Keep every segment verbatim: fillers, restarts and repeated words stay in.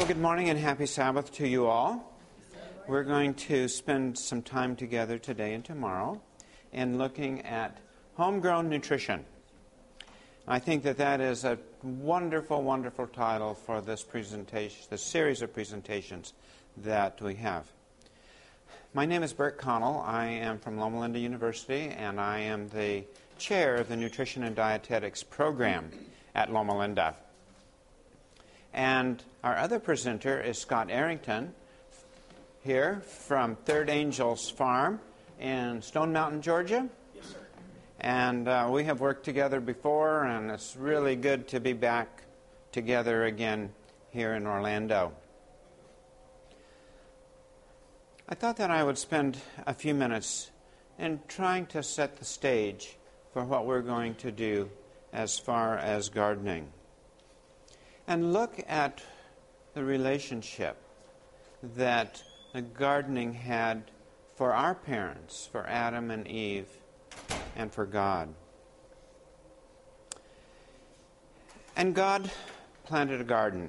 Well, good morning and happy Sabbath to you all. We're going to spend some time together today and tomorrow in looking at homegrown nutrition. I think that that is a wonderful, wonderful title for this presentation, this series of presentations that we have. My name is Bert Connell. I am from Loma Linda University, and I am the chair of the Nutrition and Dietetics program at Loma Linda. And our other presenter is Scott Arrington, here from Third Angels Farm in Stone Mountain, Georgia. Yes, sir. And uh, we have worked together before, and it's really good to be back together again here in Orlando. I thought that I would spend a few minutes in trying to set the stage for what we're going to do as far as gardening, and look at the relationship that the gardening had for our parents, for Adam and Eve, and for God. And God planted a garden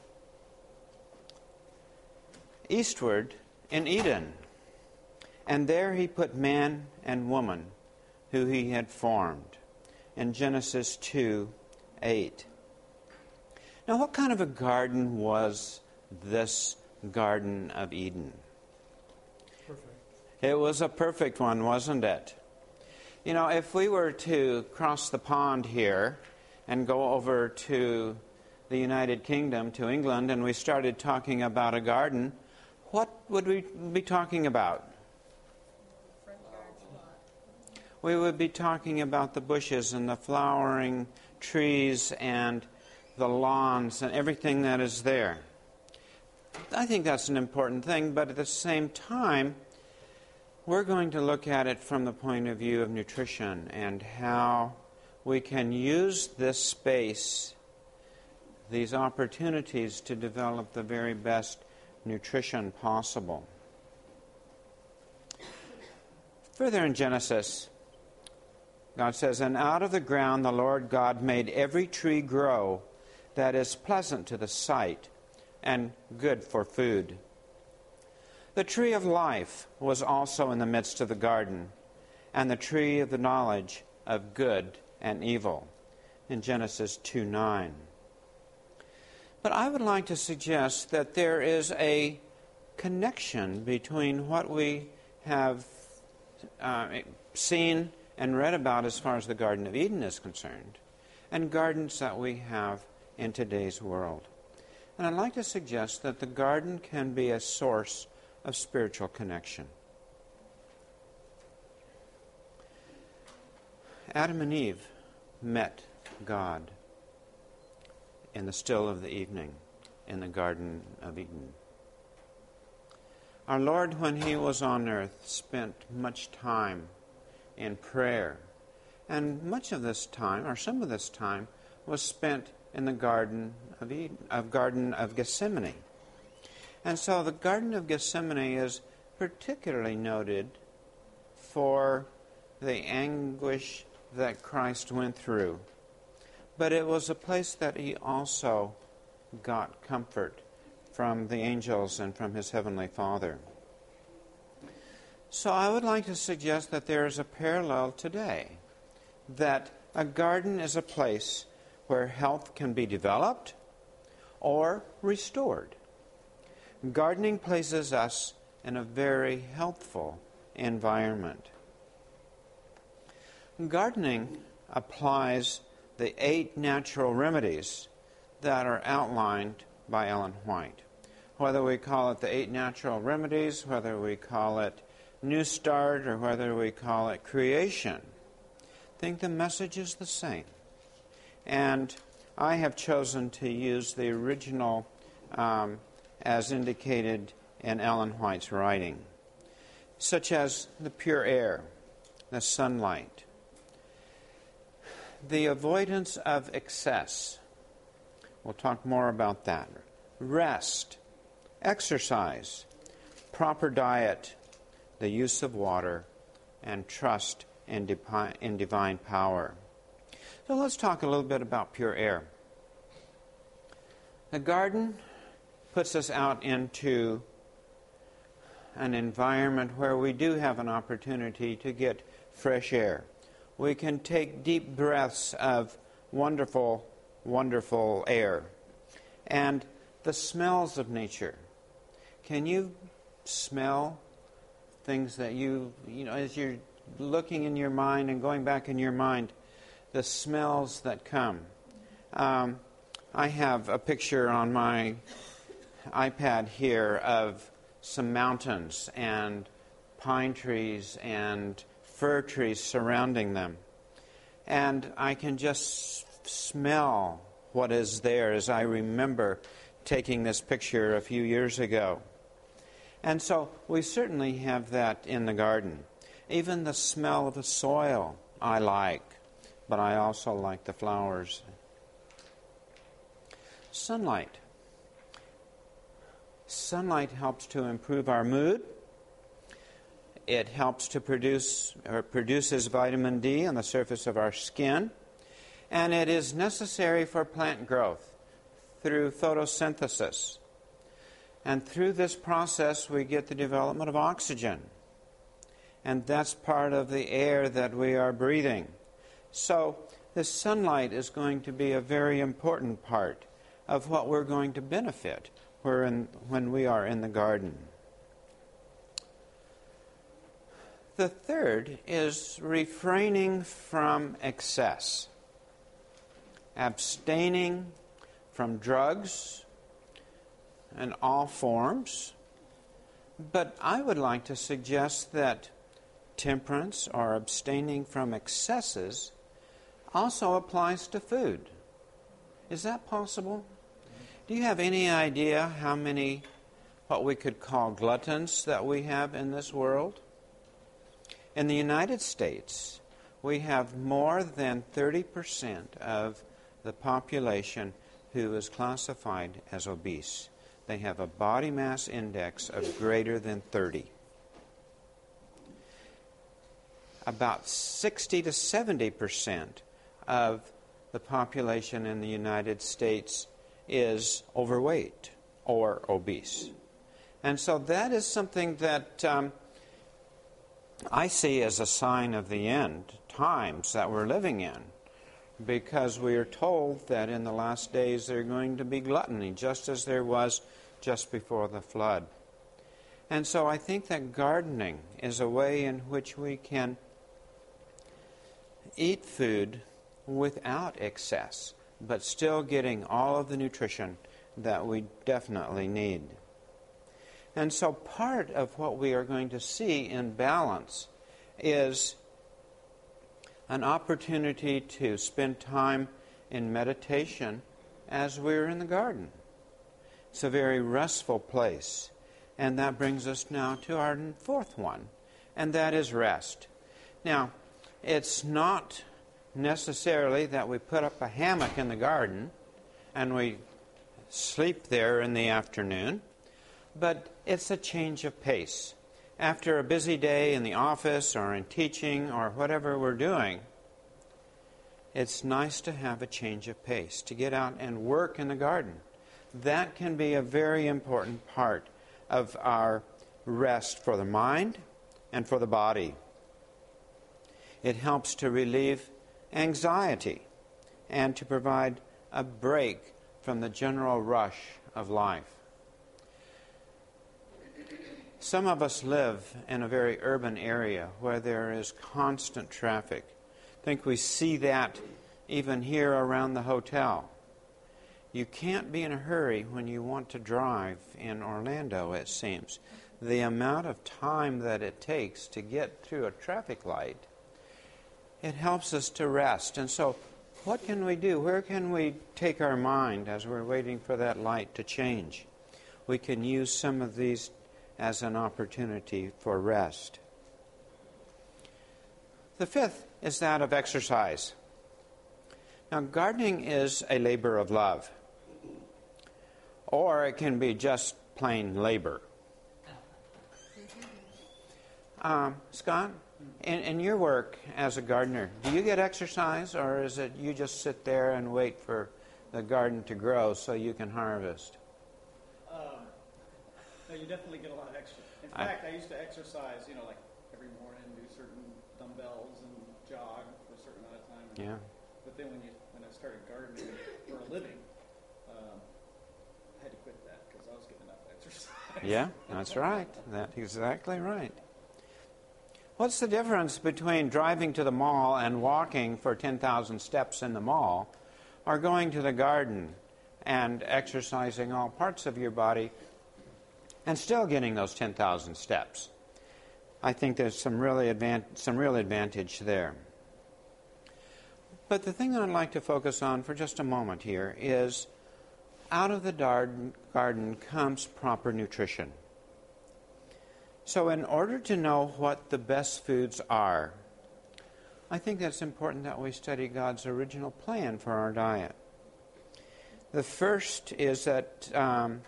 eastward in Eden, and there he put man and woman who he had formed in Genesis two eight. Now, what kind of a garden was this Garden of Eden? Perfect. It was a perfect one, wasn't it? You know, if we were to cross the pond here and go over to the United Kingdom, to England, and we started talking about a garden, what would we be talking about? We would be talking about the bushes and the flowering trees and the lawns and everything that is there. I think that's an important thing, but at the same time, we're going to look at it from the point of view of nutrition and how we can use this space, these opportunities, to develop the very best nutrition possible. Further in Genesis, God says, "And out of the ground the Lord God made every tree grow that is pleasant to the sight and good for food. The tree of life was also in the midst of the garden, and the tree of the knowledge of good and evil," in Genesis two nine. But I would like to suggest that there is a connection between what we have uh, seen and read about as far as the Garden of Eden is concerned, and gardens that we have in today's world. And I'd like to suggest that the garden can be a source of spiritual connection. Adam and Eve met God in the still of the evening in the Garden of Eden. Our Lord, when he was on earth, spent much time in prayer. And much of this time, or some of this time, was spent in the Garden of Eden, of Garden of Gethsemane. And so the Garden of Gethsemane is particularly noted for the anguish that Christ went through. But it was a place that he also got comfort from the angels and from his heavenly Father. So I would like to suggest that there is a parallel today, that a garden is a place where health can be developed or restored. Gardening places us in a very healthful environment. Gardening applies the eight natural remedies that are outlined by Ellen White. Whether we call it the eight natural remedies, whether we call it New Start, or whether we call it creation, I think the message is the same. And I have chosen to use the original um, as indicated in Ellen White's writing, such as the pure air, the sunlight, the avoidance of excess. We'll talk more about that. Rest, exercise, proper diet, the use of water, and trust in, divi- in divine power. So let's talk a little bit about pure air. The garden puts us out into an environment where we do have an opportunity to get fresh air. We can take deep breaths of wonderful, wonderful air. And the smells of nature. Can you smell things that you, you know, as you're looking in your mind and going back in your mind, the smells that come? Um, I have a picture on my iPad here of some mountains and pine trees and fir trees surrounding them. And I can just smell what is there as I remember taking this picture a few years ago. And so we certainly have that in the garden. Even the smell of the soil I like, but I also like the flowers. Sunlight. Sunlight helps to improve our mood. It helps to produce, or produces vitamin D on the surface of our skin. And it is necessary for plant growth through photosynthesis. And through this process, we get the development of oxygen. And that's part of the air that we are breathing. So the sunlight is going to be a very important part of what we're going to benefit when we are in the garden. The third is refraining from excess. Abstaining from drugs in all forms. But I would like to suggest that temperance or abstaining from excesses also applies to food. Is that possible? Do you have any idea how many what we could call gluttons that we have in this world? In the United States, we have more than thirty percent of the population who is classified as obese. They have a body mass index of greater than thirty. About sixty to seventy percent of the population in the United States is overweight or obese. And so that is something that um, I see as a sign of the end times that we're living in, because we are told that in the last days there are going to be gluttony, just as there was just before the flood. And so I think that gardening is a way in which we can eat food without excess, but still getting all of the nutrition that we definitely need. And so part of what we are going to see in balance is an opportunity to spend time in meditation as we're in the garden. It's a very restful place. And that brings us now to our fourth one, and that is rest. Now, it's not necessarily that we put up a hammock in the garden and we sleep there in the afternoon, but it's a change of pace. After a busy day in the office or in teaching or whatever we're doing, it's nice to have a change of pace, to get out and work in the garden. That can be a very important part of our rest for the mind and for the body. It helps to relieve anxiety and to provide a break from the general rush of life. Some of us live in a very urban area where there is constant traffic. I think we see that even here around the hotel. You can't be in a hurry when you want to drive in Orlando, it seems. The amount of time that it takes to get through a traffic light, it helps us to rest. And so, what can we do? Where can we take our mind as we're waiting for that light to change? We can use some of these as an opportunity for rest. The fifth is that of exercise. Now, gardening is a labor of love, or it can be just plain labor. Um, Scott, in, in your work as a gardener, do you get exercise, or is it you just sit there and wait for the garden to grow so you can harvest? Uh, No, you definitely get a lot extra. In I- fact, I used to exercise, you know, like every morning, do certain dumbbells and jog for a certain amount of time. And, Yeah. But then when you when I started gardening for a living, um, I had to quit that because I was getting enough exercise. Yeah, that's right. That's exactly right. What's the difference between driving to the mall and walking for ten thousand steps in the mall, or going to the garden and exercising all parts of your body and still getting those ten thousand steps? I think there's some really advan- some real advantage there. But the thing I'd like to focus on for just a moment here is out of the garden, garden comes proper nutrition. So in order to know what the best foods are, I think that's important that we study God's original plan for our diet. The first is that um,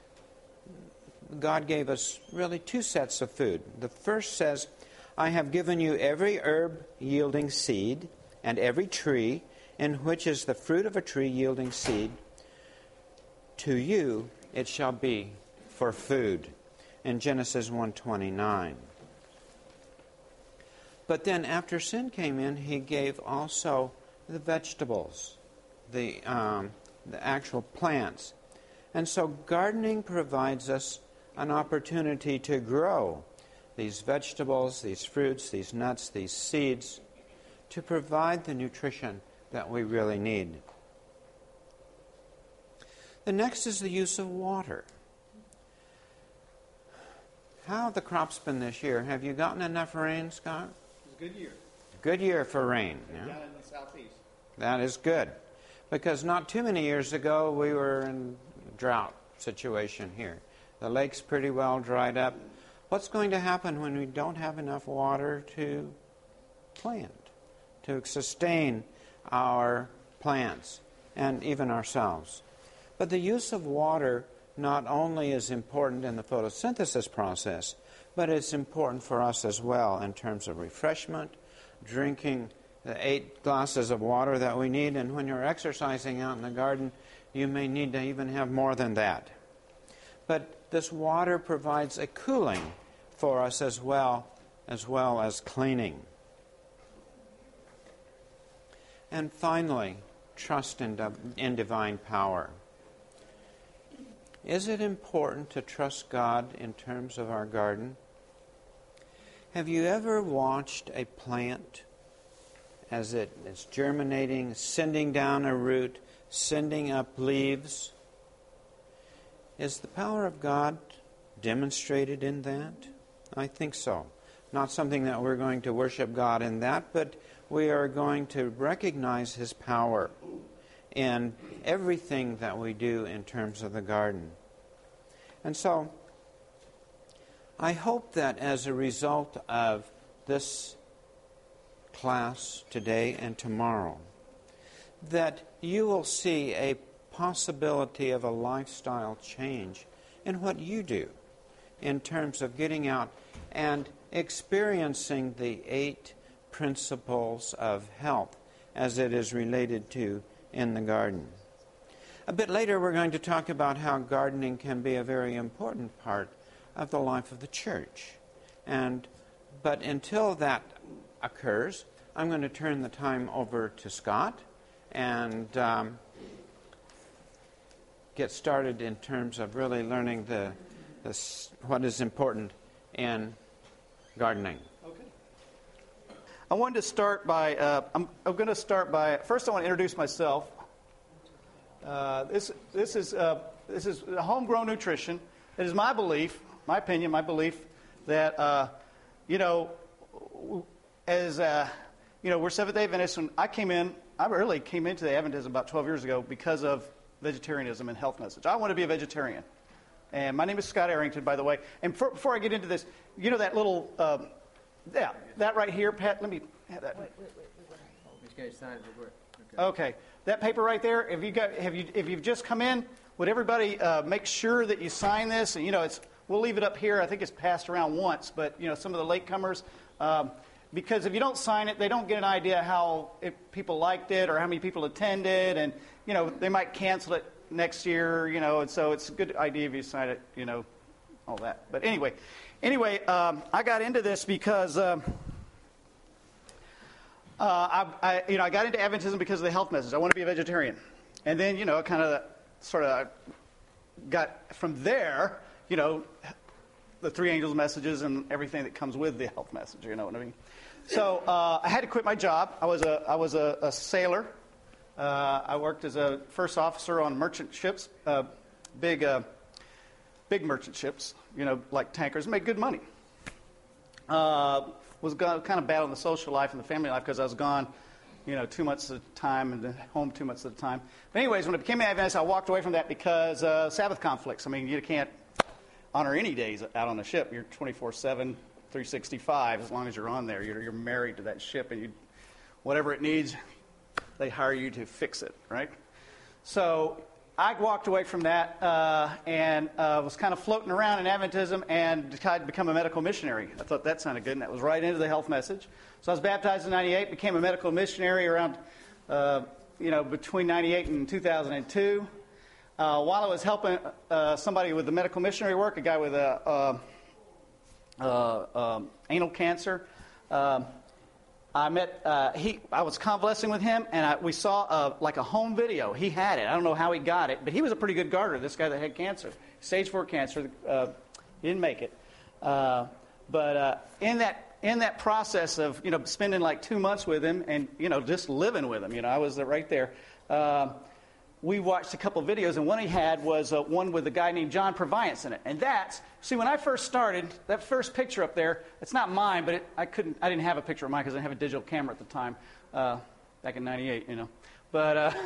God gave us really two sets of food. The first says, I have given you every herb yielding seed, and every tree in which is the fruit of a tree yielding seed. To you it shall be for food. In Genesis one twenty-nine. But then after sin came in, he gave also the vegetables, the, um, the actual plants. And so gardening provides us an opportunity to grow these vegetables, these fruits, these nuts, these seeds, to provide the nutrition that we really need. The next is the use of water. How have the crops been this year? Have you gotten enough rain, Scott? It was a good year. Good year for rain. Yeah? Down in the southeast. That is good. Because not too many years ago, we were in a drought situation here. The lake's pretty well dried up. What's going to happen when we don't have enough water to plant, to sustain our plants and even ourselves? But the use of water not only is important in the photosynthesis process, but it's important for us as well in terms of refreshment, drinking the eight glasses of water that we need, and when you're exercising out in the garden, you may need to even have more than that. But this water provides a cooling for us as well, as well as cleaning. And finally, trust in, in divine power. Is it important to trust God in terms of our garden? Have you ever watched a plant as it is germinating, sending down a root, sending up leaves? Is the power of God demonstrated in that? I think so. Not something that we're going to worship God in that, but we are going to recognize His power in everything that we do in terms of the garden. And so, I hope that as a result of this class today and tomorrow, that you will see a possibility of a lifestyle change in what you do in terms of getting out and experiencing the eight principles of health as it is related to in the garden. A bit later, we're going to talk about how gardening can be a very important part of the life of the church. And but until that occurs, I'm going to turn the time over to Scott and um, get started in terms of really learning the, the what is important in gardening. Okay. I wanted to start by, uh, I'm, I'm going to start by, first I want to introduce myself. Uh, this this is uh, this is homegrown nutrition. It is my belief, my opinion, my belief that uh, you know, as uh, you know, we're Seventh-day Adventists. When I came in, I really came into the Adventism about twelve years ago because of vegetarianism and health message. I want to be a vegetarian, and my name is Scott Arrington, by the way. And for, before I get into this, you know that little, um, yeah, that right here, Pat. Let me have that. Wait, wait, wait, wait. These guys signed the work. Okay, that paper right there. If you got, have you, if you've just come in, would everybody uh, make sure that you sign this? And you know, it's we'll leave it up here. I think it's passed around once, but you know, some of the latecomers, um, because if you don't sign it, they don't get an idea how if people liked it or how many people attended, and you know, they might cancel it next year. You know, and so it's a good idea if you sign it. You know, all that. But anyway, anyway, um, I got into this because um, uh, I, I, you know, I got into Adventism because of the health message. I want to be a vegetarian, and then you know, kind of sort of got from there, you know, the three angels messages and everything that comes with the health message. You know what I mean? So uh, I had to quit my job. I was a I was a, a sailor. Uh, I worked as a first officer on merchant ships, uh, big uh, big merchant ships, you know, like tankers. Made good money. Uh, was gone, kind of bad on the social life and the family life because I was gone, you know, two months at a time and then home two months at a time. But anyways, when I became an Adventist, I walked away from that because uh, Sabbath conflicts. I mean, you can't honor any days out on a ship. You're twenty-four seven, three sixty-five as long as you're on there. You're, you're married to that ship, and you, whatever it needs, they hire you to fix it, right? So I walked away from that uh, and uh, was kind of floating around in Adventism and decided to become a medical missionary. I thought that sounded good, and that was right into the health message. So I was baptized in ninety-eight, became a medical missionary around, uh, you know, between ninety-eight and two thousand two. Uh, while I was helping uh, somebody with the medical missionary work, a guy with a uh, uh, um, anal cancer, um, I met. Uh, he. I was convalescing with him, and I, we saw uh, like a home video. He had it. I don't know how he got it, but he was a pretty good gardener. This guy that had cancer, stage four cancer, uh, he didn't make it. Uh, but uh, in that in that process of you know spending like two months with him, and you know just living with him, you know I was right there. Uh, we watched a couple of videos, and one he had was uh, one with a guy named John Proviance in it. And that's, see, when I first started, that first picture up there, it's not mine, but it, I couldn't, I didn't have a picture of mine because I didn't have a digital camera at the time, uh, back in ninety-eight, you know. But, uh,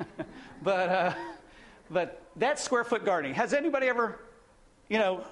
but, uh, but that's square foot gardening. Has anybody ever, you know,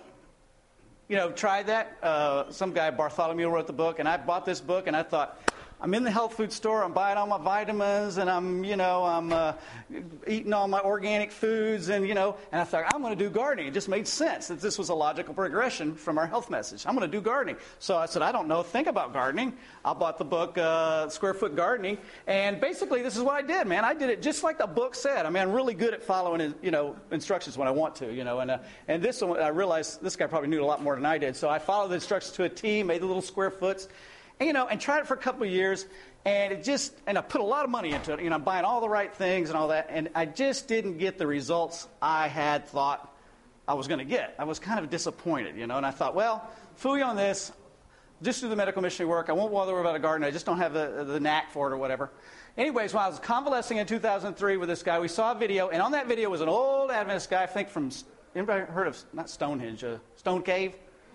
you know, tried that? Uh, some guy, Bartholomew, wrote the book, and I bought this book, and I thought, I'm in the health food store, I'm buying all my vitamins, and I'm, you know, I'm uh, eating all my organic foods, and, you know, and I thought, I'm going to do gardening. It just made sense that this was a logical progression from our health message. I'm going to do gardening. So I said, I don't know, think about gardening. I bought the book, uh, Square Foot Gardening, and basically this is what I did, man. I did it just like the book said. I mean, I'm really good at following, you know, instructions when I want to, you know, and, uh, and this one, I realized this guy probably knew a lot more than I did. So I followed the instructions to a T, made the little square foots, and, you know, and tried it for a couple of years, and it just, and I put a lot of money into it. You know, I'm buying all the right things and all that, and I just didn't get the results I had thought I was going to get. I was kind of disappointed, you know, and I thought, well, phooey on this, just do the medical missionary work. I won't bother about a garden. I just don't have the, the knack for it or whatever. Anyways, when I was convalescing in two thousand three with this guy, we saw a video, and on that video was an old Adventist guy, I think from, anybody heard of, not Stonehenge, uh, Stone Cave?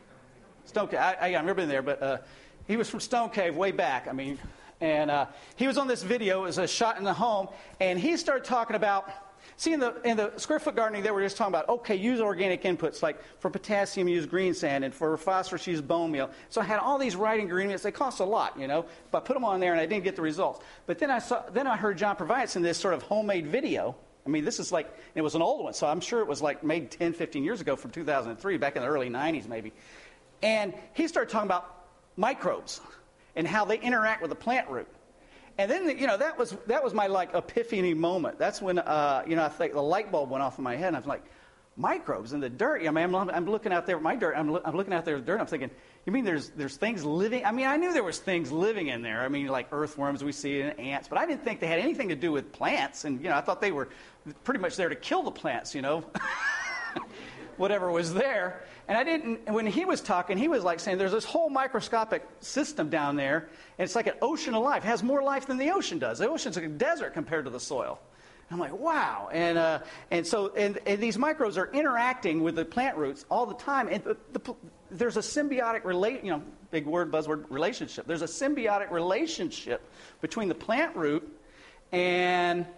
Stone Cave, I, I, I've never been there, but uh, he was from Stone Cave way back, I mean, and uh, he was on this video. It was a shot in the home, and he started talking about, see, in the in the square foot gardening, they were just talking about, okay, use organic inputs, like for potassium, use green sand, and for phosphorus, use bone meal. So I had all these right ingredients. They cost a lot, you know, but I put them on there, and I didn't get the results. But then I saw, then I heard John Proviance in this sort of homemade video. I mean, this is like, it was an old one, so I'm sure it was like made ten, fifteen years ago from two thousand three, back in the early nineties maybe. And he started talking about microbes and how they interact with the plant root. And then, you know, that was that was my, like, epiphany moment. That's when, uh, you know, I think the light bulb went off in my head, and I was like, microbes in the dirt? I mean, I'm, I'm looking out there with my dirt. I'm, lo- I'm looking out there with dirt, and I'm thinking, you mean there's there's things living? I mean, I knew there was things living in there. I mean, like earthworms we see and ants, but I didn't think they had anything to do with plants. And, you know, I thought they were pretty much there to kill the plants, you know, whatever was there. And I didn't, when he was talking, he was like saying there's this whole microscopic system down there, and it's like an ocean of life. It has more life than the ocean does. The ocean's like a desert compared to the soil. And I'm like, wow. And uh, and so, and, and these microbes are interacting with the plant roots all the time. And the, the, there's a symbiotic, relate, you know, big word, buzzword, relationship. There's a symbiotic relationship between the plant root and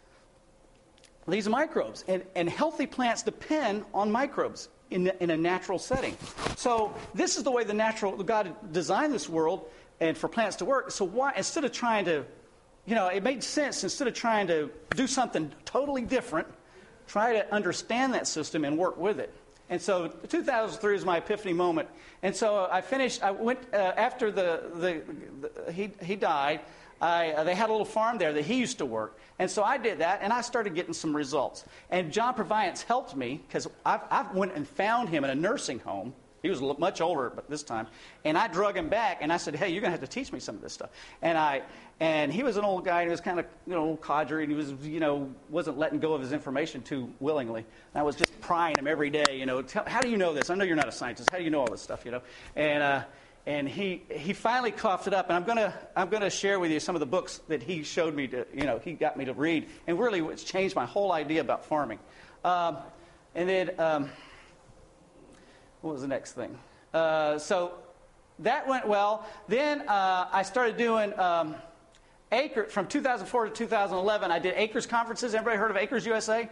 these microbes. And, and healthy plants depend on microbes in, in a natural setting. So this is the way the natural, God designed this world and for plants to work. So why, instead of trying to, you know, it made sense, instead of trying to do something totally different, try to understand that system and work with it. And so two thousand three was my epiphany moment. And so I finished, I went, uh, after the, the, the he, he died, I, uh, they had a little farm there that he used to work. And so I did that, and I started getting some results. And John Proviance helped me because I I went and found him in a nursing home. He was much older but this time. And I drug him back, and I said, hey, you're going to have to teach me some of this stuff. And I, and he was an old guy, and he was kind of, you know, codger, and he was, you know, wasn't letting go of his information too willingly. And I was just prying him every day, you know, tell, how do you know this? I know you're not a scientist. How do you know all this stuff, you know? And uh, and he he finally coughed it up, and I'm going to I'm going to share with you some of the books that he showed me to, you know, he got me to read, and really it's changed my whole idea about farming. Um, and then... Um, What was the next thing? Uh, so that went well. Then uh, I started doing um, Acre from two thousand four to two thousand eleven. I did Acres conferences. Everybody heard of Acres U S A?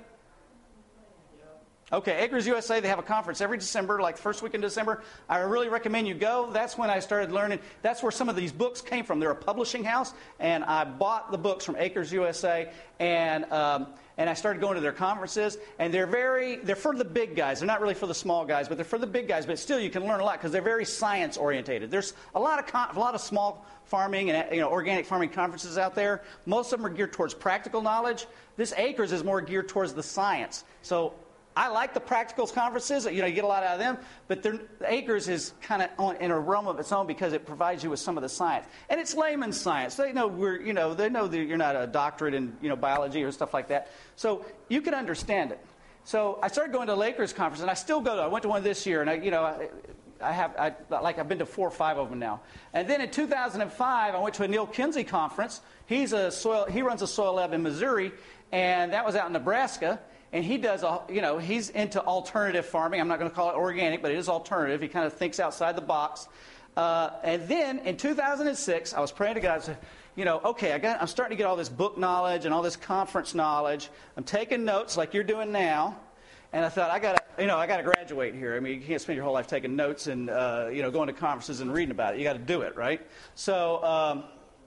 Okay, Acres U S A, they have a conference every December, like the first week in December. I really recommend you go. That's when I started learning. That's where some of these books came from. They're a publishing house, and I bought the books from Acres U S A, and um, and I started going to their conferences. And they're very, they're for the big guys. They're not really for the small guys, but they're for the big guys. But still, you can learn a lot because they're very science oriented. There's a lot of con- a lot of small farming and, you know, organic farming conferences out there. Most of them are geared towards practical knowledge. This Acres is more geared towards the science. So I like the practicals conferences. You know, you get a lot out of them. But the Acres is kind of in a realm of its own because it provides you with some of the science, and it's layman's science. They know we're, you know, they know that you're not a doctorate in, you know, biology or stuff like that, so you can understand it. So I started going to the Acres conference, and I still go to. I went to one this year, and I, you know, I, I have, I, like, I've been to four or five of them now. And then in two thousand five, I went to a Neil Kinsey conference. He's a soil. He runs a soil lab in Missouri, and that was out in Nebraska. And he does, a, you know, he's into alternative farming. I'm not going to call it organic, but it is alternative. He kind of thinks outside the box. Uh, and then in two thousand six, I was praying to God. I said, you know, okay, I got, I'm starting to get all this book knowledge and all this conference knowledge. I'm taking notes like you're doing now. And I thought, I got to, you know, I got to graduate here. I mean, you can't spend your whole life taking notes and, uh, you know, going to conferences and reading about it. You got to do it, right? So, um,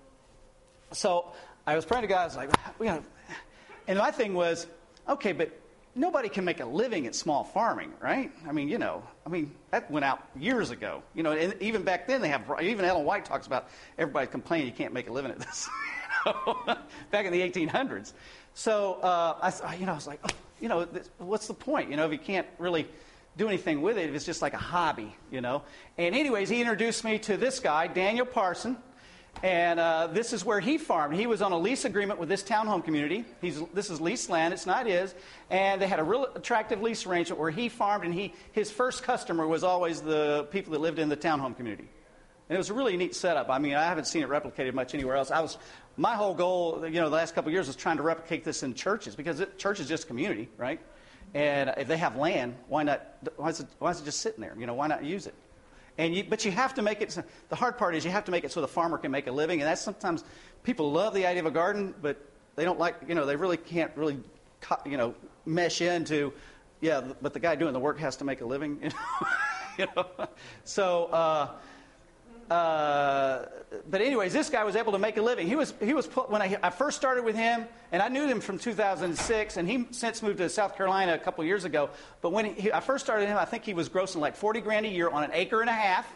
so I was praying to God. I was like, we got to, and my thing was, okay, but nobody can make a living at small farming, right? I mean, you know, I mean, that went out years ago. You know, and even back then they have, even Ellen White talks about everybody complaining you can't make a living at this. You know? Back in the eighteen hundreds. So, uh, I, you know, I was like, oh, you know, this, what's the point? You know, if you can't really do anything with it, if it's just like a hobby, you know. And anyways, he introduced me to this guy, Daniel Parson. And uh, this is where he farmed. He was on a lease agreement with this townhome community. He's, this is leased land. It's not his. And they had a real attractive lease arrangement where he farmed, and he his first customer was always the people that lived in the townhome community. And it was a really neat setup. I mean, I haven't seen it replicated much anywhere else. I was my whole goal, you know, the last couple of years was trying to replicate this in churches because it, church is just community, right? And if they have land, why not? Why is it, why is it just sitting there? You know, why not use it? And you, but you have to make it, the hard part is you have to make it so the farmer can make a living. And that's sometimes, people love the idea of a garden, but they don't like, you know, they really can't really, you know, mesh into, yeah, but the guy doing the work has to make a living. You know? You know? So, uh, uh, but anyways, this guy was able to make a living. He was, he was put, when I, I first started with him, and I knew him from two thousand six, and he since moved to South Carolina a couple of years ago. But when he, I first started him, I think he was grossing like forty grand a year on an acre and a half.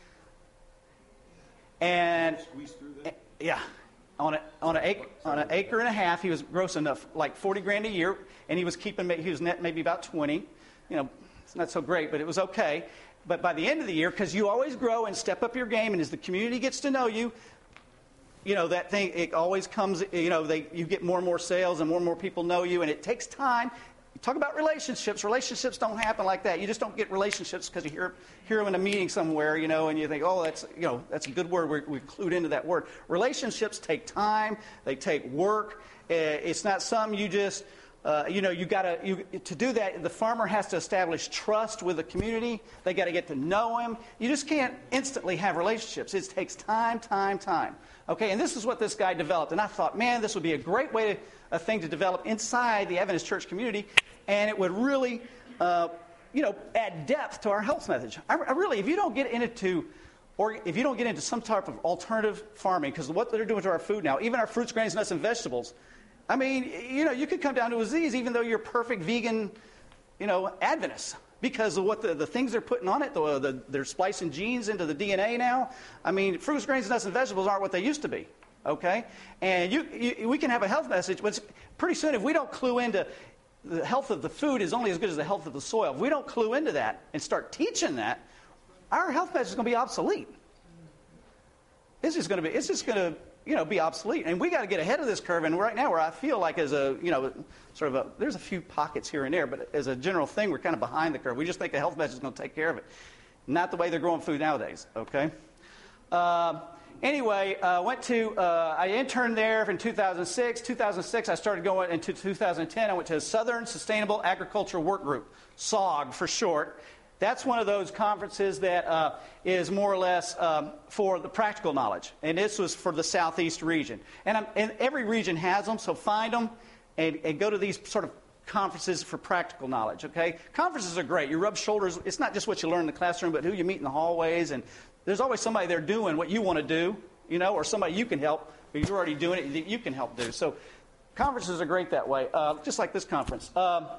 And Squeeze through that? yeah, on a on an acre on an acre and a half, he was grossing enough like forty grand a year, and he was keeping he was net maybe about twenty. You know, it's not so great, but it was okay. But by the end of the year, because you always grow and step up your game, and as the community gets to know you, you know, that thing, it always comes, you know, they, you get more and more sales and more and more people know you, and it takes time. You talk about relationships. Relationships don't happen like that. You just don't get relationships because you hear, hear them in a meeting somewhere, you know, and you think, oh, that's, you know, that's a good word. We're, we've clued into that word. Relationships take time. They take work. It's not something you just... Uh, you know, you got to you, to do that. The farmer has to establish trust with the community. They got to get to know him. You just can't instantly have relationships. It takes time, time, time. Okay, and this is what this guy developed. And I thought, man, this would be a great way to, a thing to develop inside the Adventist church community, and it would really, uh, you know, add depth to our health message. I, I really, if you don't get into or if you don't get into some type of alternative farming, because what they're doing to our food now, even our fruits, grains, nuts, and vegetables. I mean, you know, you could come down to a disease even though you're perfect vegan, you know, Adventist because of what the, the things they're putting on it. The, the, they're splicing genes into the D N A now. I mean, fruits, grains, nuts, and vegetables aren't what they used to be. okay? And you, you, we can have a health message, but pretty soon if we don't clue into the health of the food is only as good as the health of the soil, if we don't clue into that and start teaching that, our health message is going to be obsolete. It's just going to be, it's just going to, you know, be obsolete. And we got to get ahead of this curve. And right now where I feel like as a, you know, sort of a, there's a few pockets here and there, but as a general thing, we're kind of behind the curve. We just think the health message is going to take care of it. Not the way they're growing food nowadays, okay? Uh, anyway, uh, went to, uh, I interned there in two thousand six. two thousand six, I started going into two thousand ten. I went to the Southern Sustainable Agriculture Work Group, S O G for short. That's one of those conferences that uh, is more or less um, for the practical knowledge. And this was for the Southeast region. And, I'm, and every region has them, so find them and, and go to these sort of conferences for practical knowledge, okay? Conferences are great. You rub shoulders. It's not just what you learn in the classroom, but who you meet in the hallways. And there's always somebody there doing what you want to do, you know, or somebody you can help, but you're already doing it that you can help do. So conferences are great that way, uh, just like this conference. Um,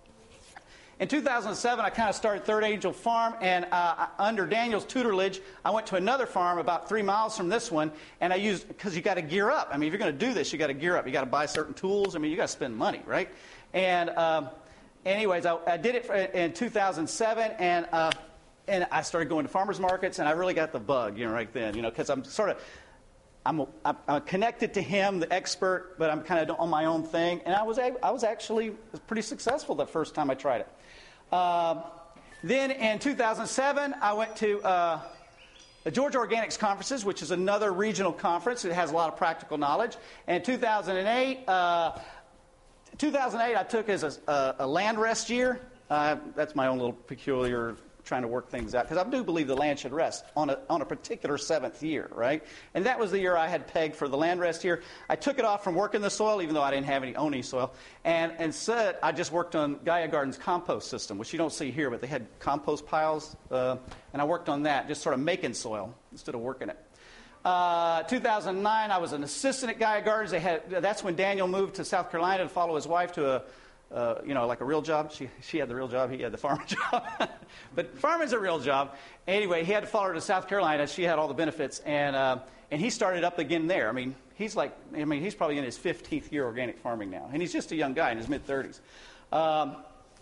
In two thousand seven, I kind of started Third Angel Farm, and uh, under Daniel's tutelage, I went to another farm about three miles from this one, and I used, because you got to gear up. I mean, if you're going to do this, you got to gear up. You got to buy certain tools. I mean, you got to spend money, right? And um, anyways, I, I did it for, in two thousand seven, and uh, and I started going to farmers markets, and I really got the bug, you know, right then, you know, because I'm sort of, I'm, I'm connected to him, the expert, but I'm kind of on my own thing, and I was I was actually pretty successful the first time I tried it. Uh, then in two thousand seven, I went to uh, the Georgia Organics Conferences, which is another regional conference. It has a lot of practical knowledge. And in two thousand eight, uh, two thousand eight, I took as a, a, a land rest year. Uh, that's my own little peculiar trying to work things out, because I do believe the land should rest on a, on a particular seventh year, right? And that was the year I had pegged for the land rest year. I took it off from working the soil, even though I didn't have any own any soil, and instead I just worked on Gaia Garden's compost system, which you don't see here, but they had compost piles, uh, and I worked on that, just sort of making soil instead of working it. Uh, two thousand nine, I was an assistant at Gaia Gardens. They had, that's when Daniel moved to South Carolina to follow his wife to a Uh, you know, like a real job. She she had the real job. He had the farmer job. But farming's a real job. Anyway, he had to follow her to South Carolina. She had all the benefits, and uh, and he started up again there. I mean, he's like, I mean, he's probably in his fifteenth year organic farming now, and he's just a young guy in his mid thirties. Um,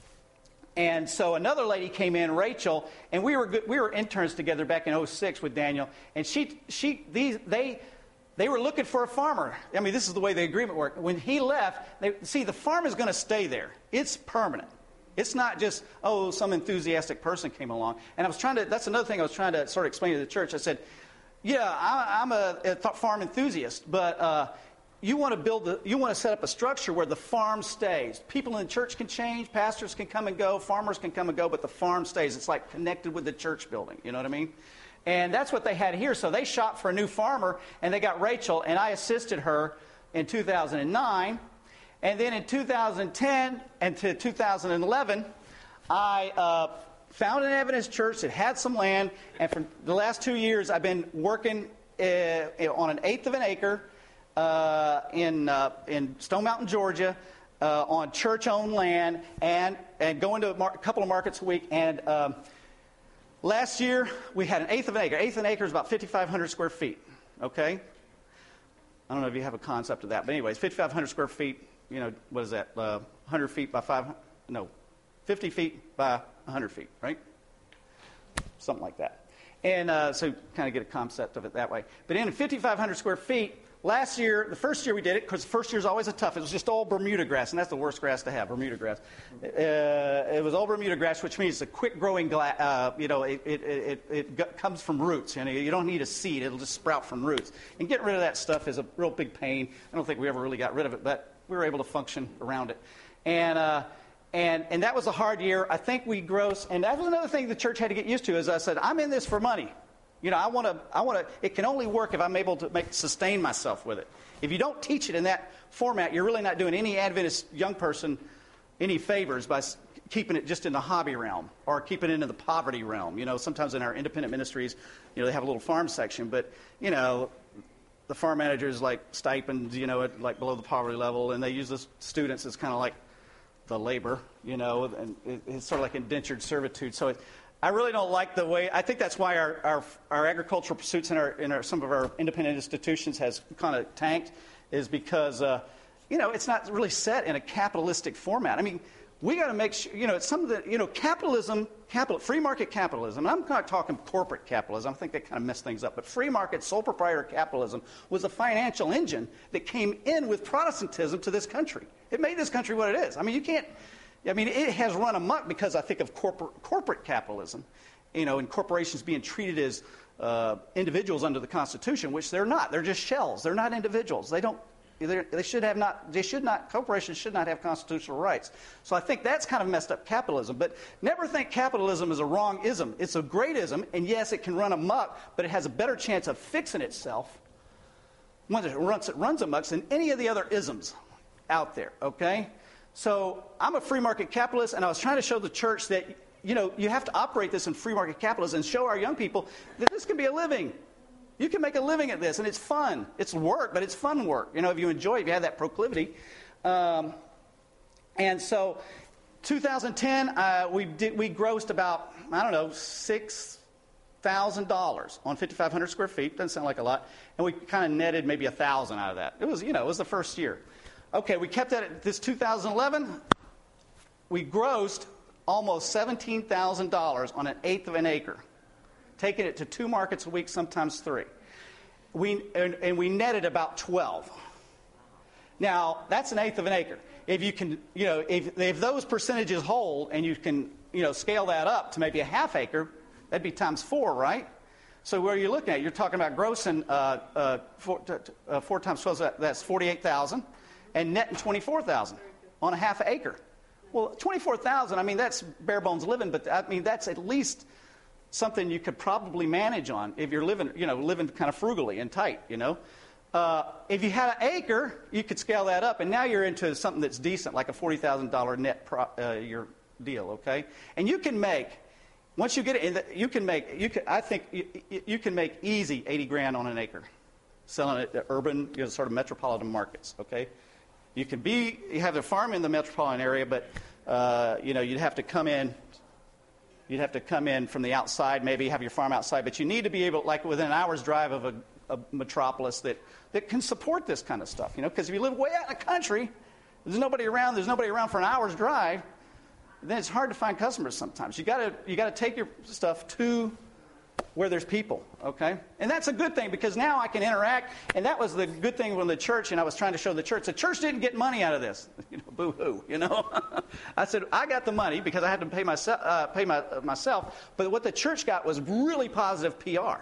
and so another lady came in, Rachel, and we were good, we were interns together back in oh six with Daniel, and she she these they. They were looking for a farmer. I mean, this is the way the agreement worked. When he left, they, see, the farm is going to stay there. It's permanent. It's not just, oh, some enthusiastic person came along. And I was trying to, that's another thing I was trying to sort of explain to the church. I said, yeah, I, I'm a, a farm enthusiast, but uh, you want to build, the, you want to set up a structure where the farm stays. People in the church can change, pastors can come and go, farmers can come and go, but the farm stays. It's like connected with the church building. You know what I mean? And that's what they had here. So they shot for a new farmer, and they got Rachel, and I assisted her in two thousand nine. And then in two thousand ten and to two thousand eleven, I uh, found an Adventist church that had some land, and for the last two years I've been working uh, on an eighth of an acre uh, in, uh, in Stone Mountain, Georgia, uh, on church-owned land, and, and going to a, mar- a couple of markets a week. And um, last year, we had an eighth of an acre. Eighth of an acre is about fifty-five hundred square feet, okay? I don't know if you have a concept of that, but anyways, fifty-five hundred square feet, you know, what is that, uh, one hundred feet by five, no, fifty feet by one hundred feet, right? Something like that. And uh, so kind of get a concept of it that way. But in fifty-five hundred square feet, last year, the first year we did it, because the first year is always a tough, it was just all Bermuda grass, and that's the worst grass to have, Bermuda grass. Uh, it was all Bermuda grass, which means it's a quick-growing, gla- uh, you know, it, it, it, it g- comes from roots. You know, you don't need a seed. It'll just sprout from roots. And getting rid of that stuff is a real big pain. I don't think we ever really got rid of it, but we were able to function around it. And uh, and and that was a hard year. I think we gross, and that was another thing the church had to get used to, is I said, I'm in this for money. You know, I want to, I want to, it can only work if I'm able to make, sustain myself with it. If you don't teach it in that format, you're really not doing any Adventist young person any favors by keeping it just in the hobby realm or keeping it in the poverty realm. You know, sometimes in our independent ministries, you know, they have a little farm section, but, you know, the farm managers like stipends, you know, at like below the poverty level, and they use the students as kind of like the labor, you know, and it, it's sort of like indentured servitude. So it, I really don't like the way, I think that's why our, our, our agricultural pursuits in, our, in our, some of our independent institutions has kind of tanked, is because, uh, you know, it's not really set in a capitalistic format. I mean, we got to make sure, you know, it's some of the, you know, capitalism, capital, free market capitalism, and I'm not talking corporate capitalism, I think that kind of messed things up, but free market, sole proprietor capitalism was a financial engine that came in with Protestantism to this country. It made this country what it is. I mean, you can't, I mean, it has run amok because I think of corporate, corporate capitalism, you know, and corporations being treated as uh, individuals under the Constitution, which they're not. They're just shells. They're not individuals. They don't. They should have not. They should not. Corporations should not have constitutional rights. So I think that's kind of messed up capitalism. But never think capitalism is a wrong ism. It's a great ism, and yes, it can run amok, but it has a better chance of fixing itself once it runs, it runs amok than any of the other isms out there. Okay. So I'm a free market capitalist, and I was trying to show the church that, you know, you have to operate this in free market capitalism and show our young people that this can be a living. You can make a living at this, and it's fun. It's work, but it's fun work. You know, if you enjoy it, if you have that proclivity. Um, and so, two thousand ten, uh, we did we grossed about, I don't know, six thousand dollars on fifty-five hundred square feet. Doesn't sound like a lot. And we kind of netted maybe a thousand out of that. It was, you know, it was the first year. Okay, we kept that at this two thousand eleven. We grossed almost seventeen thousand dollars on an eighth of an acre, taking it to two markets a week, sometimes three. We and, and we netted about twelve. Now, that's an eighth of an acre. If you can, you know, if, if those percentages hold and you can, you know, scale that up to maybe a half acre, that'd be times four, right? So where are you looking at? You're talking about grossing uh, uh, four, uh, four times twelve, that's forty-eight thousand, and netting twenty-four thousand on a half acre. Well, twenty-four thousand, I mean, that's bare bones living, but I mean, that's at least something you could probably manage on if you're living, you know, living kind of frugally and tight, you know. Uh, if you had an acre, you could scale that up, and now you're into something that's decent, like a forty thousand dollars net pro, uh, your deal, okay? And you can make, once you get it, in the, you can make, you can, I think you, you can make easy eighty grand on an acre, selling it to urban, you know, sort of metropolitan markets, okay? You can be, you have a farm in the metropolitan area, but, uh, you know, you'd have to come in, you'd have to come in from the outside, maybe have your farm outside, but you need to be able, like within an hour's drive of a, a metropolis that, that can support this kind of stuff, you know, because if you live way out in the country, there's nobody around, there's nobody around for an hour's drive, then it's hard to find customers sometimes. You gotta, you gotta take your stuff to where there's people, okay? And that's a good thing because now I can interact, and that was the good thing when the church, and I was trying to show the church, the church didn't get money out of this. You know, boo-hoo, you know? I said, I got the money because I had to pay, myself, uh, pay my, uh, myself, but what the church got was really positive P R.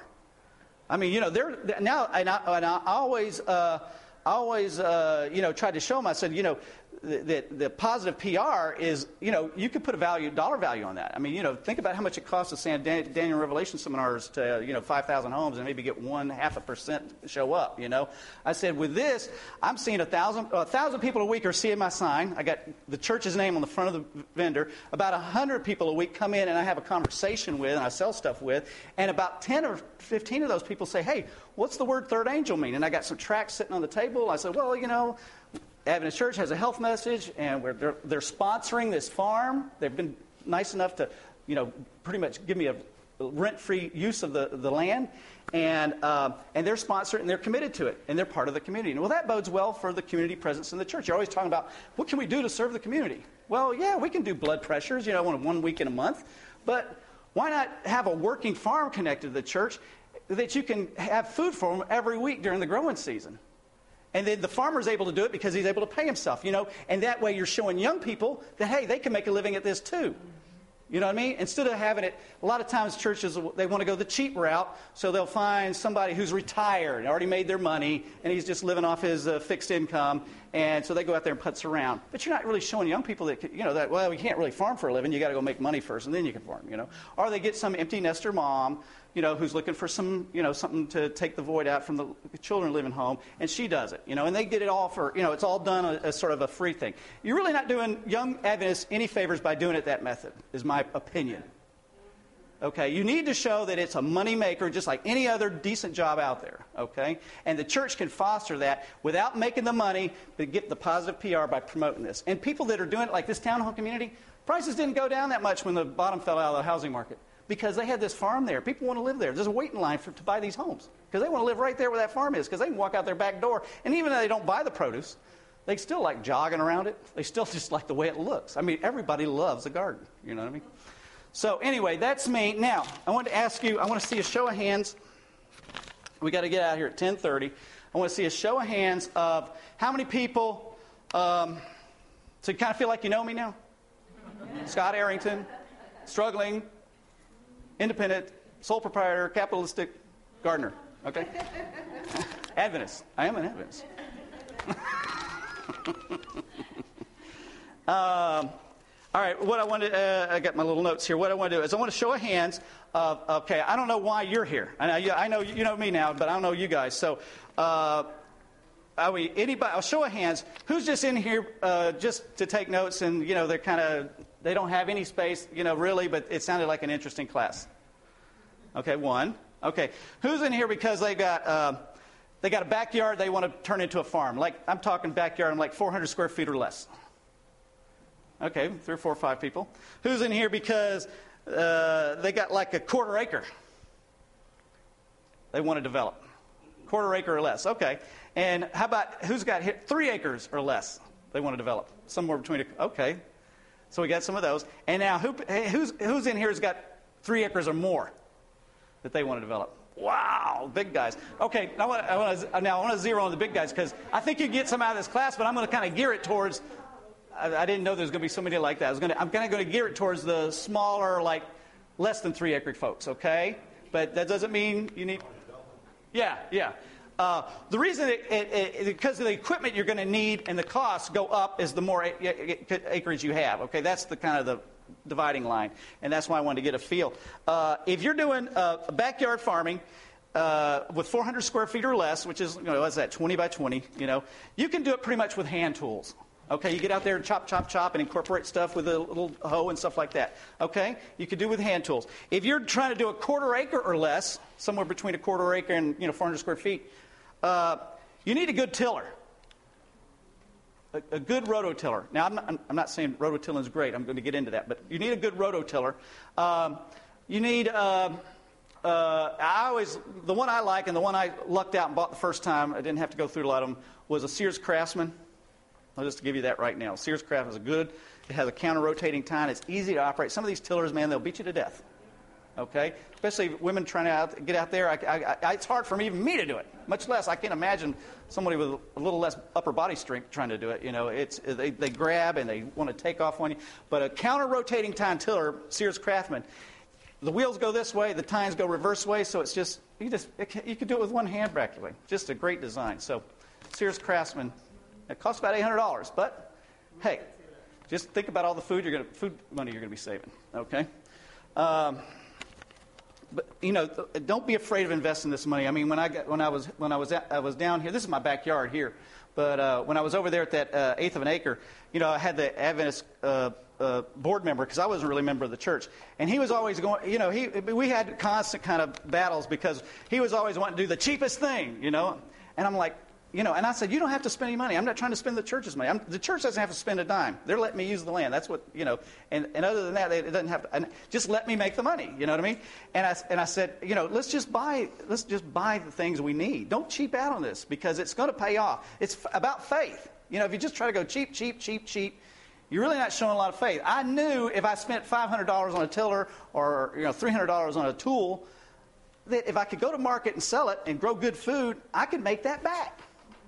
I mean, you know, they're, they're now, and I, and I always, uh, always, uh, you know, tried to show them, I said, you know, the, the positive P R is, you know, you could put a value, dollar value on that. I mean, you know, think about how much it costs to send Daniel Revelation seminars to, you know, five thousand homes and maybe get one half a percent show up, you know. I said, with this, I'm seeing a thousand, a thousand people a week are seeing my sign. I got the church's name on the front of the vendor. About a hundred people a week come in and I have a conversation with and I sell stuff with. And about ten or fifteen of those people say, hey, what's the word third angel mean? And I got some tracts sitting on the table. I said, well, you know, Adventist Church has a health message, and we're, they're, they're sponsoring this farm. They've been nice enough to, you know, pretty much give me a rent-free use of the, the land, and uh, and they're sponsoring, and they're committed to it, and they're part of the community. And well, that bodes well for the community presence in the church. You're always talking about, what can we do to serve the community? Well, yeah, we can do blood pressures, you know, one, one week in a month, but why not have a working farm connected to the church that you can have food for them every week during the growing season? And then the farmer's able to do it because he's able to pay himself, you know. And that way you're showing young people that, hey, they can make a living at this too. You know what I mean? Instead of having it, a lot of times churches, they want to go the cheap route, so they'll find somebody who's retired and already made their money, and he's just living off his uh, fixed income, and so they go out there and putz around. But you're not really showing young people that, you know, that, well, we can't really farm for a living. You got to go make money first, and then you can farm, you know. Or they get some empty nester mom, you know, who's looking for some, you know, something to take the void out from the children living home, and she does it, you know, and they get it all for, you know, it's all done as sort of a free thing. You're really not doing young Adventists any favors by doing it that method, is my opinion. Okay, you need to show that it's a money maker just like any other decent job out there, okay? And the church can foster that without making the money, but get the positive P R by promoting this. And people that are doing it, like this town hall community, Prices didn't go down that much when the bottom fell out of the housing market because they had this farm there. People want to live there. There's a waiting line for, to buy these homes because they want to live right there where that farm is because they can walk out their back door. And even though they don't buy the produce, they still like jogging around it. They still just like the way it looks. I mean, everybody loves a garden. You know what I mean? So anyway, that's me. Now, I want to ask you, I want to see a show of hands. We got to get out of here at ten thirty. I want to see a show of hands of how many people, um, so you kind of feel like you know me now? Scott Arrington, struggling, independent, sole proprietor, capitalistic gardener. Okay? Adventist. I am an Adventist. um, all right, what I want to, uh, I got my little notes here. What I want to do is I want to show of hands of, okay, I don't know why you're here. I know you, I know, you know me now, but I don't know you guys. So, uh, are we, anybody, I'll show of hands. Who's just in here uh, just to take notes and, you know, they're kind of, they don't have any space, you know, really, but it sounded like an interesting class. Okay, one. Okay, who's in here because they got, uh, they got a backyard they want to turn into a farm? Like, I'm talking backyard, I'm like four hundred square feet or less. Okay, three or four or five people. Who's in here because uh, they got like a quarter acre they want to develop? Quarter acre or less. Okay. And how about who's got here, three acres or less they want to develop? Somewhere between. A, okay. So we got some of those. And now who, who's who's in here has got three acres or more that they want to develop? Wow, big guys. Okay. Now I want, I want to, now I want to zero on the big guys because I think you get some out of this class, but I'm going to kind of gear it towards. I, I didn't know there was going to be so many like that. I was going to, I'm kind of going to gear it towards the smaller, like less than three acre folks. Okay. But that doesn't mean you need. Yeah, yeah. Uh, the reason, it, it, it, because of the equipment you're going to need and the costs go up is the more a, a, acreage you have. Okay, that's the kind of the dividing line, and that's why I wanted to get a feel. Uh, if you're doing uh, backyard farming uh, with four hundred square feet or less, which is, you know, what's that, twenty by twenty, you know, you can do it pretty much with hand tools. Okay, you get out there and chop, chop, chop and incorporate stuff with a little hoe and stuff like that. Okay, you can do it with hand tools. If you're trying to do a quarter acre or less, somewhere between a quarter acre and, you know, four hundred square feet, uh, you need a good tiller, a, a good rototiller. Now, I'm not, I'm not saying rototilling is great. I'm going to get into that, but you need a good rototiller. Um, you need. Um, uh, I always the one I like and the one I lucked out and bought the first time. I didn't have to go through a lot of them. Was a Sears Craftsman. I'll just give you that right now. Sears Craftsman is good. It has a counter-rotating tine. It's easy to operate. Some of these tillers, man, they'll beat you to death. Okay? Especially women trying to out, get out there. I, I, I, it's hard for me, even me to do it. Much less, I can't imagine somebody with a little less upper body strength trying to do it. You know, it's they, they grab and they want to take off on you. But a counter-rotating tine tiller, Sears Craftsman, the wheels go this way, the tines go reverse way, so it's just, you just it can, you can do it with one hand practically. Just a great design. So, Sears Craftsman. It costs about eight hundred dollars, but hey, just think about all the food you're going to food money you're going to be saving. Okay, um, but you know, don't be afraid of investing this money. I mean, when I got, when I was when I was at, I was down here. This is my backyard here, but uh, when I was over there at that uh, eighth of an acre, you know, I had the Adventist uh, uh, board member because I wasn't really a member of the church, and he was always going. You know, he we had constant kind of battles because he was always wanting to do the cheapest thing. You know, and I'm like. You know, and I said, you don't have to spend any money. I'm not trying to spend the church's money. I'm, the church doesn't have to spend a dime. They're letting me use the land. That's what, you know, and, and other than that, they, it doesn't have to, and just let me make the money. You know what I mean? And I, and I said, you know, let's just buy, let's just buy the things we need. Don't cheap out on this because it's going to pay off. It's f- about faith. You know, if you just try to go cheap, cheap, cheap, cheap, you're really not showing a lot of faith. I knew if I spent five hundred dollars on a tiller or, you know, three hundred dollars on a tool, that if I could go to market and sell it and grow good food, I could make that back.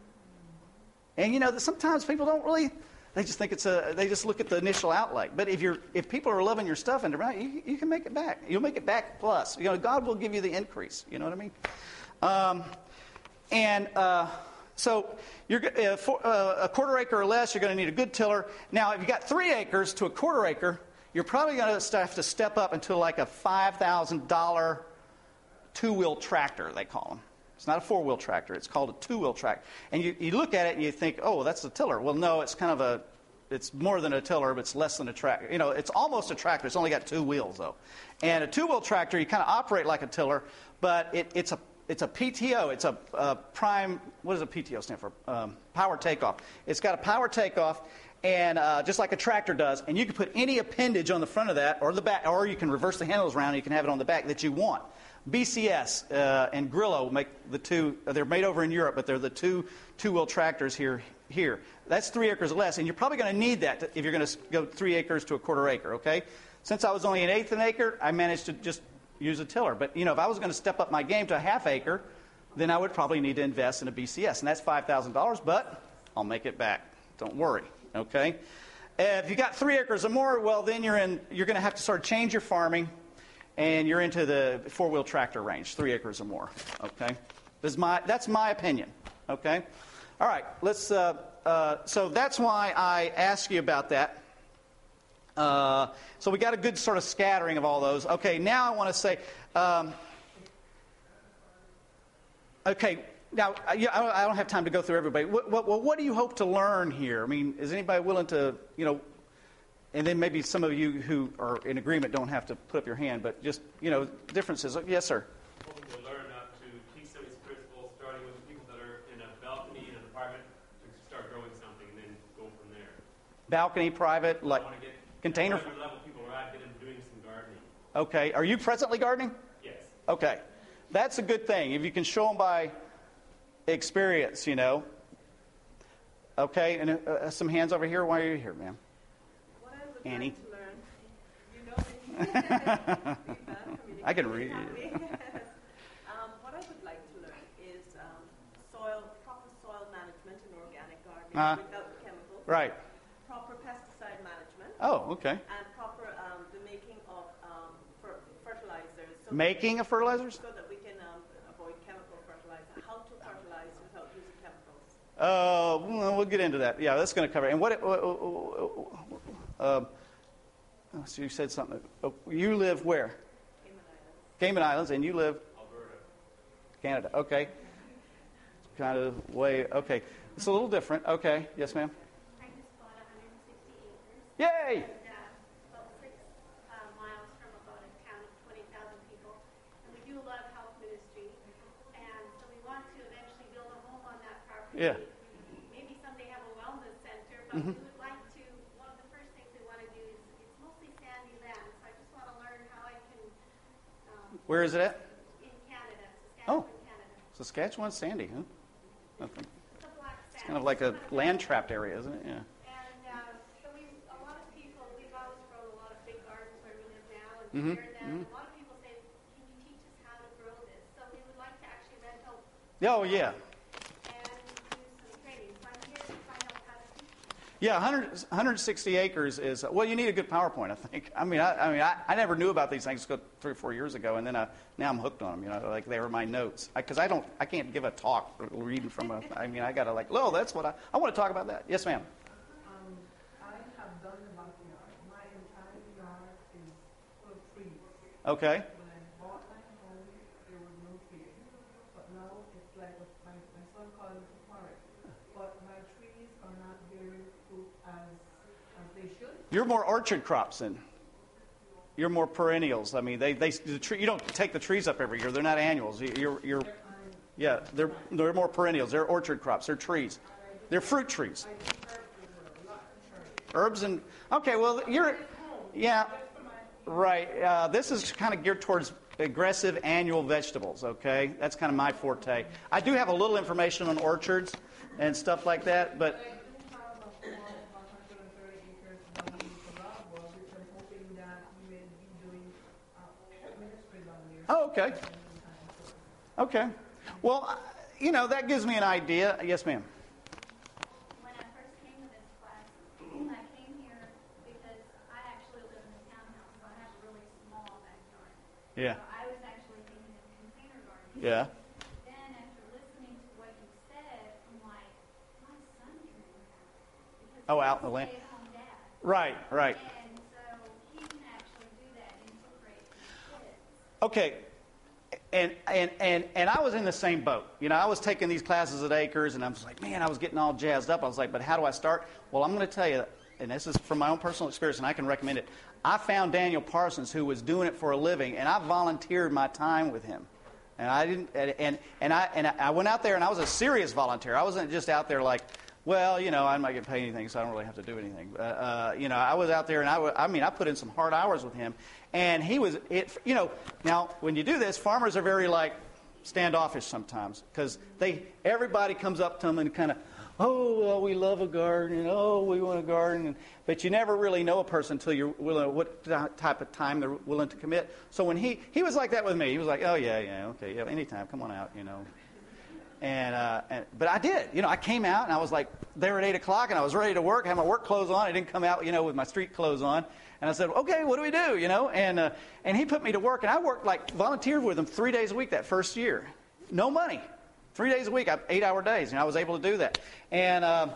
And you know, sometimes people don't really, they just think it's a, they just look at the initial outlay. But if you're, if people are loving your stuff and around, you, you can make it back. You'll make it back plus. You know, God will give you the increase. You know what I mean? Um, and uh, so you're uh, for, uh, a quarter acre or less, you're going to need a good tiller. Now, if you got three acres to a quarter acre, you're probably going to have to step up into like a five thousand dollars two-wheel tractor, they call them. It's not a four-wheel tractor. It's called a two-wheel tractor. And you, you look at it and you think, oh, that's a tiller. Well, no, it's kind of a, it's more than a tiller, but it's less than a tractor. You know, it's almost a tractor. It's only got two wheels, though. And a two-wheel tractor, you kind of operate like a tiller, but it, it's a it's a P T O. It's a, a prime, what does a P T O stand for? Um, power takeoff. It's got a power takeoff, and uh, just like a tractor does, and you can put any appendage on the front of that or the back, or you can reverse the handles around and you can have it on the back that you want. B C S uh, and Grillo make the two. They're made over in Europe, but they're the two two-wheel tractors here. Here, that's three acres or less, and you're probably going to need that to, if you're going to go three acres to a quarter acre. Okay, since I was only an eighth an acre, I managed to just use a tiller. But you know, if I was going to step up my game to a half acre, then I would probably need to invest in a B C S, and that's five thousand dollars. But I'll make it back. Don't worry. Okay, uh, if you got three acres or more, well, then you're in. You're going to have to sort of change your farming. And you're into the four-wheel tractor range, three acres or more. Okay, that's my that's my opinion. Okay, all right. Let's. Uh, uh, so that's why I ask you about that. Uh, so we got a good sort of scattering of all those. Okay, now I want to say. Um, okay, now I I don't have time to go through everybody. What, what, what do you hope to learn here? I mean, is anybody willing to, you know? And then maybe some of you who are in agreement don't have to put up your hand, but just, you know, differences. Yes, sir. Hoping to learn how to teach some of these principles, starting with the people that are in a balcony in an apartment, to start growing something and then go from there. Balcony, private, like I want to get container. Whatever level people are at, get them doing some gardening. Okay. Are you presently gardening? Yes. Okay. That's a good thing. If you can show them by experience, you know. Okay. And uh, some hands over here. Why are you here, ma'am? Annie. To learn. You know that I can read. um, what I would like to learn is um, soil, proper soil management and organic gardening uh, without chemicals. Right. Proper pesticide management. Oh, okay. And proper um, the making of um, fer- fertilizers. So making of fertilizers? So that we can um, avoid chemical fertilizer. How to fertilize without using chemicals. Uh, well, we'll get into that. Yeah, that's going to cover it. And what? It, uh, uh, so you said something. Oh, you live where? Cayman Islands. Cayman Islands, and you live? Alberta. Canada. Okay. Kind of way. Okay. It's a little different. Okay. Yes, ma'am. I just bought one hundred sixty acres. Yay! And, uh, about six uh, miles from about a town of twenty thousand people. And we do a lot of health ministry. And so we want to eventually build a home on that property. Yeah. Maybe someday have a wellness center. But Mm-hmm. we would like to, one of the first things we want to do is, it's mostly sandy land. So I just want to learn how I can, um, Where is it at? in Canada, Oh. Saskatchewan, Canada. Saskatchewan, Sandy, huh? Nothing. It's a black sand. It's kind of like a land-trapped area, isn't it? Yeah. And uh, so we, a lot of people, we've always grown a lot of big gardens where we live now and Mhm, shared them. A lot of people say, can you teach us how to grow this? So we would like to actually rent out Oh, yeah. and do some training. So I'm here to find out how to teach. Yeah, one hundred, one hundred sixty acres is, well, you need a good PowerPoint, I think. I mean, I, I mean, I, I never knew about these things three or four years ago, and then I, now I'm hooked on them, you know, like they were my notes. Because I, I don't, I can't give a talk reading from a, I mean, I got to like, oh, that's what I, I want to talk about that. Yes, ma'am. Um, I have done the backyard. My entire yard is full of trees. Okay. When I bought my home, there was no trees. But now it's like what my, my son called it a forest. But my trees are not bearing fruit as, as they should. You're more orchard crops then. You're more perennials. I mean, they, they, the tree, you don't take the trees up every year. They're not annuals. You're, you're, yeah, they're, they're more perennials. They're orchard crops. They're trees. They're fruit trees. Herbs and, okay, well, you're, yeah, right. Uh, this is kind of geared towards aggressive annual vegetables, okay? That's kind of my forte. I do have a little information on orchards and stuff like that, but oh, okay. Okay. Well, you know, that gives me an idea. Yes, ma'am. When I first came to this class, I came here because I actually live in a townhouse, so I have a really small backyard. Yeah. So I was actually thinking of container gardening. Yeah. Then after listening to what you said, I'm like, my son can do that. Because Oh, he's out in the a land. stay-at-home dad. Right, right. And so he can actually do that and incorporate his kids. Okay. And, and and and I was in the same boat. You know, I was taking these classes at Acres, and I was like, man, I was getting all jazzed up. I was like, but how do I start? Well, I'm going to tell you, and this is from my own personal experience, and I can recommend it. I found Daniel Parsons, who was doing it for a living, and I volunteered my time with him. And I didn't, and and, and I and I went out there, and I was a serious volunteer. I wasn't just out there like Well, you know, I'm not getting paid anything, so I don't really have to do anything. Uh, uh, you know, I was out there, and I, w- I mean, I put in some hard hours with him, and he was, it, you know, now when you do this, farmers are very like standoffish sometimes because they everybody comes up to them and kind of, oh, well, we love a garden, and oh, we want a garden, and, but you never really know a person until you're willing, what type of time they're willing to commit. So when he he was like that with me, he was like, oh yeah, yeah, okay, yeah, anytime, come on out, you know. And, uh, and but I did, you know, I came out and I was like there at eight o'clock and I was ready to work. I had my work clothes on. I didn't come out, you know, with my street clothes on. And I said, okay, what do we do, you know? And uh, and he put me to work, and I worked like volunteered with him three days a week that first year, no money, three days a week, eight-hour days, and I was able to do that. And uh,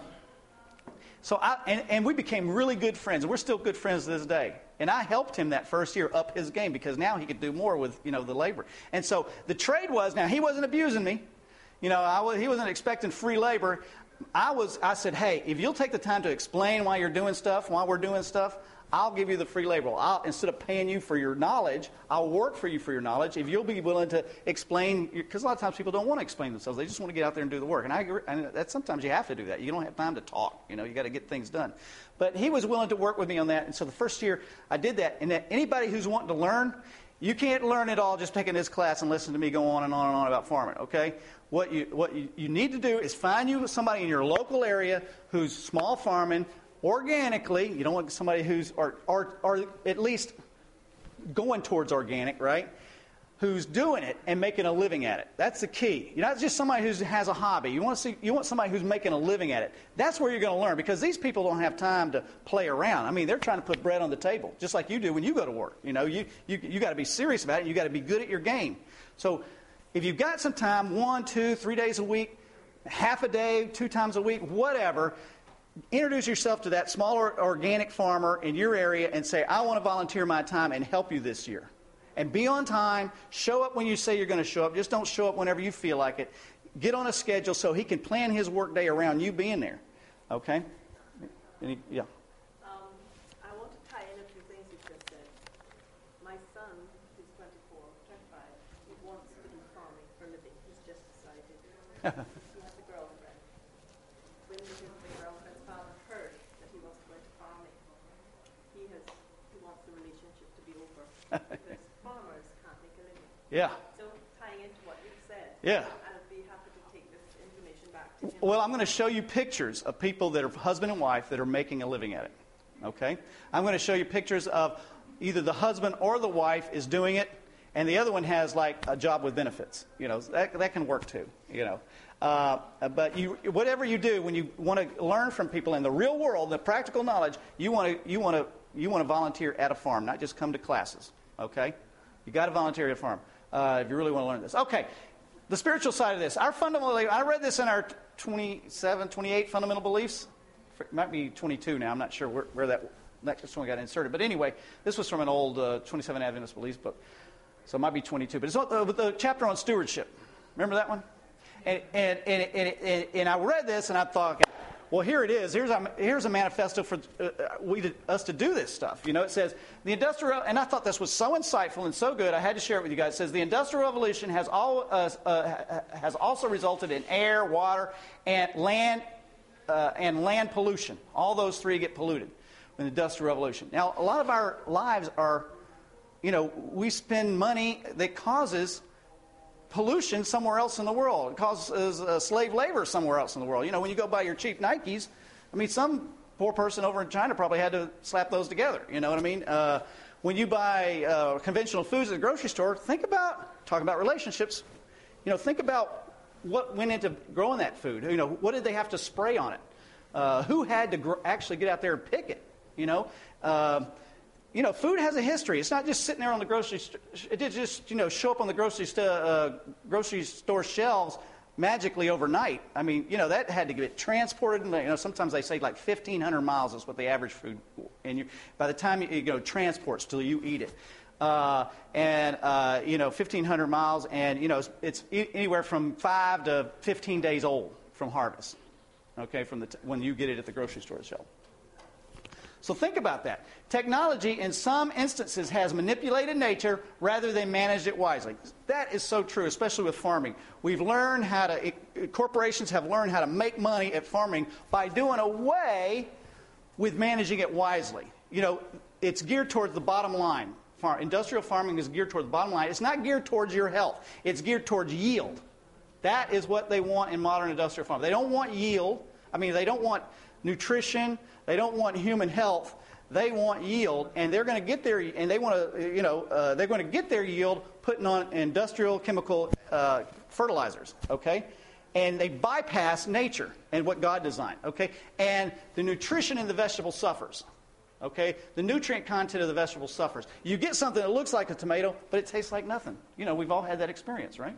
so I and, and we became really good friends. We're still good friends to this day. And I helped him that first year up his game because now he could do more with, you know, the labor. And so the trade was, now he wasn't abusing me. You know, I was, he wasn't expecting free labor. I was. I said, hey, if you'll take the time to explain why you're doing stuff, why we're doing stuff, I'll give you the free labor. I'll, instead of paying you for your knowledge, I'll work for you for your knowledge. If you'll be willing to explain, because a lot of times people don't want to explain themselves. They just want to get out there and do the work. And I agree, and that sometimes you have to do that. You don't have time to talk. You know, you got to get things done. But he was willing to work with me on that. And so the first year I did that. And that anybody who's wanting to learn, you can't learn it all just taking this class and listen to me go on and on and on about farming, okay? What you what you, you need to do is find you somebody in your local area who's small farming organically. You don't want somebody who's or or, or at least going towards organic, right? Who's doing it and making a living at it. That's the key. You're not just somebody who has a hobby. You want to see you want somebody who's making a living at it. That's where you're going to learn, because these people don't have time to play around. I mean, they're trying to put bread on the table, just like you do when you go to work. You know, you you you got to be serious about it. You got to be good at your game. So if you've got some time, one, two, three days a week, half a day, two times a week, whatever, introduce yourself to that smaller organic farmer in your area and say, I want to volunteer my time and help you this year. And be on time. Show up when you say you're going to show up. Just don't show up whenever you feel like it. Get on a schedule so he can plan his work day around you being there. Okay? Any, yeah. Um, I want to tie in a few things you just said. My son, who's twenty-four, twenty-five, he wants to do farming for a living. He's just decided. He has a girlfriend. When his the girlfriend's father heard that he was going to farming, he has he wants the relationship to be over because farmers can't make a living. Yeah. So tying into what you've said, Yeah. I'd be happy to take this information back to him. Well, I'm going to show you pictures of people that are husband and wife that are making a living at it. Okay? I'm going to show you pictures of either the husband or the wife is doing it, and the other one has like a job with benefits. You know, that that can work too. You know, uh, but you whatever you do when you want to learn from people in the real world, the practical knowledge, you want to you want to you want to volunteer at a farm, not just come to classes. Okay? You got to volunteer at a farm uh, if you really want to learn this. Okay. The spiritual side of this. Our fundamental, I read this in our twenty-seven, twenty-eight fundamental beliefs. It might be twenty-two now. I'm not sure where, where that next one got inserted. But anyway, this was from an old uh, twenty-seven Adventist beliefs book. So it might be twenty-two. But it's uh, the chapter on stewardship. Remember that one? And, and, and, and, and, and I read this and I thought, well, here it is. Here's a, here's a manifesto for uh, we to, us to do this stuff. You know, it says, the industrial, and I thought this was so insightful and so good, I had to share it with you guys. It says, the Industrial Revolution has, all, uh, uh, has also resulted in air, water, and land, uh, and land pollution. All those three get polluted in the Industrial Revolution. Now, a lot of our lives are, you know, we spend money that causes pollution somewhere else in the world. It causes uh, slave labor somewhere else in the world. You know, when you go buy your cheap Nikes, I mean, some poor person over in China probably had to slap those together. You know what I mean? Uh, when you buy uh, conventional foods at the grocery store, think about, talk about relationships. You know, think about what went into growing that food. You know, what did they have to spray on it? Uh, who had to gr- actually get out there and pick it? You know, uh, You know, food has a history. It's not just sitting there on the grocery store. It did just, you know, show up on the grocery, st- uh, grocery store shelves magically overnight. I mean, you know, that had to get transported. You know, sometimes they say like fifteen hundred miles is what the average food. And you, by the time you, you know, transports till you eat it. Uh, and, uh, you know, fifteen hundred miles. And, you know, it's, it's anywhere from five to fifteen days old from harvest. Okay, from the t- when you get it at the grocery store shelf. So think about that. Technology, in some instances, has manipulated nature rather than managed it wisely. That is so true, especially with farming. We've learned how to, it, corporations have learned how to make money at farming by doing away with managing it wisely. You know, it's geared towards the bottom line. Farm, industrial farming is geared towards the bottom line. It's not geared towards your health. It's geared towards yield. That is what they want in modern industrial farming. They don't want yield. I mean, they don't want nutrition. They don't want human health. They want yield, and they're going to get their and they want to, you know, uh, they're going to get their yield putting on industrial chemical uh, fertilizers. Okay, and they bypass nature and what God designed. Okay, and the nutrition in the vegetable suffers. Okay, the nutrient content of the vegetable suffers. You get something that looks like a tomato, but it tastes like nothing. You know, we've all had that experience, right?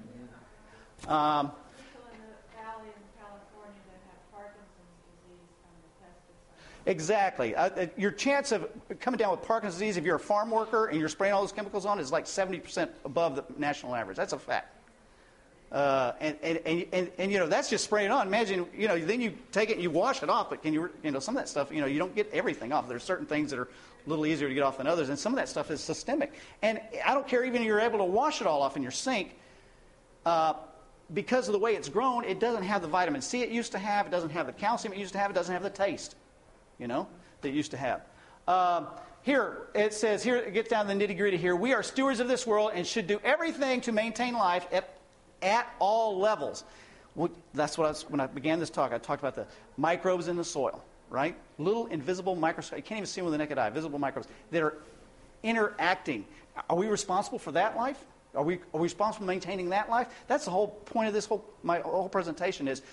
Um, People in the valley in California that have Parkinson's disease from the pesticides. Exactly. Uh, your chance of coming down with Parkinson's disease if you're a farm worker and you're spraying all those chemicals on is like seventy percent above the national average. That's a fact. Uh, and, and, and, and, and, you know, that's just spraying it on. Imagine, you know, then you take it and you wash it off, but can you, you know, some of that stuff, you know, you don't get everything off. There's certain things that are a little easier to get off than others, and some of that stuff is systemic. And I don't care even if you're able to wash it all off in your sink, uh, because of the way it's grown, it doesn't have the vitamin C it used to have, it doesn't have the calcium it used to have, it doesn't have the taste, you know, that it used to have. Um, here, it says, here, it gets down to the nitty-gritty here, we are stewards of this world and should do everything to maintain life at at all levels. That's what I was, when I began this talk, I talked about the microbes in the soil, right? Little invisible microbes. You can't even see them with the naked eye. Visible microbes that are interacting. Are we responsible for that life? Are we, are we responsible for maintaining that life? That's the whole point of this whole, my whole presentation is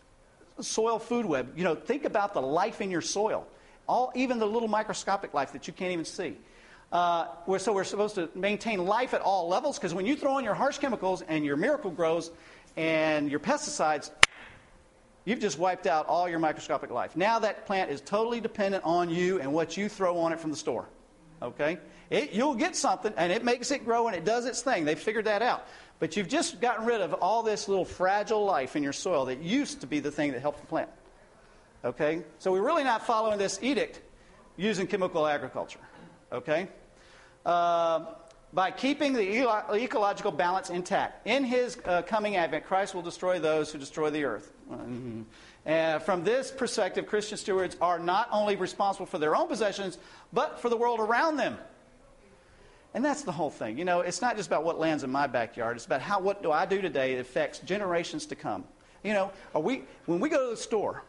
soil food web. You know, think about the life in your soil. All, even the little microscopic life that you can't even see. Uh, we're, so we're supposed to maintain life at all levels, because when you throw in your harsh chemicals and your miracle grows and your pesticides, you've just wiped out all your microscopic life. Now that plant is totally dependent on you and what you throw on it from the store. Okay? It, you'll get something, and it makes it grow, and it does its thing. They've figured that out. But you've just gotten rid of all this little fragile life in your soil that used to be the thing that helped the plant. Okay? So we're really not following this edict using chemical agriculture. Okay? Uh, by keeping the eco- ecological balance intact. In his uh, coming advent, Christ will destroy those who destroy the earth. Mm-hmm. Uh, from this perspective, Christian stewards are not only responsible for their own possessions, but for the world around them. And that's the whole thing. You know, it's not just about what lands in my backyard. It's about how what do I do today that affects generations to come. You know, are we when we go to the store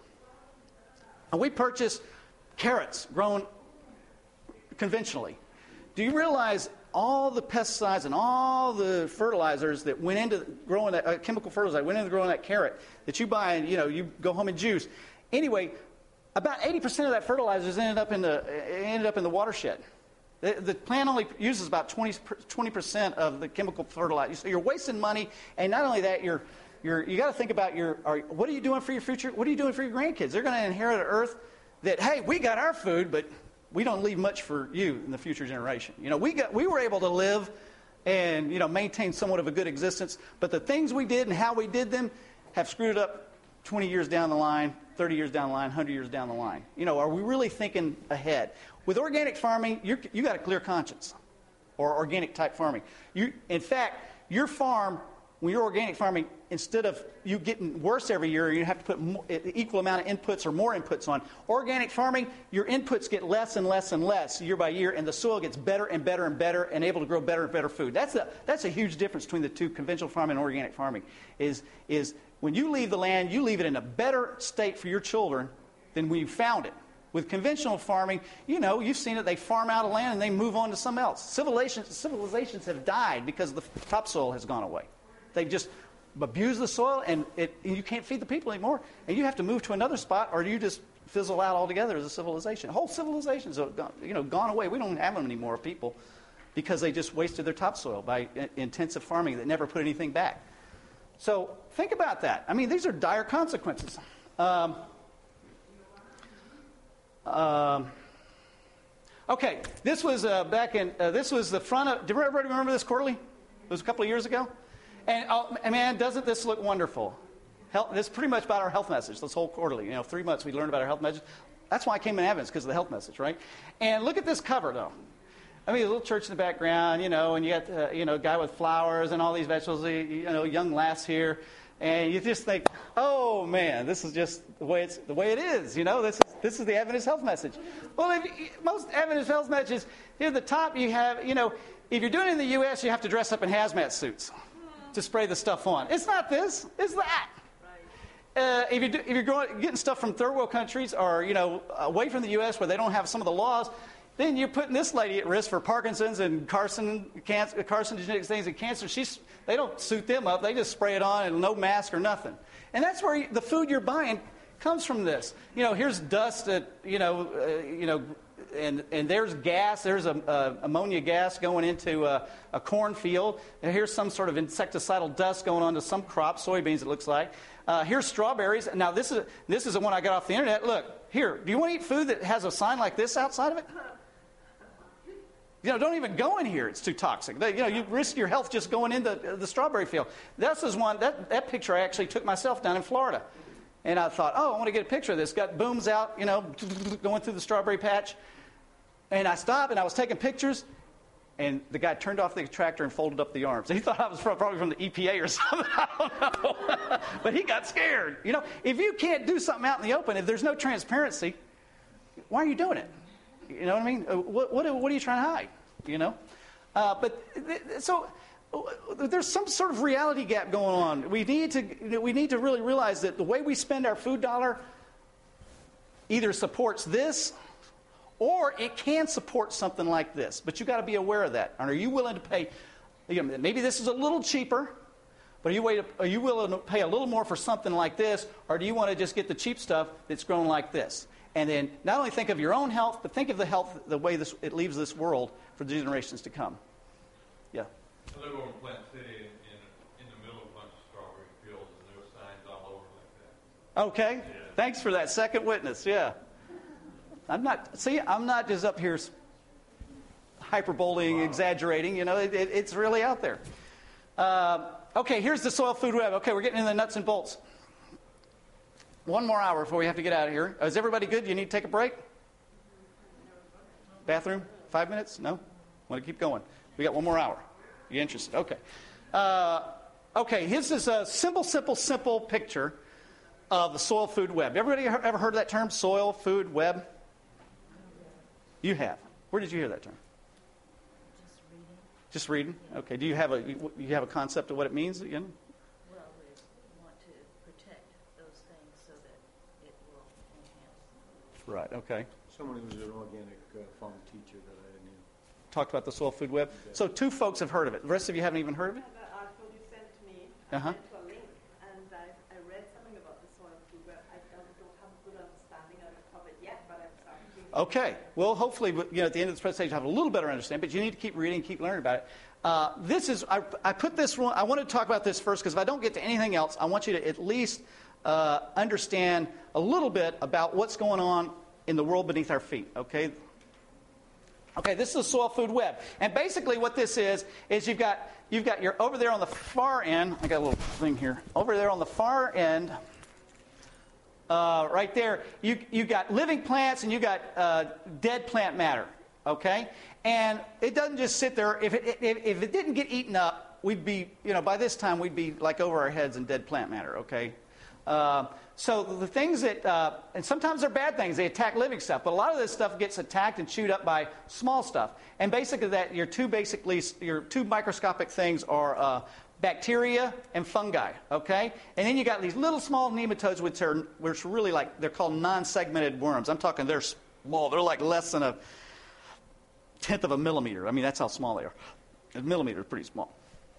and we purchase carrots grown conventionally, do you realize all the pesticides and all the fertilizers that went into growing that uh, chemical fertilizer that went into growing that carrot that you buy and you know you go home and juice? Anyway, about eighty percent of that fertilizer is ended up in the ended up in the watershed. The, the plant only uses about twenty percent of the chemical fertilizer. So you're wasting money, and not only that, you're you're you got to think about your are, what are you doing for your future? What are you doing for your grandkids? They're going to inherit an earth that, hey, we got our food, but we don't leave much for you in the future generation. You know, we got we were able to live and, you know, maintain somewhat of a good existence, but the things we did and how we did them have screwed up twenty years down the line, thirty years down the line, one hundred years down the line. You know, are we really thinking ahead? With organic farming, you're, you got a clear conscience, or organic type farming. You, in fact, your farm, when you're organic farming, instead of you getting worse every year, you have to put more, equal amount of inputs or more inputs on. Organic farming, your inputs get less and less and less year by year, and the soil gets better and better and better and able to grow better and better food. That's a, that's a huge difference between the two, conventional farming and organic farming, is, is when you leave the land, you leave it in a better state for your children than when you found it. With conventional farming, you know, you've seen it, they farm out of land and they move on to something else. Civilizations, civilizations have died because the topsoil has gone away. They've just abused the soil, and, it, and you can't feed the people anymore, and you have to move to another spot, or you just fizzle out altogether as a civilization. Whole civilizations have gone, you know, gone away. We don't have them anymore, people, because they just wasted their topsoil by intensive farming that never put anything back. So think about that. I mean, these are dire consequences. Um, Um, okay, this was uh, back in, uh, this was the front of, do everybody remember this quarterly? It was a couple of years ago. And, oh, man, doesn't this look wonderful? Health, this is pretty much about our health message, this whole quarterly. You know, three months we learned about our health message. That's why I came in Adventist, because of the health message, right? And look at this cover, though. I mean, a little church in the background, you know, and you got, uh, you know, a guy with flowers and all these vegetables, you know, young lass here. And you just think, oh, man, this is just the way it's the way it is, you know. This is this is the Adventist health message. Well, if, most Adventist health messages, here at the top you have, you know, if you're doing it in the U S, you have to dress up in hazmat suits to spray the stuff on. It's not this. It's that. Uh, if, you do, if you're going, getting stuff from third world countries or, you know, away from the U S where they don't have some of the laws, then you're putting this lady at risk for Parkinson's and carcin, cancer, carcinogenic things and cancer. She's, they don't suit them up. They just spray it on and no mask or nothing. And that's where you, the food you're buying comes from this. You know, here's dust that, you know, uh, you know, and, and there's gas. There's a, a ammonia gas going into a, a cornfield. And here's some sort of insecticidal dust going on to some crop, soybeans it looks like. Uh, here's strawberries. Now, this is this is the one I got off the internet. Look, here, do you want to eat food that has a sign like this outside of it? You know, don't even go in here. It's too toxic. They, you know, you risk your health just going into the strawberry field. This is one, that, that picture I actually took myself down in Florida. And I thought, oh, I want to get a picture of this. Got booms out, you know, going through the strawberry patch. And I stopped, and I was taking pictures, and the guy turned off the tractor and folded up the arms. And he thought I was from, probably from the E P A or something. I don't know. But he got scared. You know, if you can't do something out in the open, if there's no transparency, why are you doing it? You know what I mean? What, what, what are you trying to hide? You know? Uh, but th- so there's some sort of reality gap going on. We need to we need to really realize that the way we spend our food dollar either supports this or it can support something like this. But you've got to be aware of that. And are you willing to pay? You know, maybe this is a little cheaper, but are you, wait, are you willing to pay a little more for something like this, or do you want to just get the cheap stuff that's grown like this? And then not only think of your own health, but think of the health, the way this, it leaves this world for the generations to come. Yeah? I live over in Plant City in, in, in the middle of a bunch of strawberry fields, and there were signs all over like that. Okay. Yeah. Thanks for that second witness. Yeah. I'm not, see, I'm not just up here hyperboling, wow. exaggerating. You know, it, it, it's really out there. Uh, okay, here's the soil food web. Okay, we're getting into the nuts and bolts. One more hour before we have to get out of here. Is everybody good? You need to take a break? Bathroom? Five minutes? No? Want to keep going? We got one more hour. You interested? Okay. Uh, okay, here's this uh, simple, simple, simple picture of the soil food web. Everybody ever heard of that term, soil food web? You have. Where did you hear that term? Just reading. Just reading? Okay. Do you have a you have a concept of what it means again? Well, we want to protect those things so that it will enhance. Right. Okay. Someone who was an organic uh, farm teacher that I knew. Talked about the soil food web. Okay. So two folks have heard of it. The rest of you haven't even heard of it? The article you sent to me, I uh-huh. went to a link, and I, I read something about the soil food web. I don't, don't have a good understanding of it yet, but I'm starting to. Okay. Well, hopefully, you know, at the end of this presentation, you'll have a little better understanding. But you need to keep reading, keep learning about it. Uh, this is I, I put this one. I want to talk about this first because if I don't get to anything else, I want you to at least uh, understand a little bit about what's going on in the world beneath our feet. Okay. Okay. This is the soil food web, and basically what this is is you've got you've got your over there on the far end. I got a little thing here over there on the far end. Uh, right there, you you got living plants and you got uh, dead plant matter. Okay, and it doesn't just sit there. If it if, if it didn't get eaten up, we'd be you know by this time we'd be like over our heads in dead plant matter. Okay, uh, so the things that uh, and sometimes they're bad things. They attack living stuff, but a lot of this stuff gets attacked and chewed up by small stuff. And basically, that your two basically your two microscopic things are. Uh, Bacteria and fungi, okay? And then you got these little small nematodes, which are which are really like, they're called non-segmented worms. I'm talking they're small. They're like less than a tenth of a millimeter. I mean, that's how small they are. A millimeter is pretty small.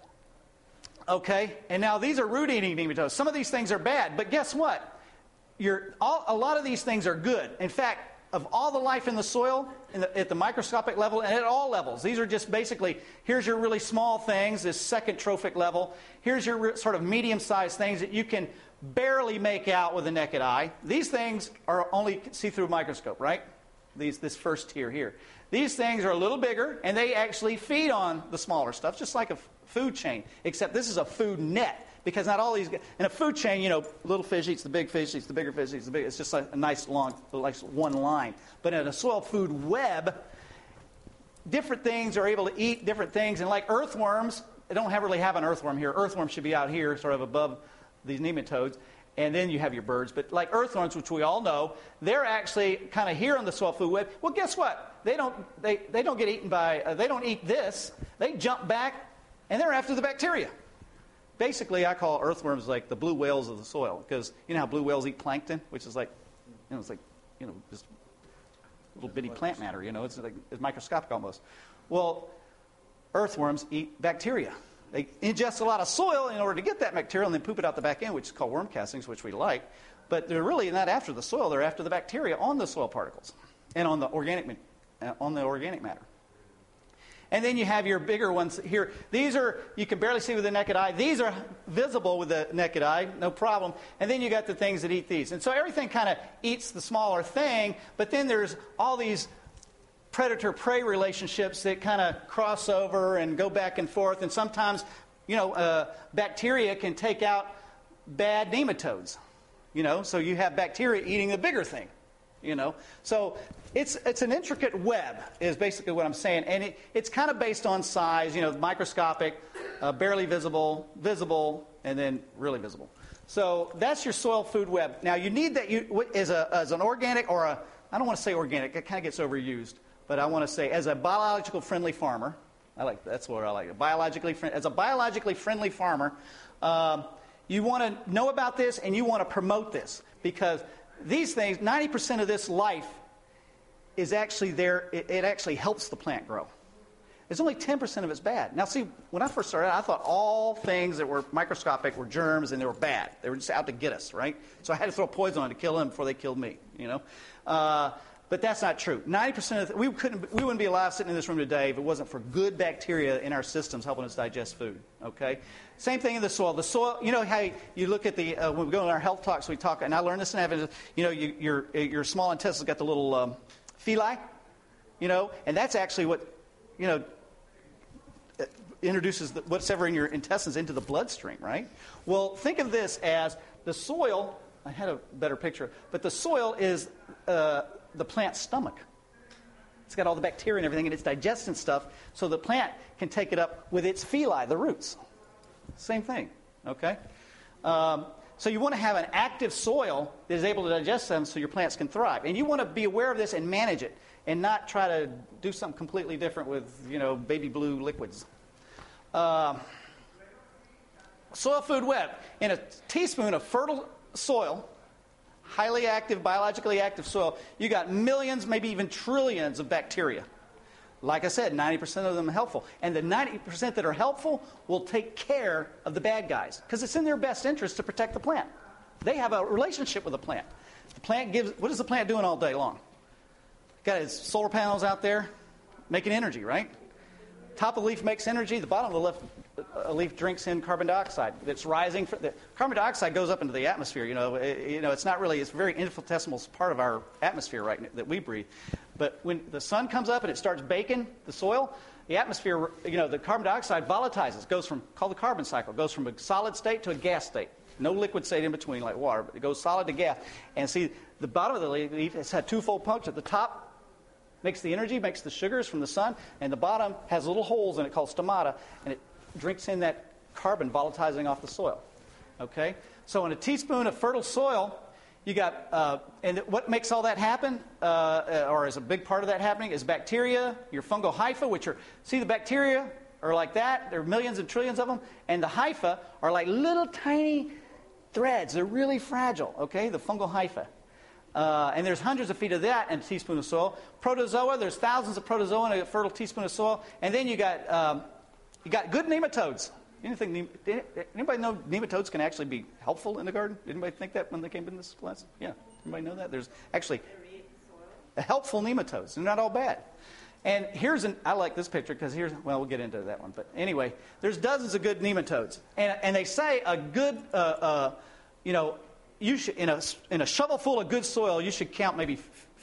Okay? And now these are root-eating nematodes. Some of these things are bad, but guess what? You're, all, a lot of these things are good. In fact, of all the life in the soil, in the, at the microscopic level, and at all levels. These are just basically, here's your really small things, this second trophic level. Here's your re- sort of medium-sized things that you can barely make out with the naked eye. These things are only see through a microscope, right? These, this first tier here. These things are a little bigger, and they actually feed on the smaller stuff, just like a f- food chain, except this is a food net, because not all these... In a food chain, you know, little fish eats the big fish, eats the bigger fish, eats the big... It's just like a nice long, like one line. But in a soil food web, different things are able to eat different things, and like earthworms, they don't have, really have an earthworm here. Earthworms should be out here, sort of above these nematodes. And then you have your birds. But like earthworms, which we all know, they're actually kind of here on the soil food web. Well, guess what? They don't, they, they don't get eaten by, uh, they don't eat this. They jump back, and they're after the bacteria. Basically, I call earthworms like the blue whales of the soil. Because you know how blue whales eat plankton? Which is like, you know, it's like, you know, just little bitty plant matter. You know, it's like it's microscopic almost. Well, earthworms eat bacteria. They ingest a lot of soil in order to get that material and then poop it out the back end, which is called worm castings, which we like. But they're really not after the soil. They're after the bacteria on the soil particles and on the organic, uh, on the organic matter. And then you have your bigger ones here. These are, you can barely see with the naked eye. These are visible with the naked eye, no problem. And then you got the things that eat these. And so everything kind of eats the smaller thing, but then there's all these predator-prey relationships that kind of cross over and go back and forth. And sometimes, you know, uh, bacteria can take out bad nematodes. You know, so you have bacteria eating the bigger thing. You know, so it's it's an intricate web is basically what I'm saying, and it, it's kind of based on size. You know, microscopic, uh, barely visible, visible, and then really visible. So that's your soil food web. Now you need that you as a as an organic or a I don't want to say organic. It kind of gets overused. But I want to say, as a biological friendly farmer, I like that's what I like. A biologically friend, as a biologically friendly farmer, um, you want to know about this and you want to promote this because these things, ninety percent of this life is actually there. It, it actually helps the plant grow. There's only ten percent of it's bad. Now, see, when I first started, I thought all things that were microscopic were germs and they were bad. They were just out to get us, right? So I had to throw poison on to kill them before they killed me. You know. Uh, But that's not true. ninety percent of the, we couldn't we wouldn't be alive sitting in this room today if it wasn't for good bacteria in our systems helping us digest food. Okay, same thing in the soil. The soil, you know how you look at the uh, when we go in our health talks, we talk, and I learned this in evidence. You know, you, your your small intestine's got the little um, villi, you know, and that's actually what you know introduces the, what's ever in your intestines into the bloodstream, right? Well, think of this as the soil. I had a better picture, but the soil is uh, the plant's stomach. It's got all the bacteria and everything, and it's digesting stuff, so the plant can take it up with its villi, the roots. Same thing, okay? Um, so you want to have an active soil that is able to digest them so your plants can thrive. And you want to be aware of this and manage it, and not try to do something completely different with, you know, baby blue liquids. Uh, soil food web. In a teaspoon of fertile soil, highly active, biologically active soil, you got millions, maybe even trillions of bacteria. Like I said, ninety percent of them are helpful. And the ninety percent that are helpful will take care of the bad guys because it's in their best interest to protect the plant. They have a relationship with the plant. The plant gives, what is the plant doing all day long? Got its solar panels out there making energy, right? Top of the leaf makes energy. The bottom of the leaf, a leaf drinks in carbon dioxide. It's rising. For, the carbon dioxide goes up into the atmosphere. You know, it, you know, it's not really. It's a very infinitesimal part of our atmosphere, right, that we breathe. But when the sun comes up and it starts baking the soil, the atmosphere, you know, the carbon dioxide volatilizes. Goes from called the carbon cycle. Goes from a solid state to a gas state. No liquid state in between like water. But it goes solid to gas. And see, the bottom of the leaf has had twofold function. At the top, makes the energy, makes the sugars from the sun, and the bottom has little holes in it called stomata, and it drinks in that carbon volatilizing off the soil. Okay? So in a teaspoon of fertile soil, you got, uh, and what makes all that happen, uh, or is a big part of that happening, is bacteria, your fungal hypha, which are, see the bacteria are like that, there are millions and trillions of them, and the hypha are like little tiny threads, they're really fragile, okay, the fungal hypha. Uh, and there's hundreds of feet of that in a teaspoon of soil. Protozoa, there's thousands of protozoa in a fertile teaspoon of soil. And then you got um, you got good nematodes. Anything? Anybody know nematodes can actually be helpful in the garden? Anybody think that when they came in this class? Yeah. Anybody know that? There's actually a helpful nematodes. They're not all bad. And here's an, I like this picture because here's, well, we'll get into that one. But anyway, there's dozens of good nematodes. And, and they say a good, uh, uh, you know, You should, in a in a shovel full of good soil, you should count maybe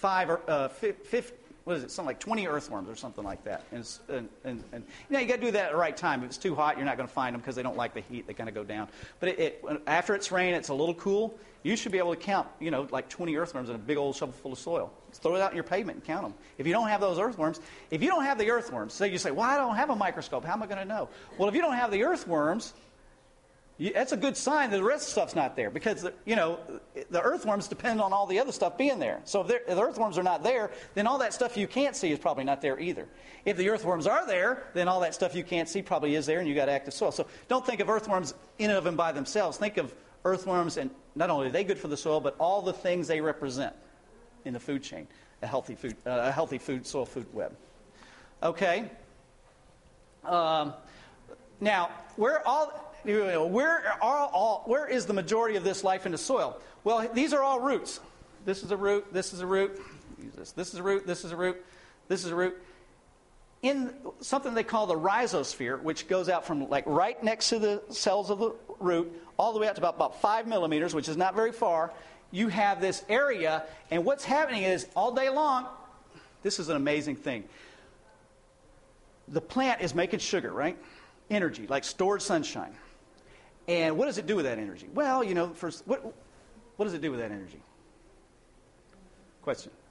five or uh, fifty, what is it, something like twenty earthworms or something like that. And, and, and, and you know, you got to do that at the right time. If it's too hot, you're not going to find them because they don't like the heat. They kind of go down. But it, it, after it's rained, it's a little cool. You should be able to count, you know, like twenty earthworms in a big old shovel full of soil. Just throw it out in your pavement and count them. If you don't have those earthworms, if you don't have the earthworms, say you say, well, I don't have a microscope. How am I going to know? Well, if you don't have the earthworms, you, that's a good sign that the rest of the stuff's not there because, the, you know, the earthworms depend on all the other stuff being there. So if, if the earthworms are not there, then all that stuff you can't see is probably not there either. If the earthworms are there, then all that stuff you can't see probably is there and you got active soil. So don't think of earthworms in and of and by themselves. Think of earthworms, and not only are they good for the soil, but all the things they represent in the food chain, a healthy food, uh, a healthy food soil food web. Okay. Um, now, where all where are all where is the majority of this life in the soil? Well, these are all roots. This is a root. This is a root. Use this. This is a root. This is a root. This is a root. In something they call the rhizosphere, which goes out from like right next to the cells of the root, all the way out to about, about five millimeters, which is not very far, you have this area, and what's happening is all day long, this is an amazing thing. The plant is making sugar, right? Energy, like stored sunshine. And what does it do with that energy? Well, you know, first, what, what does it do with that energy? Question.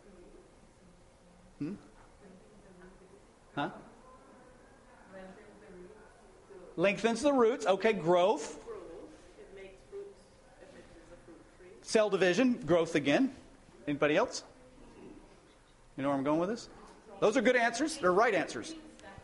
Hmm? Huh? Lengthens the roots. Okay, growth. It makes fruits if it is a fruit tree. Cell division, growth again. Anybody else? You know where I'm going with this? Those are good answers. They're right answers.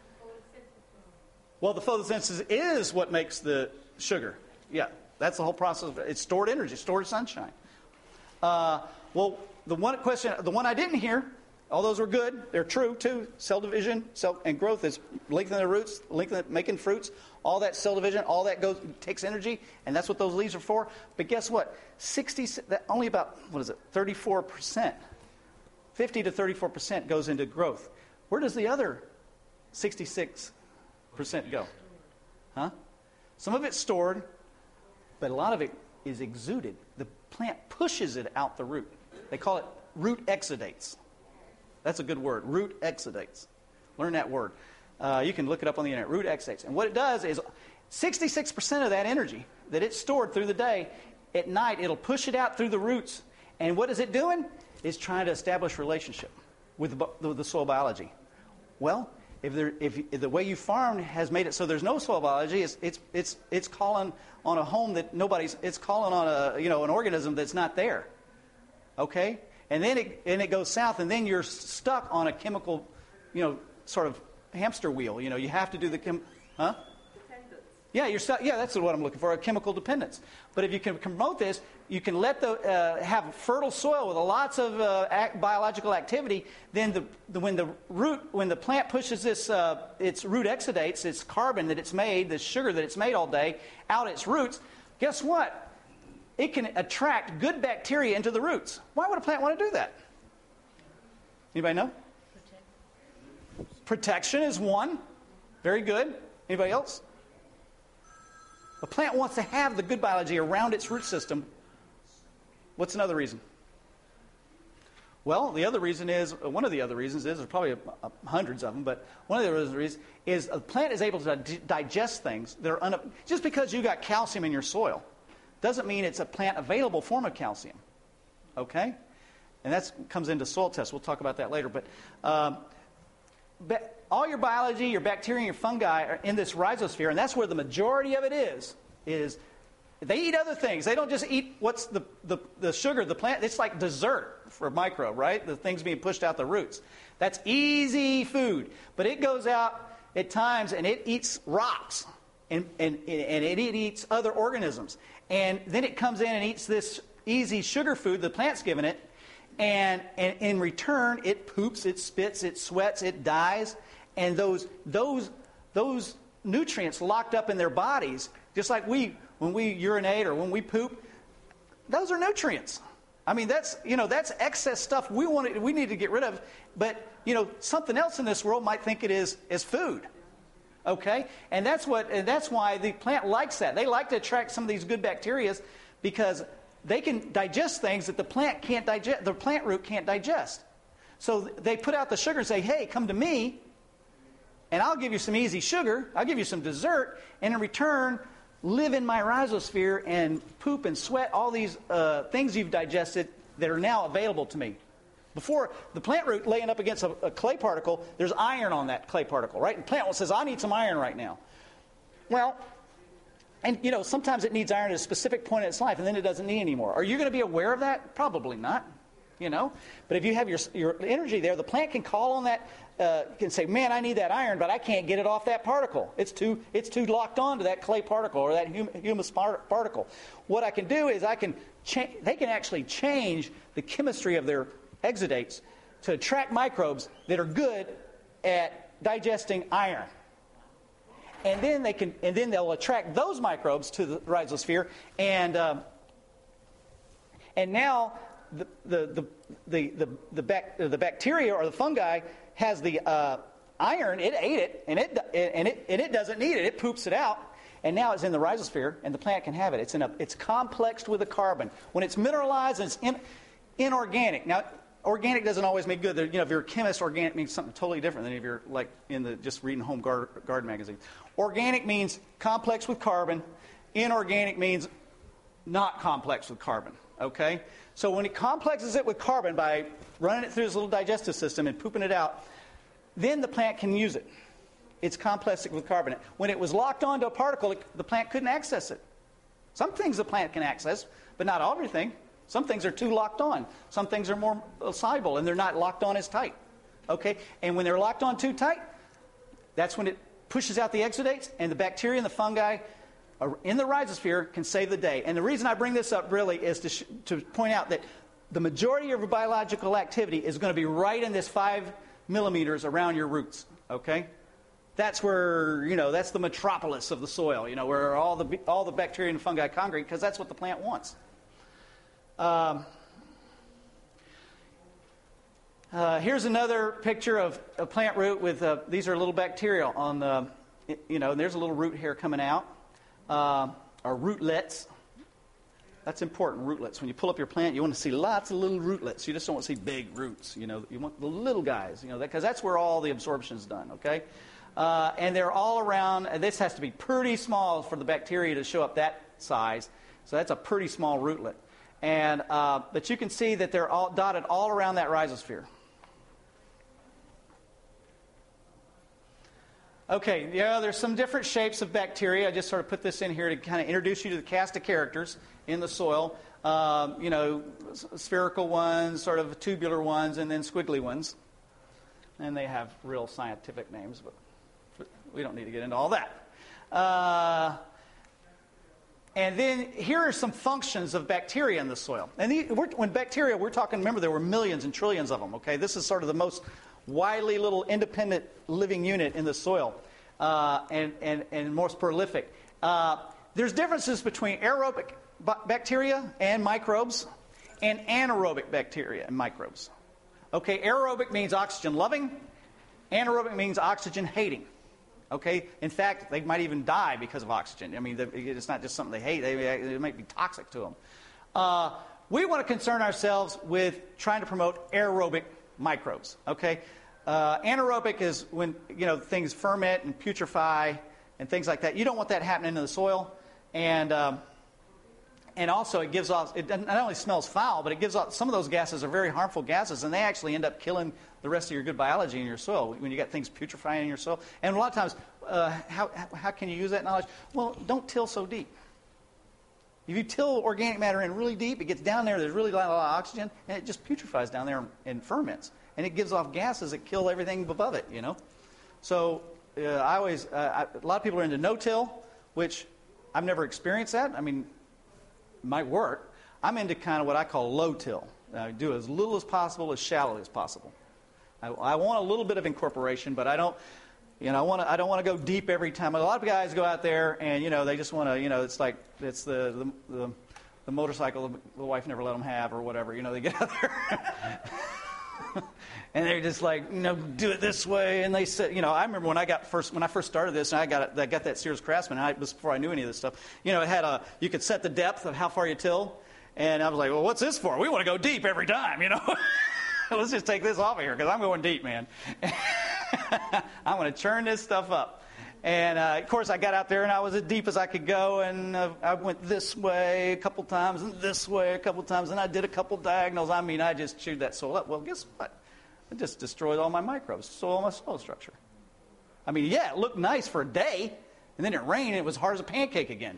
Well, the photosynthesis is what makes the sugar. Yeah, that's the whole process. It's stored energy, stored sunshine. Uh, well, the one question, the one I didn't hear, all those were good. They're true, too. Cell division cell, and growth is lengthening the roots, lengthening, making fruits. All that cell division, all that goes takes energy, and that's what those leaves are for. But guess what? sixty, that only about, what is it, thirty-four percent, fifty to thirty-four percent goes into growth. Where does the other sixty-six percent go? Huh? Some of it's stored, but a lot of it is exuded. The plant pushes it out the root. They call it root exudates. That's a good word, root exudates. Learn that word. Uh, you can look it up on the internet, root exudates. And what it does is sixty-six percent of that energy that it's stored through the day, at night it'll push it out through the roots. And what is it doing? It's trying to establish relationship with the, with the soil biology. Well, if, there, if, if the way you farmed has made it so there's no soil biology, it's, it's, it's, it's calling on a home that nobody's, it's calling on a, you know, an organism that's not there. Okay? And then it, and it goes south, and then you're stuck on a chemical, you know, sort of hamster wheel. You know, you have to do the chem... Huh? Dependence. Yeah, you're stuck. Yeah, that's what I'm looking for, a chemical dependence. But if you can promote this, you can let the uh, have fertile soil with lots of uh, act, biological activity. Then the, the when the root when the plant pushes this uh, its root exudates, its carbon that it's made, the sugar that it's made all day, out its roots. Guess what? It can attract good bacteria into the roots. Why would a plant want to do that? Anybody know? Protect. Protection is one. Very good. Anybody else? A plant wants to have the good biology around its root system. What's another reason? Well, the other reason is, one of the other reasons is, there's probably a, a, hundreds of them, but one of the other reasons is a plant is able to di- digest things that are, un- just because you got calcium in your soil, doesn't mean it's a plant-available form of calcium. Okay? And that comes into soil tests. We'll talk about that later. But, um, but all your biology, your bacteria, and your fungi are in this rhizosphere, and that's where the majority of it is, is they eat other things. They don't just eat what's the, the, the sugar, the plant. It's like dessert for a microbe, right? The things being pushed out the roots. That's easy food. But it goes out at times, and it eats rocks, and, and, and it eats other organisms. And then it comes in and eats this easy sugar food the plant's given it. And, and in return, it poops, it spits, it sweats, it dies. And those, those, those nutrients locked up in their bodies, just like we, when we urinate or when we poop, those are nutrients. I mean, that's, you know, that's excess stuff we want to, we need to get rid of. But, you know, something else in this world might think it is, is food. Okay? And that's what and that's why the plant likes that. They like to attract some of these good bacteria because they can digest things that the plant can't digest, the plant root can't digest. So they put out the sugar and say, hey, come to me, and I'll give you some easy sugar, I'll give you some dessert, and in return, live in my rhizosphere and poop and sweat all these uh, things you've digested that are now available to me. Before, the plant root laying up against a, a clay particle, there's iron on that clay particle, right? And the plant says, I need some iron right now. Well, and, you know, sometimes it needs iron at a specific point in its life, and then it doesn't need anymore. Are you going to be aware of that? Probably not, you know. But if you have your your energy there, the plant can call on that, uh, can say, man, I need that iron, but I can't get it off that particle. It's too it's too locked on to that clay particle or that hum, humus particle. What I can do is I can cha- they can actually change the chemistry of their exudates to attract microbes that are good at digesting iron. And then they can, and then they'll attract those microbes to the rhizosphere, and um, and now the the the the the, the, bac, the bacteria or the fungi has the uh, iron. It ate it, and it and it and it doesn't need it. It poops it out, and now it's in the rhizosphere, and the plant can have it. It's in a it's complexed with a carbon. When it's mineralized, and it's in, inorganic. Now, organic doesn't always mean good. You know, if you're a chemist, organic means something totally different than if you're like in the just reading home garden, garden magazine. Organic means complex with carbon. Inorganic means not complex with carbon. Okay? So when it complexes it with carbon by running it through this little digestive system and pooping it out, then the plant can use it. It's complex with carbon. When it was locked onto a particle, it, the plant couldn't access it. Some things the plant can access, but not everything. Some things are too locked on. Some things are more soluble, and they're not locked on as tight. Okay? And when they're locked on too tight, that's when it pushes out the exudates, and the bacteria and the fungi in the rhizosphere can save the day. And the reason I bring this up really is to, sh- to point out that the majority of your biological activity is going to be right in this five millimeters around your roots. Okay? That's where, you know, that's the metropolis of the soil, you know, where all the all the bacteria and fungi congregate, because that's what the plant wants. Um, uh, here's another picture of a plant root with, uh, these are little bacteria on the, you know, and there's a little root hair coming out, uh, or rootlets. That's important, rootlets. When you pull up your plant, you want to see lots of little rootlets. You just don't want to see big roots, you know. You want the little guys, you know, because that's where all the absorption is done, okay? Uh, and they're all around, and this has to be pretty small for the bacteria to show up that size. So that's a pretty small rootlet. And uh, but you can see that they're all dotted all around that rhizosphere. Okay, yeah, there's some different shapes of bacteria. I just sort of put this in here to kind of introduce you to the cast of characters in the soil. Um, you know, spherical ones, sort of tubular ones, and then squiggly ones. And they have real scientific names, but we don't need to get into all that. Uh, and then here are some functions of bacteria in the soil. And the, we're, when bacteria, we're talking, remember, there were millions and trillions of them, okay? This is sort of the most widely little independent living unit in the soil, uh, and, and, and most prolific. Uh, there's differences between aerobic bacteria and microbes and anaerobic bacteria and microbes. Okay, aerobic means oxygen loving, anaerobic means oxygen hating. Okay, in fact, they might even die because of oxygen. I mean, it's not just something they hate, they, it might be toxic to them. Uh, we want to concern ourselves with trying to promote aerobic microbes. Okay, uh, anaerobic is when, you know, things ferment and putrefy and things like that. You don't want that happening in the soil, and um, and also it gives off. It not only smells foul, but it gives off. Some of those gases are very harmful gases, and they actually end up killing the rest of your good biology in your soil when you got things putrefying in your soil. And a lot of times, uh, how how can you use that knowledge? Well, don't till so deep. If you till organic matter in really deep, it gets down there, there's really a lot of oxygen, and it just putrefies down there and ferments. And it gives off gases that kill everything above it, you know. So uh, I always, uh, I, a lot of people are into no-till, which I've never experienced that. I mean, it might work. I'm into kind of what I call low-till. I do as little as possible, as shallow as possible. I, I want a little bit of incorporation, but I don't, you know, I want to. I don't want to go deep every time. A lot of guys go out there and, you know, they just want to, you know, it's like it's the the, the, the motorcycle the wife never let them have or whatever. You know, they get out there and they're just like, you know, do it this way. And they said, you know, I remember when I got first when I first started this, and I got I got that Sears Craftsman. And I, it was before I knew any of this stuff. You know, it had a you could set the depth of how far you till. And I was like, well, what's this for? We want to go deep every time, you know. Let's just take this off of here because I'm going deep, man. I'm going to churn this stuff up. And, uh, of course, I got out there, and I was as deep as I could go. And uh, I went this way a couple times and this way a couple times. And I did a couple diagonals. I mean, I just chewed that soil up. Well, guess what? It just destroyed all my microbes, soil my soil structure. I mean, yeah, it looked nice for a day. And then it rained, and it was hard as a pancake again.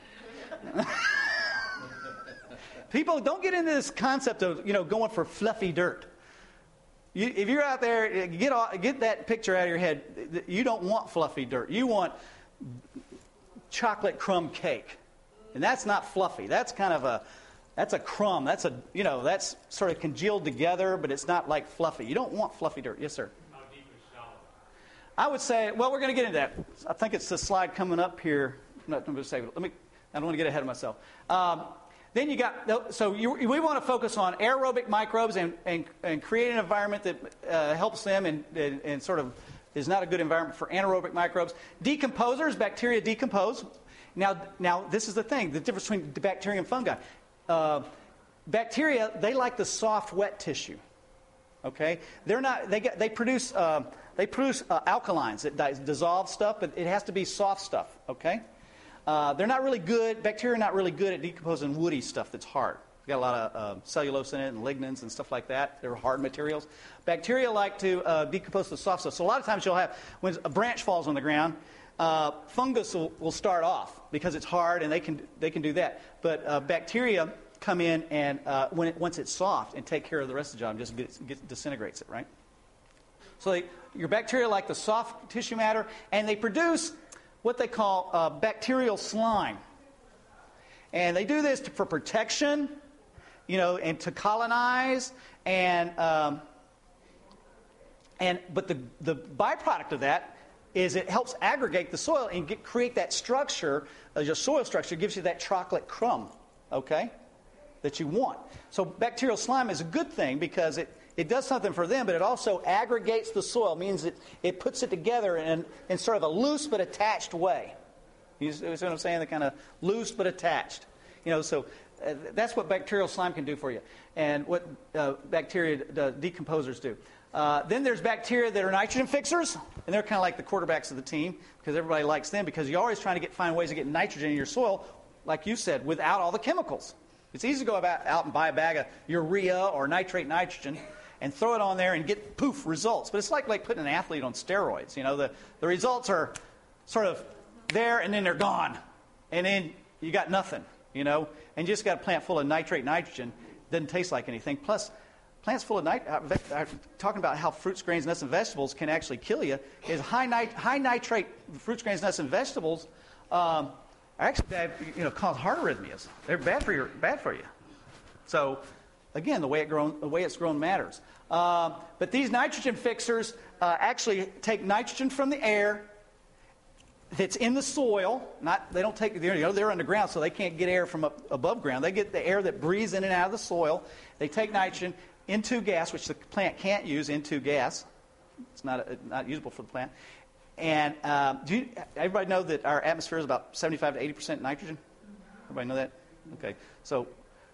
People, don't get into this concept of, you know, going for fluffy dirt. You, if you're out there, get all, get that picture out of your head. You don't want fluffy dirt. You want chocolate crumb cake. And that's not fluffy. That's kind of a, that's a crumb. That's a, you know, that's sort of congealed together, but it's not like fluffy. You don't want fluffy dirt. Yes, sir? How deep is shallow? I would say, well, we're going to get into that. I think it's the slide coming up here. I'm not going to say, let me, I don't want to get ahead of myself. Um, then you got, so you, we want to focus on aerobic microbes and, and, and create an environment that uh, helps them and, and, and sort of is not a good environment for anaerobic microbes. Decomposers, bacteria decompose. Now, now this is the thing, the difference between bacteria and fungi. Uh, bacteria, they like the soft, wet tissue. Okay, they're not. They get. They produce. Uh, they produce uh, alkalines that di- dissolve stuff, but it has to be soft stuff. Okay, uh, they're not really good. Bacteria are not really good at decomposing woody stuff that's hard. It's got a lot of uh, cellulose in it and lignins and stuff like that. They're hard materials. Bacteria like to uh, decompose the soft stuff. So a lot of times you'll have when a branch falls on the ground, uh, fungus will, will start off because it's hard and they can they can do that. But uh, bacteria come in and uh, when it, once it's soft and take care of the rest of the job, just get, get, disintegrates it, right? So they, your bacteria like the soft tissue matter, and they produce what they call uh, bacterial slime. And they do this to, for protection, you know, and to colonize, and um, and but the the byproduct of that is it helps aggregate the soil and get, create that structure, uh, your soil structure gives you that chocolate crumb, okay? That you want. So bacterial slime is a good thing because it, it does something for them, but it also aggregates the soil, means it, it puts it together in, in sort of a loose but attached way. You see what I'm saying? The kind of loose but attached. You know, so uh, that's what bacterial slime can do for you, and what uh, bacteria uh, decomposers do. Uh, then there's bacteria that are nitrogen fixers, and they're kind of like the quarterbacks of the team because everybody likes them because you're always trying to get find ways to get nitrogen in your soil, like you said, without all the chemicals. It's easy to go about, out and buy a bag of urea or nitrate nitrogen and throw it on there and get, poof, results. But it's like, like putting an athlete on steroids. You know, the, the results are sort of there and then they're gone. And then you got nothing, you know. And you just got a plant full of nitrate nitrogen. Doesn't taste like anything. Plus, plants full of nitrate, uh, talking about how fruits, grains, nuts, and vegetables can actually kill you, is high, nit- high nitrate fruits, grains, nuts, and vegetables um, actually, they have, you know, cause heart arrhythmias. They're bad for your, bad for you. So, again, the way it grown, the way it's grown matters. Uh, but these nitrogen fixers uh, actually take nitrogen from the air that's in the soil. Not they don't take you know they're underground, so they can't get air from up above ground. They get the air that breathes in and out of the soil. They take nitrogen into gas, which the plant can't use, into gas. It's not not usable for the plant. And um, do you, everybody know that our atmosphere is about seventy-five to eighty percent nitrogen? Everybody know that? Okay. So,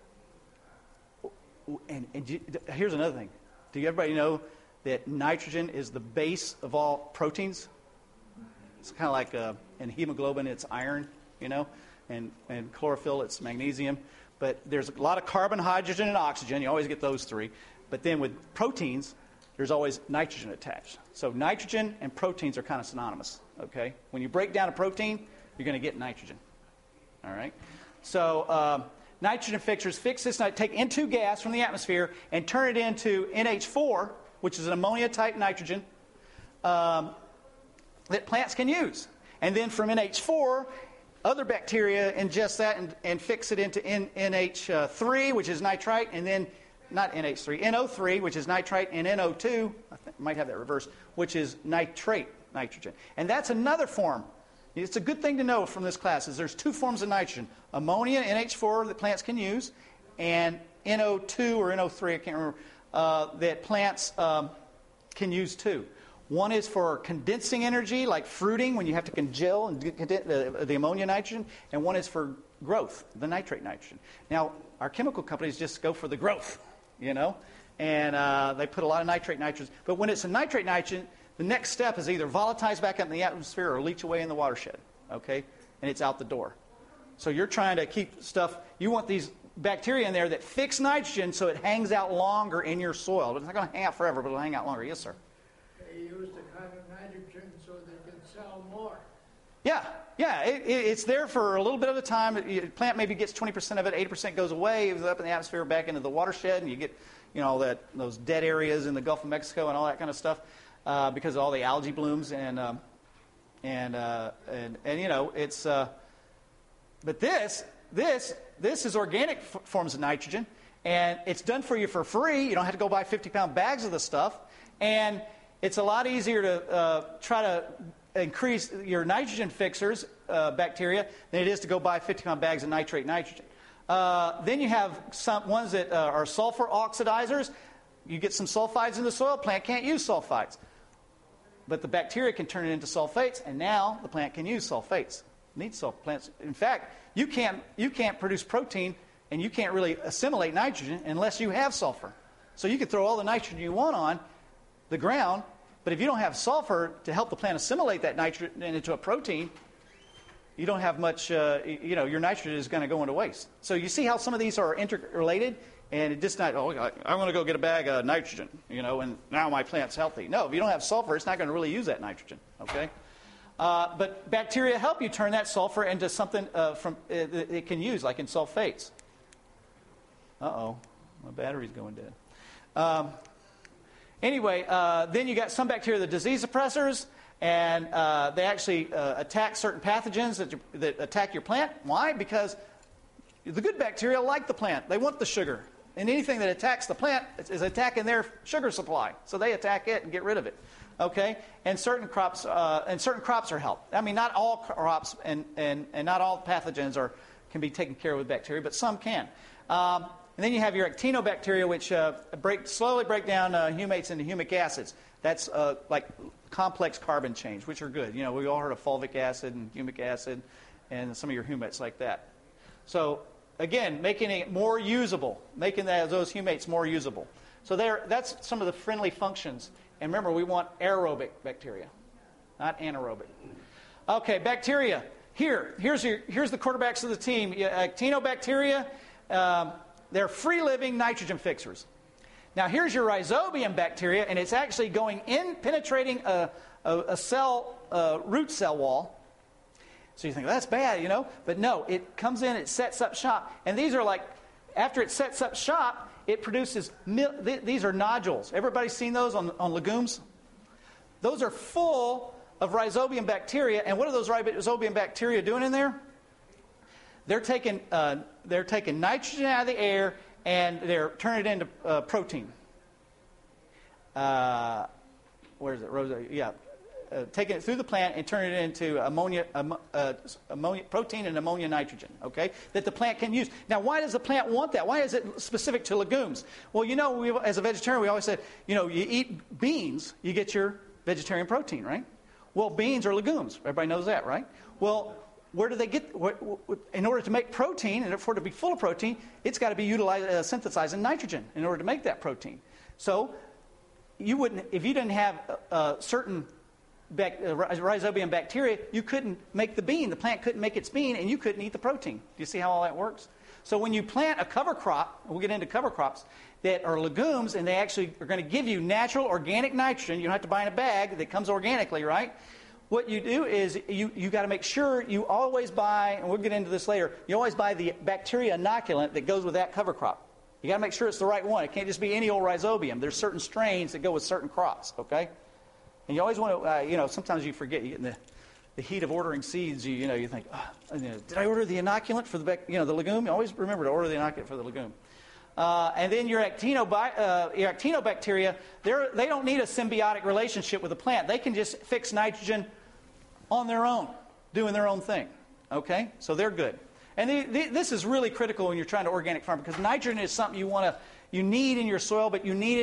and, and you, here's another thing. Do you, everybody know that nitrogen is the base of all proteins? It's kind of like uh, in hemoglobin, it's iron, you know, and, and chlorophyll, it's magnesium. But there's a lot of carbon, hydrogen, and oxygen. You always get those three. But then with proteins, there's always nitrogen attached. So nitrogen and proteins are kind of synonymous, okay? When you break down a protein, you're going to get nitrogen, all right? So um, nitrogen fixers fix this, take N two gas from the atmosphere and turn it into N H four, which is an ammonia-type nitrogen um, that plants can use. And then from N H four, other bacteria ingest that and, and fix it into N- N H three, which is nitrite, and then not N H three, N O three, which is nitrite, and N O two, I think, might have that reversed, which is nitrate nitrogen. And that's another form. It's a good thing to know from this class is there's two forms of nitrogen. Ammonia, N H four, that plants can use, and N O two or N O three, I can't remember, uh, that plants um, can use too. One is for condensing energy, like fruiting, when you have to congeal and condense the, the ammonia nitrogen. And one is for growth, the nitrate nitrogen. Now, our chemical companies just go for the growth, you know. And uh, they put a lot of nitrate nitrogen. But when it's a nitrate nitrogen, the next step is either volatilize back up in the atmosphere or leach away in the watershed, okay? And it's out the door. So you're trying to keep stuff, you want these bacteria in there that fix nitrogen so it hangs out longer in your soil. It's not going to hang out forever, but it'll hang out longer. Yes, sir? They use the kind of nitrogen so they can sell more. Yeah, yeah. It, it, it's there for a little bit of the time. The plant maybe gets twenty percent of it, eighty percent goes away, it's up in the atmosphere, back into the watershed, and you get, you know, that those dead areas in the Gulf of Mexico and all that kind of stuff uh, because of all the algae blooms and um, and, uh, and and you know it's. Uh, but this this this is organic f- forms of nitrogen, and it's done for you for free. You don't have to go buy fifty pound bags of the stuff, and it's a lot easier to uh, try to increase your nitrogen fixers, uh, bacteria, than it is to go buy fifty pound bags of nitrate nitrogen. Uh, then you have some ones that uh, are sulfur oxidizers. You get some sulfides in the soil, plant can't use sulfides. But the bacteria can turn it into sulfates, and now the plant can use sulfates. Needs sulf plants. In fact, you can't you can't produce protein and you can't really assimilate nitrogen unless you have sulfur. So you can throw all the nitrogen you want on the ground, but if you don't have sulfur to help the plant assimilate that nitrogen into a protein, you don't have much, uh, you know, your nitrogen is going to go into waste. So you see how some of these are interrelated, and it just not, oh, I want to go get a bag of nitrogen, you know, and now my plant's healthy. No, if you don't have sulfur, it's not going to really use that nitrogen, okay? Uh, but bacteria help you turn that sulfur into something uh, from uh, that it can use, like in sulfates. Uh-oh, my battery's going dead. Um, anyway, uh, then you got some bacteria, the disease suppressors, and uh, they actually uh, attack certain pathogens that, that attack your plant. Why? Because the good bacteria like the plant. They want the sugar. And anything that attacks the plant is attacking their sugar supply. So they attack it and get rid of it. Okay? And certain crops uh, and certain crops are helped. I mean, not all crops and, and, and not all pathogens are can be taken care of with bacteria, but some can. Um, and then you have your actinobacteria, which uh, break, slowly break down uh, humates into humic acids. That's uh, like complex carbon change, which are good. You know, we all heard of fulvic acid and humic acid and some of your humates like that. So, again, making it more usable, making that, those humates more usable. So there, that's some of the friendly functions. And remember, we want aerobic bacteria, not anaerobic. Okay, bacteria. Here, here's, your, here's the quarterbacks of the team. Actinobacteria, um, they're free-living nitrogen fixers. Now, here's your rhizobium bacteria, and it's actually going in, penetrating a, a, a cell, a root cell wall. So you think, well, that's bad, you know? But no, it comes in, it sets up shop. And these are like, after it sets up shop, it produces, mil- th- these are nodules. Everybody seen those on, on legumes? Those are full of rhizobium bacteria. And what are those rhizobium bacteria doing in there? They're taking, uh, they're taking nitrogen out of the air and they're turning it into uh, protein. Uh, where is it? Rhizobium, yeah. Uh, taking it through the plant and turning it into ammonia, um, uh, ammonia, protein and ammonia nitrogen, okay, that the plant can use. Now, why does the plant want that? Why is it specific to legumes? Well, you know, we, as a vegetarian, we always said, you know, you eat beans, you get your vegetarian protein, right? Well, beans are legumes. Everybody knows that, right? Well, where do they get, what, what, in order to make protein, and for it to be full of protein, it's got to be utilized, uh, synthesizing nitrogen in order to make that protein. So, you wouldn't, if you didn't have uh, certain Bac- uh, rhizobium bacteria, you couldn't make the bean. The plant couldn't make its bean, and you couldn't eat the protein. Do you see how all that works? So when you plant a cover crop, we'll get into cover crops, that are legumes, and they actually are going to give you natural organic nitrogen. You don't have to buy in a bag that comes organically, right? What you do is you, you got to make sure you always buy, and we'll get into this later, you always buy the bacteria inoculant that goes with that cover crop. You got to make sure it's the right one. It can't just be any old rhizobium. There's certain strains that go with certain crops, okay? And you always want to, uh, you know, sometimes you forget. You get in the, the heat of ordering seeds, you, you know, you think, oh, you know, did I order the inoculant for the, you know, the legume? You always remember to order the inoculant for the legume. Uh, and then your, actinobi- uh, your actinobacteria, they're, they don't need a symbiotic relationship with the plant. They can just fix nitrogen on their own, doing their own thing. Okay? So they're good. And the, the, this is really critical when you're trying to organic farm, because nitrogen is something you want to, you need in your soil, but you need it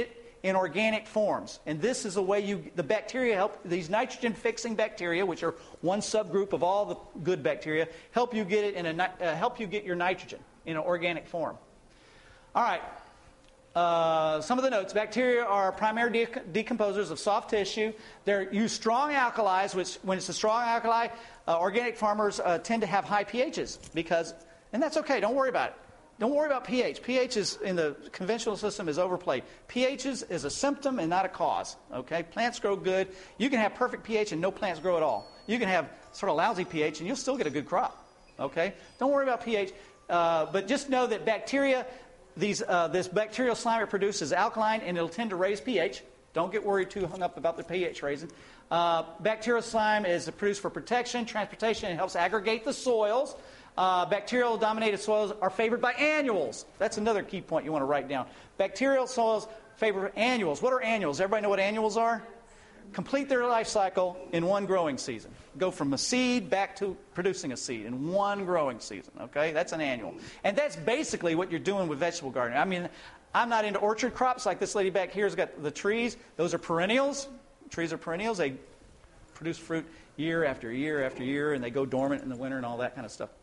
in organic forms. And this is the way you, the bacteria help, these nitrogen-fixing bacteria, which are one subgroup of all the good bacteria, help you get it in a, uh, help you get your nitrogen in an organic form. All right. Uh, some of the notes. Bacteria are primary de- decomposers of soft tissue. They use strong alkalis, which when it's a strong alkali, uh, organic farmers uh, tend to have high pHs because, and that's okay. Don't worry about it. Don't worry about pH. pH is in the conventional system is overplayed. pH is, is a symptom and not a cause. Okay, plants grow good. You can have perfect pH and no plants grow at all. You can have sort of lousy pH and you'll still get a good crop. Okay, don't worry about pH, uh, but just know that bacteria, these uh, this bacterial slime it produces alkaline and it'll tend to raise pH. Don't get worried too hung up about the pH raising. Uh, bacterial slime is produced for protection, transportation. It helps aggregate the soils. Uh, bacterial-dominated soils are favored by annuals. That's another key point you want to write down. Bacterial soils favor annuals. What are annuals? Everybody know what annuals are? Complete their life cycle in one growing season. Go from a seed back to producing a seed in one growing season. Okay, that's an annual. And that's basically what you're doing with vegetable gardening. I mean, I'm not into orchard crops like this lady back here has got the trees. Those are perennials. Trees are perennials. They produce fruit year after year after year, and they go dormant in the winter and all that kind of stuff.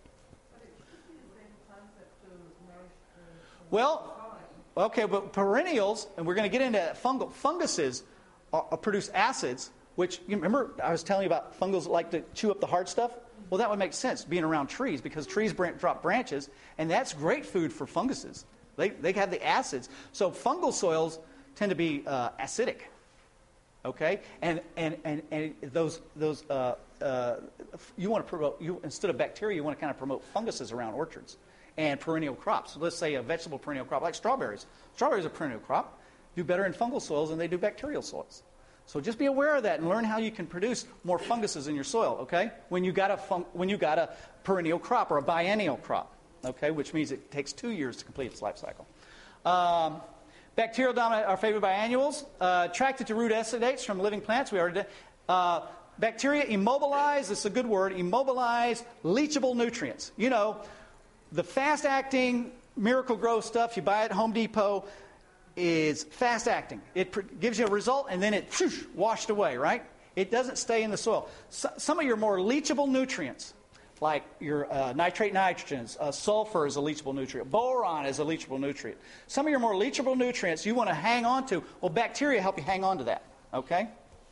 Well, okay, but perennials, and we're going to get into that, fungal, funguses are, are produce acids, which, you remember I was telling you about fungals that like to chew up the hard stuff? Well, that would make sense, being around trees, because trees bran- drop branches, and that's great food for funguses. They, they have the acids. So fungal soils tend to be uh, acidic, okay? And, and, and, and those, those uh, uh, you want to promote, you, instead of bacteria, you want to kind of promote funguses around orchards. And perennial crops. So let's say a vegetable perennial crop like strawberries. Strawberries are a perennial crop. Do better in fungal soils than they do bacterial soils. So just be aware of that and learn how you can produce more funguses in your soil, okay? When you got a fun- when you got a perennial crop or a biennial crop, okay, which means it takes two years to complete its life cycle. Um, bacterial dominant are favored by annuals. Uh, attracted to root exudates from living plants. We already did. Uh, bacteria immobilize. It's a good word. Immobilize leachable nutrients. You know. The fast-acting Miracle-Gro stuff you buy at Home Depot is fast-acting. It pr- gives you a result, and then it whoosh, washed away, right? It doesn't stay in the soil. So, some of your more leachable nutrients, like your uh, nitrate nitrogens, uh, sulfur is a leachable nutrient, boron is a leachable nutrient. Some of your more leachable nutrients you want to hang on to. Well, bacteria help you hang on to that, okay?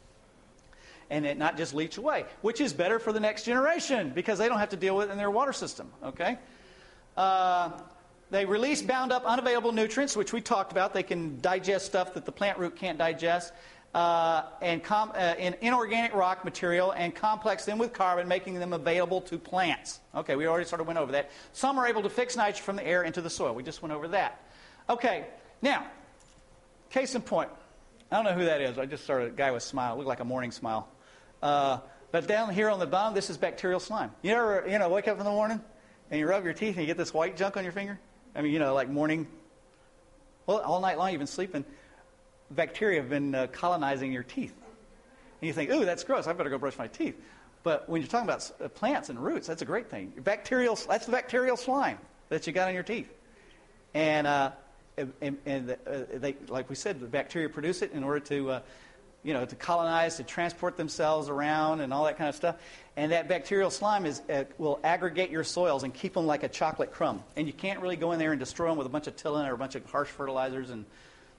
And it not just leach away, which is better for the next generation because they don't have to deal with it in their water system, okay? Uh, they release bound-up unavailable nutrients, which we talked about. They can digest stuff that the plant root can't digest, uh, and com- uh, in inorganic rock material, and complex them with carbon, making them available to plants. Okay, we already sort of went over that. Some are able to fix nitrogen from the air into the soil. We just went over that. Okay, now, case in point. I don't know who that is. I just saw a guy with a smile. It looked like a morning smile. Uh, but down here on the bottom, this is bacterial slime. You ever, you know, wake up in the morning? And you rub your teeth and you get this white junk on your finger? I mean, you know, like morning. Well, all night long you've been sleeping. Bacteria have been uh, colonizing your teeth. And you think, ooh, that's gross. I better go brush my teeth. But when you're talking about uh, plants and roots, that's a great thing. Bacterial, that's the bacterial slime that you got on your teeth. And, uh, and, and uh, they, like we said, the bacteria produce it in order to, uh, you know, to colonize, to transport themselves around and all that kind of stuff. And that bacterial slime is uh, will aggregate your soils and keep them like a chocolate crumb. And you can't really go in there and destroy them with a bunch of tillin or a bunch of harsh fertilizers and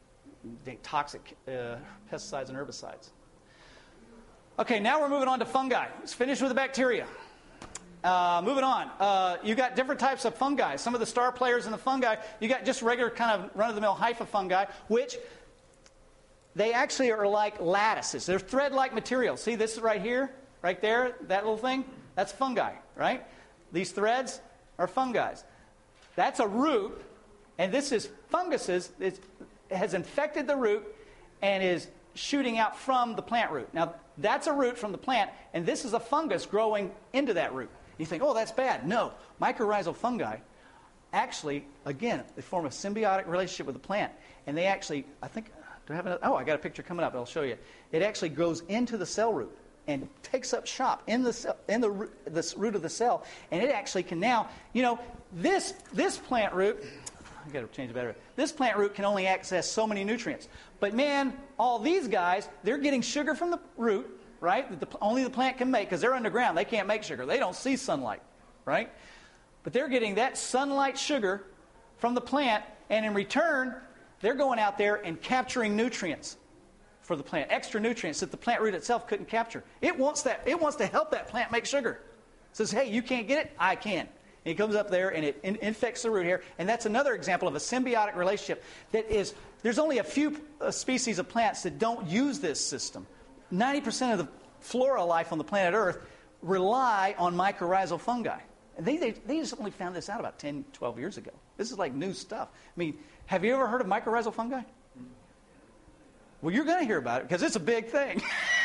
toxic uh, pesticides and herbicides. Okay, now we're moving on to fungi. Let's finish with the bacteria. Uh, moving on. Uh, you got different types of fungi. Some of the star players in the fungi, you got just regular kind of run-of-the-mill hypha fungi, which they actually are like lattices. They're thread-like material. See this right here? Right there, that little thing, that's fungi, right? These threads are fungi. That's a root, and this is funguses. It has infected the root and is shooting out from the plant root. Now, that's a root from the plant, and this is a fungus growing into that root. You think, oh, that's bad. No, mycorrhizal fungi actually, again, they form a symbiotic relationship with the plant, and they actually, I think, do I have another? Oh, I got a picture coming up. I'll show you. It actually goes into the cell root and takes up shop in the cell, in the the root of the cell, and it actually can now, you know, this this plant root. I got to change the battery. This plant root can only access so many nutrients. But man, all these guys, they're getting sugar from the root, right? That the, only the plant can make, because they're underground. They can't make sugar. They don't see sunlight, right? But they're getting that sunlight sugar from the plant, and in return, they're going out there and capturing nutrients for the plant, extra nutrients that the plant root itself couldn't capture. It wants that. It wants to help that plant make sugar. It says, hey, you can't get it? I can. And it comes up there and it in- infects the root here. And that's another example of a symbiotic relationship that is, there's only a few uh, species of plants that don't use this system. ninety percent of the flora life on the planet Earth rely on mycorrhizal fungi. And they, they, they just only found this out about ten, twelve years ago. This is like new stuff. I mean, have you ever heard of mycorrhizal fungi? Well, you're going to hear about it because it's a big thing.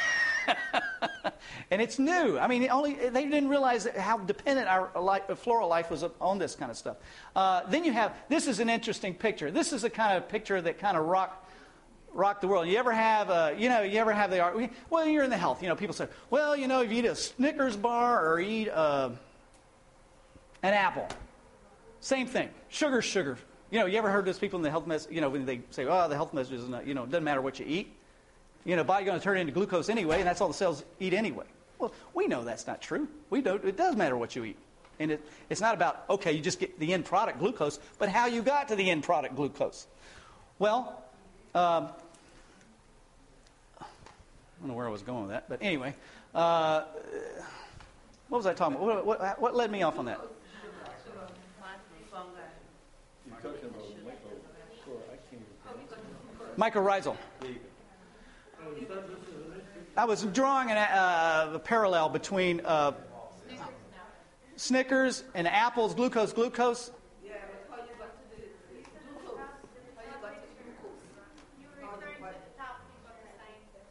And it's new. I mean, only they didn't realize how dependent our life, floral life was on this kind of stuff. Uh, then you have, this is an interesting picture. This is the kind of picture that kind of rocked rock the world. You ever have, uh, you know, you ever have the, well, you're in the health. You know, people say, well, you know, if you eat a Snickers bar or eat uh, an apple, same thing. Sugar, sugar. You know, you ever heard those people in the health mess, you know, when they say, oh, the health message is not, you know, it doesn't matter what you eat. You know, body's going to turn it into glucose anyway, and that's all the cells eat anyway. Well, we know that's not true. We don't. It does matter what you eat. And it, it's not about, okay, you just get the end product glucose, but how you got to the end product glucose. Well, um, I don't know where I was going with that, but anyway, uh, what was I talking about? What, what, what led me off on that? You're talking about mycorrhizal. I was drawing an, uh, a parallel between uh, Snickers and apples, glucose, glucose. Yeah, but how you got to the glucose? How you got to glucose? You were referring to the top people, the scientists.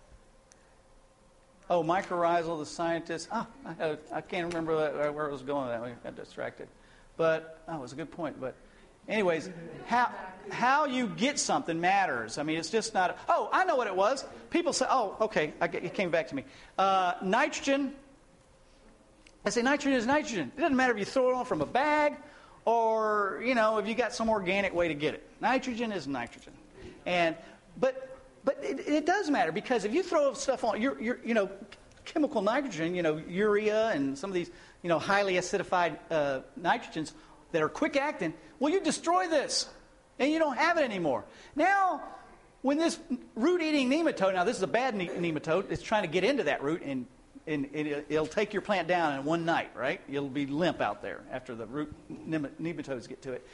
Oh, mycorrhizal, the scientist. Ah, I, I can't remember that, where I was going with that. I got distracted. But, oh, it was a good point. But anyways, how how you get something matters. I mean, it's just not, oh, I know what it was. People say, oh, okay, I get, it came back to me. Uh, nitrogen. I say nitrogen is nitrogen. It doesn't matter if you throw it on from a bag or, you know, if you got some organic way to get it. Nitrogen is nitrogen. And, but, but it, it does matter because if you throw stuff on, you're, you're, you know, chemical nitrogen, you know, urea and some of these, you know, highly acidified uh, nitrogens that are quick acting, well, you destroy this, and you don't have it anymore. Now, when this root-eating nematode, now this is a bad ne- nematode, it's trying to get into that root, and, and it, it'll take your plant down in one night, right? It'll be limp out there after the root nem- nematodes get to it.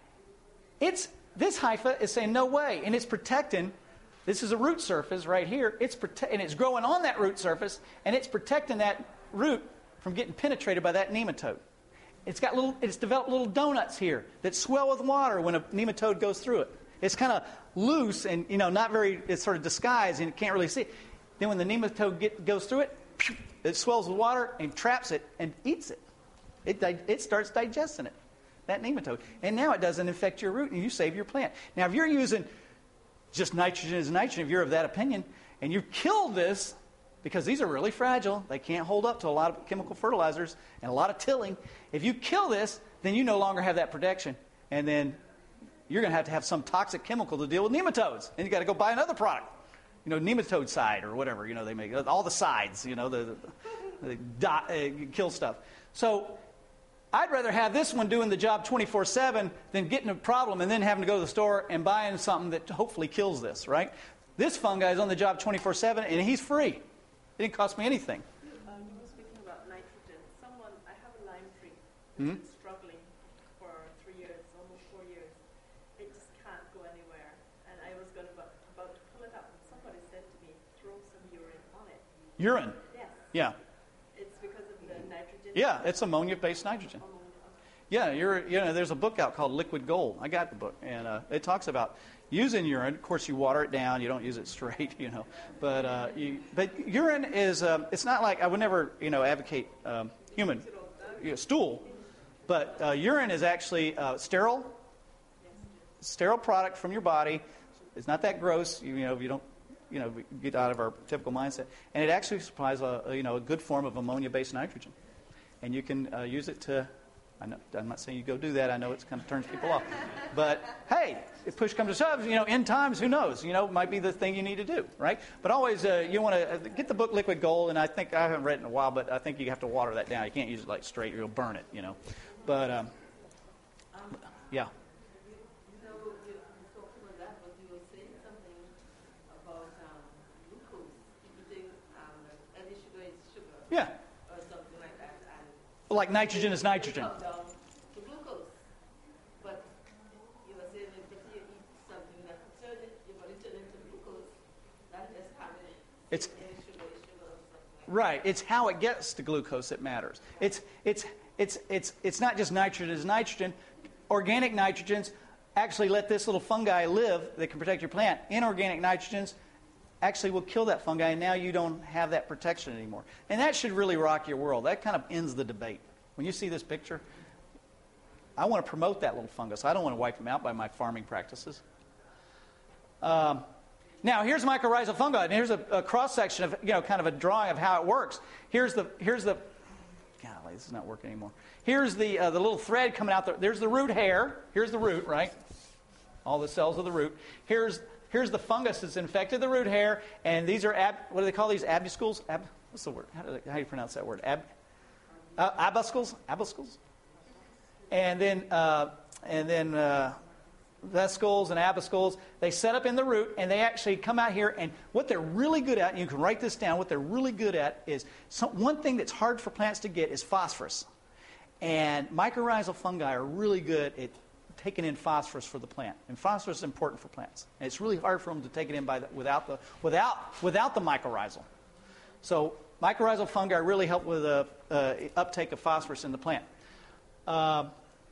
It's this hypha is saying, no way, and it's protecting. This is a root surface right here. It's prote- and it's growing on that root surface, and it's protecting that root from getting penetrated by that nematode. It's got little. It's developed little donuts here that swell with water when a nematode goes through it. It's kind of loose and, you know, not very. It's sort of disguised and you can't really see it. Then when the nematode get, goes through it, it swells with water and traps it and eats it. It it starts digesting it, that nematode, and now it doesn't infect your root and you save your plant. Now, if you're using just nitrogen as nitrogen, if you're of that opinion, and you kill this. Because these are really fragile. They can't hold up to a lot of chemical fertilizers and a lot of tilling. If you kill this, then you no longer have that protection. And then you're going to have to have some toxic chemical to deal with nematodes. And you've got to go buy another product. You know, nematode side or whatever. You know, they make all the sides, you know, the, the, the dot, uh, kill stuff. So I'd rather have this one doing the job twenty-four seven than getting a problem and then having to go to the store and buying something that hopefully kills this, right? This fungi is on the job twenty-four seven and he's free. It didn't cost me anything. Um, you were speaking about nitrogen. Someone, I have a lime tree that's Mm-hmm. been struggling for three years, almost four years. It just can't go anywhere. And I was going to about, about to pull it up, and somebody said to me, throw some urine on it. Urine? Yes. Yeah. It's because of the nitrogen? Yeah, it's ammonia-based nitrogen. Yeah, you're, you know, there's a book out called Liquid Gold. I got the book, and uh, it talks about using urine. Of course, you water it down. You don't use it straight, you know. But uh, you, but urine is, um, it's not like, I would never, you know, advocate um, human you know, stool. But uh, urine is actually uh, sterile, sterile product from your body. It's not that gross, you, you know, if you don't, you know, get out of our typical mindset. And it actually supplies a, a you know, a good form of ammonia-based nitrogen. And you can uh, use it to I know, I'm not saying you go do that. I know it kind of turns people off. But, hey, if push comes to shove, you know, end times, who knows? You know, it might be the thing you need to do, right? But always, uh, you want to get the book Liquid Gold, and I think, I haven't read it in a while, but I think you have to water that down. You can't use it like straight, or you'll burn it, you know. But, um, yeah. So you talked about that, but you were saying something about um, glucose. People think um, any sugar is sugar. Yeah. Or something like that. And Like nitrogen is nitrogen. come down to glucose. But you were saying that if you eat something that could turn it, your body turn into glucose, that just having It's any sugar is sugar or something like that. right. It's how it gets to glucose that matters. It's it's it's it's it's not just nitrogen is nitrogen. Organic nitrogens actually let this little fungi live that can protect your plant. Inorganic nitrogens actually will kill that fungi, and now you don't have that protection anymore. And that should really rock your world. That kind of ends the debate. When you see this picture, I want to promote that little fungus. I don't want to wipe them out by my farming practices. Um, now, here's mycorrhizal fungi, and here's a, a cross-section of, you know, kind of a drawing of how it works. Here's the, here's the, golly, this is not working anymore. Here's the, uh, the little thread coming out. The, there's the root hair. Here's the root, right? All the cells of the root. Here's Here's the fungus that's infected the root hair, and these are, ab, what do they call these, abuscules? Ab, what's the word? How do, they, how do you pronounce that word? Ab, uh, abuscles? Abuscles? And then, uh, and then uh, vesicles and abuscles, they set up in the root, and they actually come out here, and what they're really good at, and you can write this down, what they're really good at is, some, one thing that's hard for plants to get is phosphorus. And mycorrhizal fungi are really good at taking in phosphorus for the plant, and phosphorus is important for plants. And it's really hard for them to take it in by the, without the without without the mycorrhizal. So mycorrhizal fungi really help with the uh, uptake of phosphorus in the plant. Uh,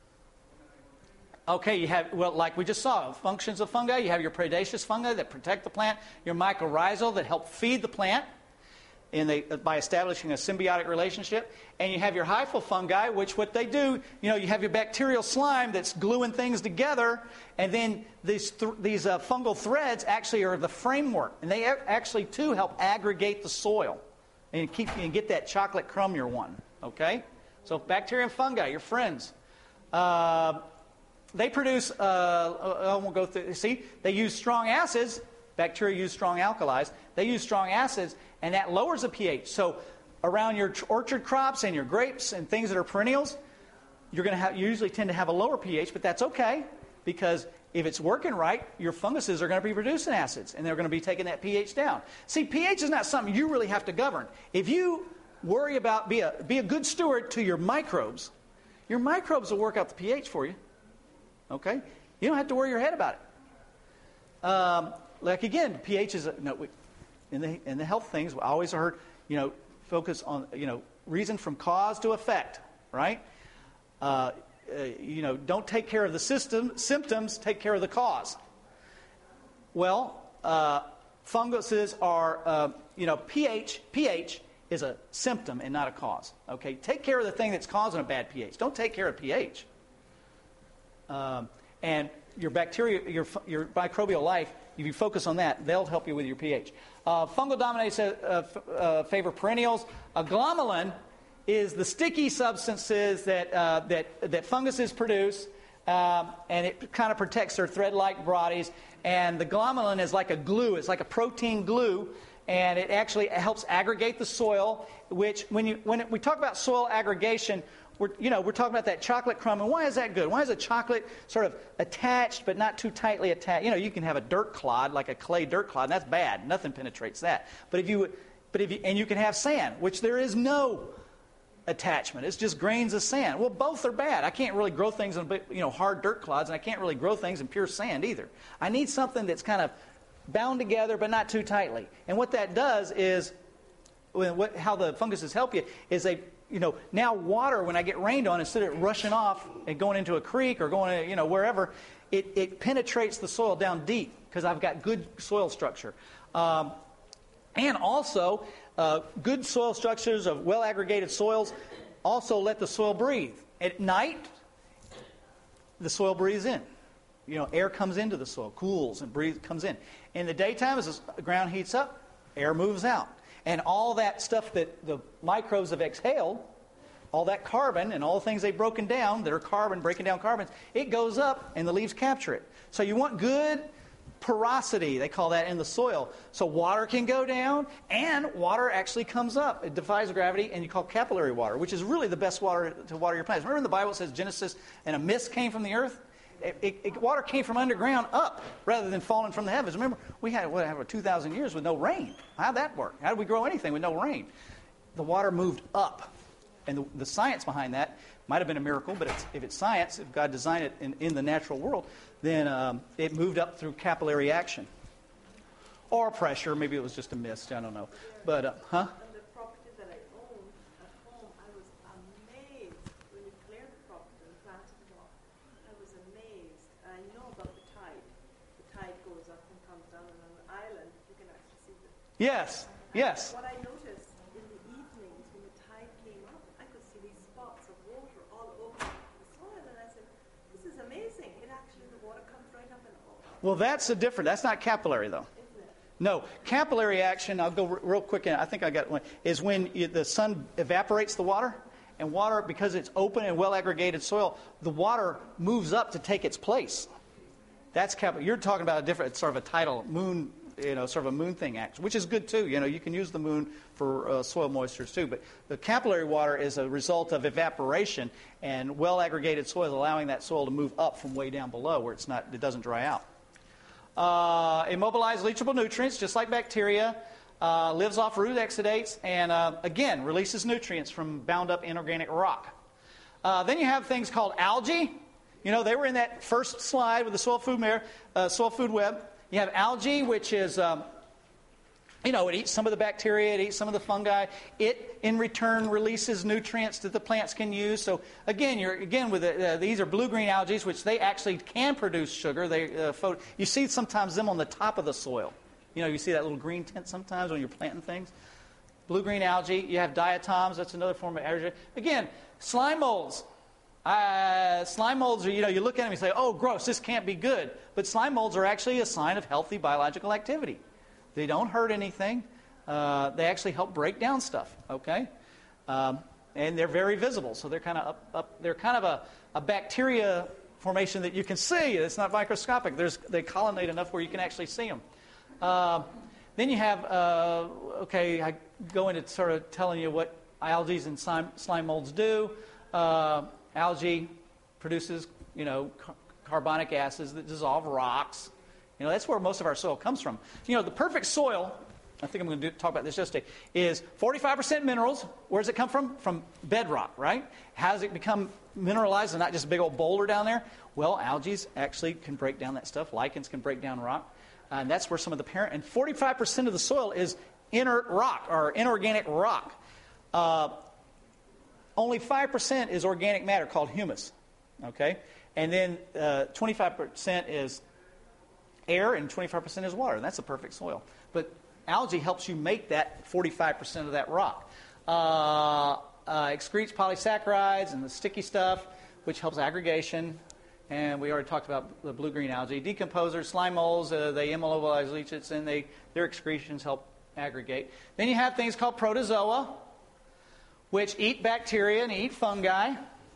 okay, you have well, like we just saw, functions of fungi. You have your predaceous fungi that protect the plant, your mycorrhizal that help feed the plant in the, by establishing a symbiotic relationship. And you have your hyphal fungi, which what they do, you know, you have your bacterial slime that's gluing things together, and then these th- these uh, fungal threads actually are the framework, and they a- actually too help aggregate the soil and keep and get that chocolate crumb you're wanting. Okay, so bacteria and fungi, your friends. Uh, they produce. Uh, I won't go through. See, they use strong acids. Bacteria use strong alkalis. They use strong acids, and that lowers the pH. So around your orchard crops and your grapes and things that are perennials, you're going to have, you usually tend to have a lower pH, but that's okay, because if it's working right, your funguses are going to be producing acids, and they're going to be taking that pH down. See, pH is not something you really have to govern. If you worry about, be a, be a good steward to your microbes, your microbes will work out the pH for you. Okay? You don't have to worry your head about it. Um, like again, pH is, a, no, we, in the in the health things, I always heard, you know, focus on, you know, reason from cause to effect, right? Uh, uh, you know, don't take care of the system, symptoms, take care of the cause. Well, uh, funguses are, uh, you know, pH, pH is a symptom and not a cause, okay? Take care of the thing that's causing a bad pH. Don't take care of pH. Um, and your bacteria, your, your microbial life, if you focus on that, they'll help you with your pH. Uh, fungal dominates uh, f- uh, favor perennials. A glomalin is the sticky substances that uh, that that funguses produce, um, and it kind of protects their thread-like bodies. And the glomalin is like a glue; it's like a protein glue, and it actually helps aggregate the soil. Which, when you when it, we talk about soil aggregation, we're you know we're talking about that chocolate crumb. And why is that good? Why is a chocolate sort of attached but not too tightly attached? You know, you can have a dirt clod, like a clay dirt clod, and that's bad. Nothing penetrates that. But if you but if you, and you can have sand, which there is no attachment. It's just grains of sand. Well, both are bad. I can't really grow things in, you know, hard dirt clods, and I can't really grow things in pure sand either. I need something that's kind of bound together but not too tightly. And what that does is, what, how the funguses help you is they, you know, now water, when I get rained on, instead of rushing off and going into a creek or going, you know, wherever, it, it penetrates the soil down deep because I've got good soil structure. Um, and also, uh, good soil structures of well-aggregated soils also let the soil breathe. At night, the soil breathes in. You know, air comes into the soil, cools and breathe comes in. In the daytime, as the ground heats up, air moves out. And all that stuff that the microbes have exhaled all that carbon and all the things they've broken down that are carbon, breaking down carbons, it goes up and the leaves capture it. So you want good porosity, they call that, in the soil. So water can go down and water actually comes up. It defies gravity, and you call capillary water, which is really the best water to water your plants. Remember in the Bible it says Genesis, and a mist came from the earth? It, it, it, water came from underground up rather than falling from the heavens. Remember, we had what, two thousand years with no rain. How'd that work? How did we grow anything with no rain? The water moved up. And the, the science behind that might have been a miracle, but it's, if it's science, if God designed it in, in the natural world, then um, it moved up through capillary action. Or pressure. Maybe it was just a mist. I don't know. But, uh, huh? On the property that I own at home, I was amazed when we cleared the property and planted it off. I was amazed. I know about the tide. The tide goes up and comes down, and on an island, you can actually see the... Yes. Yes. What I noticed in the evenings when the tide came up, I could see these spots of water all over the soil, and I said, this is amazing. It actually, the water comes right up and over. Well, that's a different. That's not capillary, though. No, capillary action, I'll go r- real quick, in, I think I got one, is when you, the sun evaporates the water, and water, because it's open and well-aggregated soil, the water moves up to take its place. That's capillary. You're talking about a different, it's sort of a tidal moon, you know, sort of a moon thing, action, which is good too. You know, you can use the moon for uh, soil moistures too, but the capillary water is a result of evaporation and well-aggregated soil allowing that soil to move up from way down below where it's not, it doesn't dry out. Uh, immobilized leachable nutrients, just like bacteria, uh, lives off root exudates, and uh, again, releases nutrients from bound up inorganic rock. Uh, then you have things called algae. You know, they were in that first slide with the soil food, mare, uh, soil food web. You have algae, which is, um, you know, it eats some of the bacteria, it eats some of the fungi. It, in return, releases nutrients that the plants can use. So, again, you're again with the, uh, these are blue-green algae, which they actually can produce sugar. They, uh, photo, you see sometimes them on the top of the soil. You know, you see that little green tint sometimes when you're planting things. Blue-green algae. You have diatoms. That's another form of algae. Again, slime molds. Uh, slime molds are, you know, you look at them and say, oh, gross, this can't be good. But slime molds are actually a sign of healthy biological activity. They don't hurt anything. Uh, they actually help break down stuff, okay? Um, and they're very visible, so they're kind of up, up. They're kind of a, a bacteria formation that you can see. It's not microscopic. There's, they colonnade enough where you can actually see them. Uh, then you have, uh, okay, I go into sort of telling you what algae and slime, slime molds do. Uh, algae produces, you know, car- carbonic acids that dissolve rocks. You know, that's where most of our soil comes from. You know, the perfect soil, I think I'm going to do, talk about this yesterday, is forty-five percent minerals. Where does it come from? From bedrock, right? How does it become mineralized and not just a big old boulder down there? Well, algae actually can break down that stuff. Lichens can break down rock. Uh, and that's where some of the parent... And forty-five percent of the soil is inert rock or inorganic rock. Uh, only five percent is organic matter called humus. Okay? And then uh, twenty-five percent is air and twenty-five percent is water. And that's a perfect soil. But algae helps you make that forty-five percent of that rock. Uh, uh, excretes polysaccharides and the sticky stuff, which helps aggregation. And we already talked about the blue-green algae. Decomposers, slime molds, uh, they immobilize leachates, and they, their excretions help aggregate. Then you have things called protozoa, which eat bacteria and eat fungi.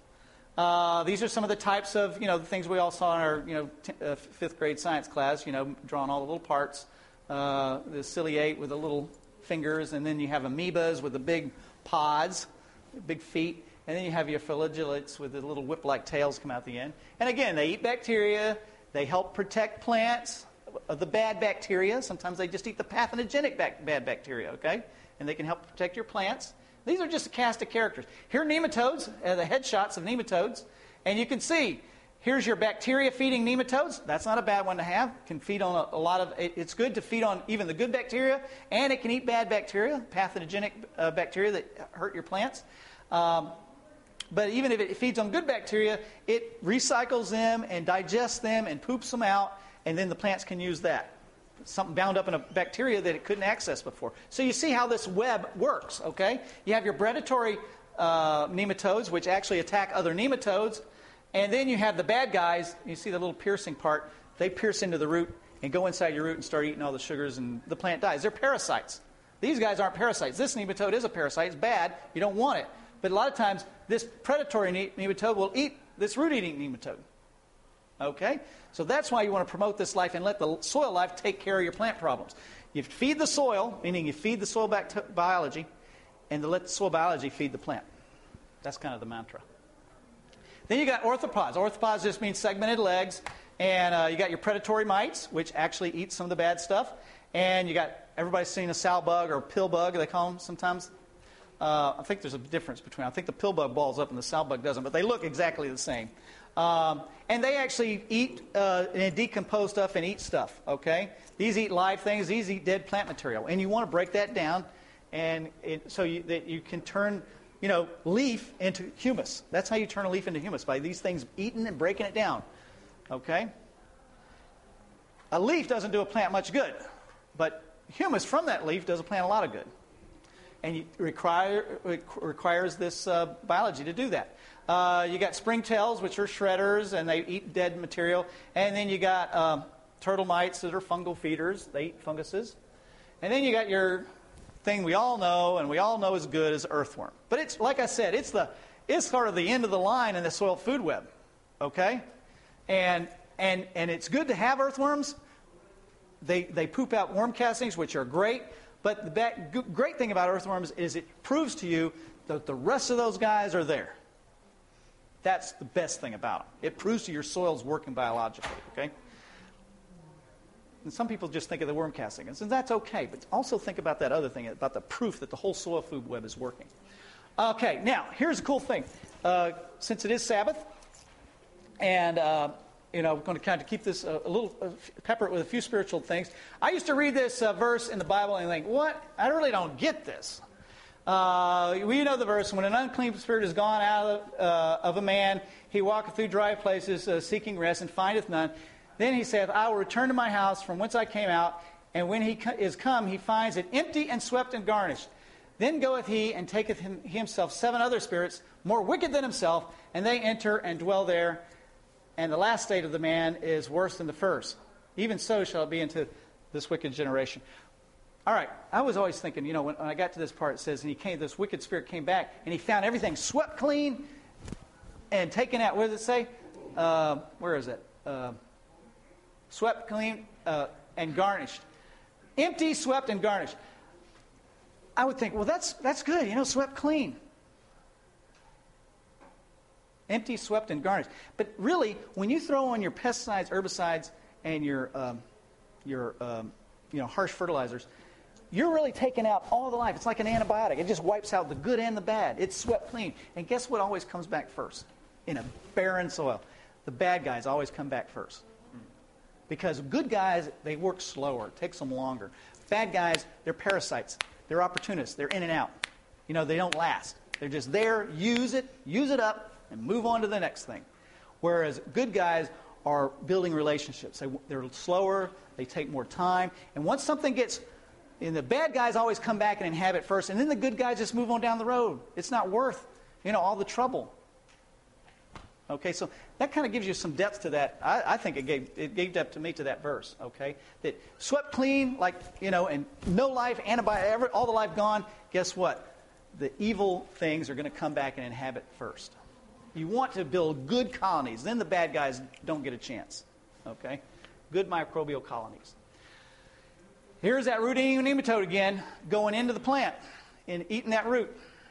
Uh, these are some of the types of, you know, the things we all saw in our, you know, t- uh, fifth grade science class, you know, drawing all the little parts. Uh, the ciliate with the little fingers, and then you have amoebas with the big pods, big feet, and then you have your flagellates with the little whip-like tails come out the end. And again, they eat bacteria. They help protect plants of the bad bacteria. Sometimes they just eat the pathogenic bac- bad bacteria, okay? And they can help protect your plants. These are just a cast of characters. Here are nematodes, uh, the headshots of nematodes. And you can see, here's your bacteria-feeding nematodes. That's not a bad one to have. It can feed on a, a lot of... It, it's good to feed on even the good bacteria, and it can eat bad bacteria, pathogenic uh, bacteria that hurt your plants. Um, but even if it feeds on good bacteria, it recycles them and digests them and poops them out, and then the plants can use that. Something bound up in a bacteria that it couldn't access before. So you see how this web works, okay? You have your predatory uh, nematodes, which actually attack other nematodes. And then you have the bad guys. You see the little piercing part. They pierce into the root and go inside your root and start eating all the sugars, and the plant dies. They're parasites. These guys aren't parasites. This nematode is a parasite. It's bad. You don't want it. But a lot of times, this predatory ne- nematode will eat this root-eating nematode. Okay? So that's why you want to promote this life and let the soil life take care of your plant problems. You feed the soil, meaning you feed the soil back to biology, and to let the soil biology feed the plant. That's kind of the mantra. Then you got orthopods. Orthopods just means segmented legs. And uh, you got your predatory mites, which actually eat some of the bad stuff. And you got, everybody's seen a sow bug or pill bug, they call them sometimes. Uh, I think there's a difference between, I think the pill bug balls up and the sow bug doesn't, but they look exactly the same. Um, and they actually eat uh, and decompose stuff and eat stuff, okay? These eat live things, these eat dead plant material. And you want to break that down and it, so you, that you can turn, you know, leaf into humus. That's how you turn a leaf into humus, by these things eating and breaking it down, okay? A leaf doesn't do a plant much good, but humus from that leaf does a plant a lot of good. And it require, it requires this uh, biology to do that. Uh, you got springtails, which are shredders, and they eat dead material. And then you got um, turtle mites that are fungal feeders. They eat funguses. And then you got your thing we all know, and we all know is good, is earthworm. But it's, like I said, it's the it's sort of the end of the line in the soil food web. Okay? And and and it's good to have earthworms. They they poop out worm castings, which are great. But the back, g- great thing about earthworms is it proves to you that the rest of those guys are there. That's the best thing about them. It proves to your soil's working biologically, okay? And some people just think of the worm castings, and that's okay. But also think about that other thing, about the proof that the whole soil food web is working. Okay, now, here's a cool thing. Uh, since it is Sabbath, and... Uh, You know, we're going to kind of keep this a, a little, uh, pepper it with a few spiritual things. I used to read this uh, verse in the Bible and think, what? I really don't get this. Uh, we know the verse, when an unclean spirit is gone out of, uh, of a man, he walketh through dry places uh, seeking rest and findeth none. Then he saith, I will return to my house from whence I came out, and when he co- is come, he finds it empty and swept and garnished. Then goeth he and taketh him, himself seven other spirits, more wicked than himself, and they enter and dwell there. And the last state of the man is worse than the first. Even so shall it be into this wicked generation. All right, I was always thinking, you know, when, when I got to this part, it says, and he came, this wicked spirit came back, and he found everything swept clean and taken out. What does it say? Uh, where is it? Uh, swept clean uh, and garnished. Empty, swept, and garnished. I would think, well, that's that's good, you know, swept clean. Empty, swept, and garnished. But really, when you throw on your pesticides, herbicides, and your um, your um, you know harsh fertilizers, you're really taking out all the life. It's like an antibiotic. It just wipes out the good and the bad. It's swept clean. And guess what always comes back first? In a barren soil, the bad guys always come back first. Because good guys, they work slower. It takes them longer. Bad guys, they're parasites. They're opportunists. They're in and out. You know, they don't last. They're just there, use it, use it up, and move on to the next thing. Whereas good guys are building relationships. They, they're slower, they take more time. And once something gets, and the bad guys always come back and inhabit first, and then the good guys just move on down the road. It's not worth, you know, all the trouble. Okay, so that kind of gives you some depth to that. I, I think it gave it gave depth to me to that verse, okay? That swept clean, like, you know, and no life, antibiotic, every, all the life gone. Guess what? The evil things are going to come back and inhabit first. You want to build good colonies. Then the bad guys don't get a chance. Okay? Good microbial colonies. Here's that root-eating nematode again, going into the plant and eating that root.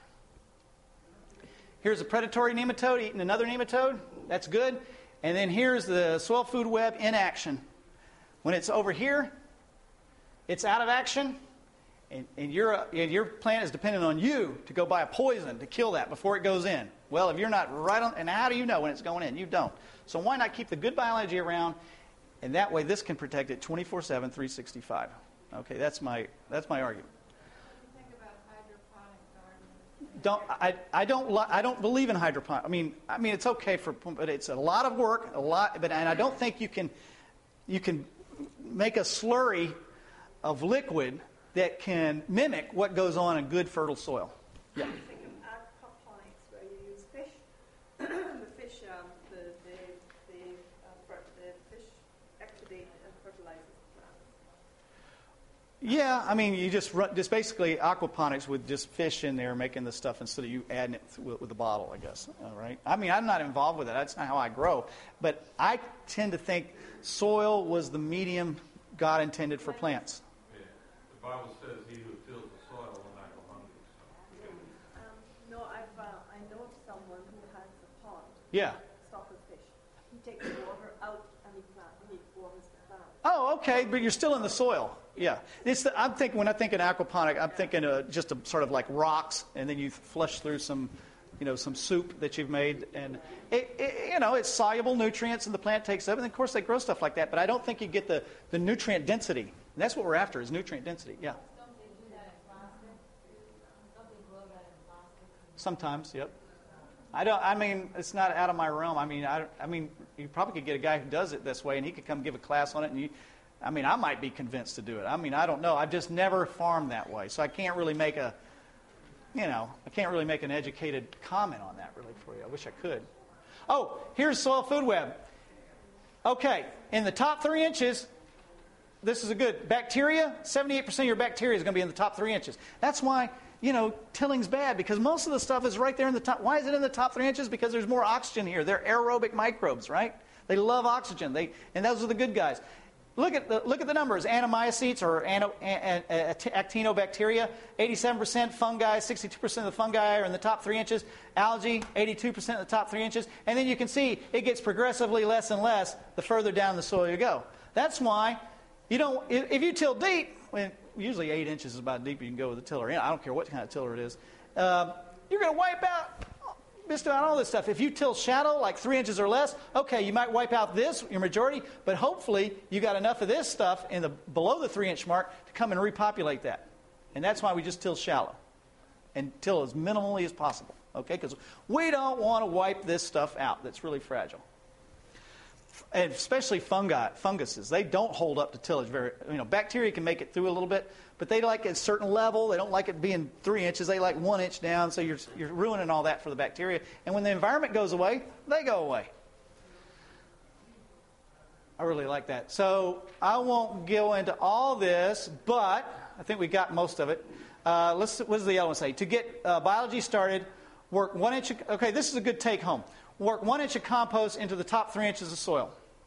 Here's a predatory nematode eating another nematode. That's good. And then here's the soil food web in action. When it's over here, it's out of action. And, and, your, and your plant is dependent on you to go buy a poison to kill that before it goes in. Well, if you're not right on, and how do you know when it's going in? You don't. So why not keep the good biology around, and that way this can protect it twenty-four seven, three sixty-five. Okay, that's my that's my argument. What do you think about hydroponic gardening? Don't I? I don't. li- I don't believe in hydroponics. I mean, I mean it's okay for, but it's a lot of work, a lot. But and I don't think you can you can make a slurry of liquid that can mimic what goes on in good fertile soil. Yeah. I think of aquaponics, where you use fish. the fish, um, the the the, uh, fer- the fish activate and fertilizes the plants. Yeah, I mean, you just run, just basically aquaponics with just fish in there making the stuff instead of you adding it with, with the bottle, I guess. All right. I mean, I'm not involved with it. That's not how I grow. But I tend to think soil was the medium God intended for plants. Yeah. The Bible says he who tills the soil will not go hungry. So. Um, no, I've, uh, I know of someone who has a pond. Yeah. Stock of fish. He takes the water out and he, plant, and he waters the plant. Oh, okay, but you're still in the soil. Yeah, it's the, I'm thinking when I think in aquaponic, I'm thinking uh, just a, sort of like rocks, and then you flush through some, you know, some soup that you've made, and it, it, you know, it's soluble nutrients, and the plant takes up, and of course they grow stuff like that. But I don't think you get the, the nutrient density. And that's what we're after is nutrient density. Yeah. Don't they do that in plastic? Don't they grow that in plastic? Sometimes, yep. I don't. I mean, it's not out of my realm. I mean, I, I mean, you probably could get a guy who does it this way, and he could come give a class on it, and you. I mean, I might be convinced to do it. I mean, I don't know. I've just never farmed that way, so I can't really make a, you know, I can't really make an educated comment on that really for you. I wish I could. Oh, here's soil food web. Okay, in the top three inches, this is a good bacteria. seventy-eight percent of your bacteria is going to be in the top three inches. That's why, you know, tilling's bad, because most of the stuff is right there in the top. Why is it in the top three inches? Because there's more oxygen here. They're aerobic microbes, right? They love oxygen. They and those are the good guys. Look at the look at the numbers. Anamycetes or ano, a, a, a, actinobacteria, eighty-seven percent. Fungi, sixty-two percent of the fungi are in the top three inches. Algae, eighty-two percent in the top three inches. And then you can see it gets progressively less and less the further down the soil you go. That's why you don't. If, if you till deep, when usually eight inches is about deep you can go with a tiller. I don't care what kind of tiller it is. Uh, you're going to wipe out. Just about all this stuff. If you till shallow, like three inches or less, okay, you might wipe out this, your majority, but hopefully you got enough of this stuff in the below the three-inch mark to come and repopulate that. And that's why we just till shallow and till as minimally as possible, okay? Because we don't want to wipe this stuff out that's really fragile. And especially fungi, funguses, they don't hold up to tillage very. You know, bacteria can make it through a little bit, but they like a certain level. They don't like it being three inches. They like one inch down. So you're you're ruining all that for the bacteria. And when the environment goes away, they go away. I really like that. So I won't go into all this, but I think we got most of it. Uh, let's. What does the yellow one say? To get uh, biology started, work one inch. Of, okay, this is a good take home. Work one inch of compost into the top three inches of soil.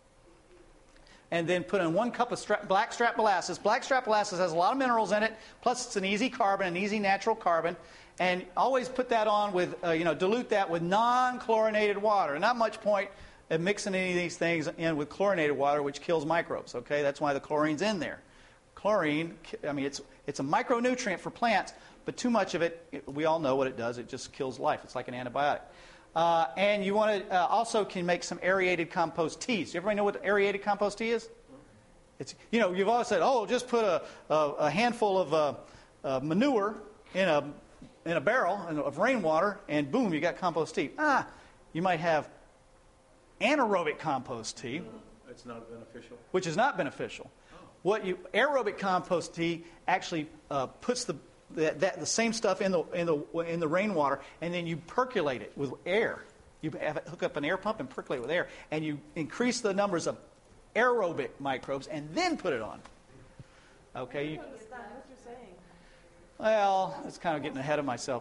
And then put in one cup of stra- blackstrap molasses. Blackstrap molasses has a lot of minerals in it. Plus, it's an easy carbon, an easy natural carbon. And always put that on with, uh, you know, dilute that with non-chlorinated water. Not much point in mixing any of these things in with chlorinated water, which kills microbes. Okay, that's why the chlorine's in there. Chlorine, I mean, it's it's a micronutrient for plants, but too much of it, it we all know what it does. It just kills life. It's like an antibiotic. Uh, and you want to uh, also can make some aerated compost teas. Do everybody know what aerated compost tea is? It's, you know, you've always said, oh, just put a, a, a handful of uh, uh, manure in a in a barrel of rainwater, and boom, you got compost tea. Ah, you might have anaerobic compost tea. It's not beneficial. Which is not beneficial. What you aerobic compost tea actually uh, puts the That, that the same stuff in the in the in the rainwater, and then you percolate it with air. You have it, hook up an air pump and percolate with air, and you increase the numbers of aerobic microbes, and then put it on. Okay. You, I don't understand what you're saying. well, it's kind of getting ahead of myself.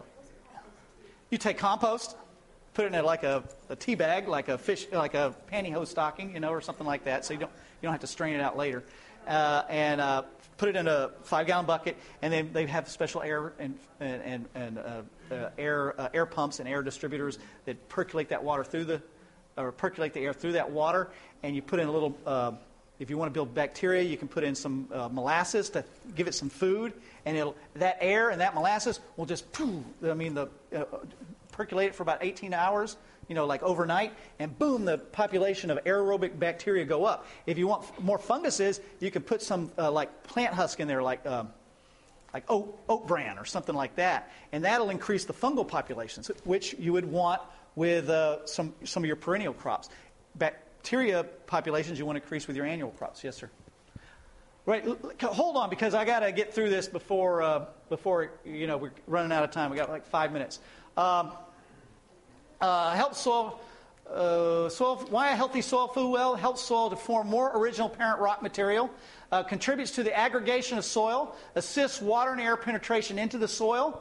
You take compost, put it in like a, a tea bag, like a fish, like a pantyhose stocking, you know, or something like that, so you don't you don't have to strain it out later, uh, and. Uh, Put it in a five-gallon bucket, and then they have special air and and and uh, uh, air uh, air pumps and air distributors that percolate that water through the, or percolate the air through that water. And you put in a little. Uh, if you want to build bacteria, you can put in some uh, molasses to give it some food, and it'll that air and that molasses will just. Poof, I mean, the uh, percolate it for about eighteen hours. You know, like overnight, and boom, the population of aerobic bacteria go up. If you want f- more funguses, you can put some uh, like plant husk in there, like um, like oat, oat bran or something like that, and that'll increase the fungal populations, which you would want with uh, some some of your perennial crops. Bacteria populations you want to increase with your annual crops. Yes, sir. Right, l- l- hold on, because I got to get through this before uh, before you know we're running out of time. We got like five minutes. Um, Uh, help soil uh, soil, why a healthy soil food web helps soil to form more original parent rock material, uh, contributes to the aggregation of soil, assists water and air penetration into the soil,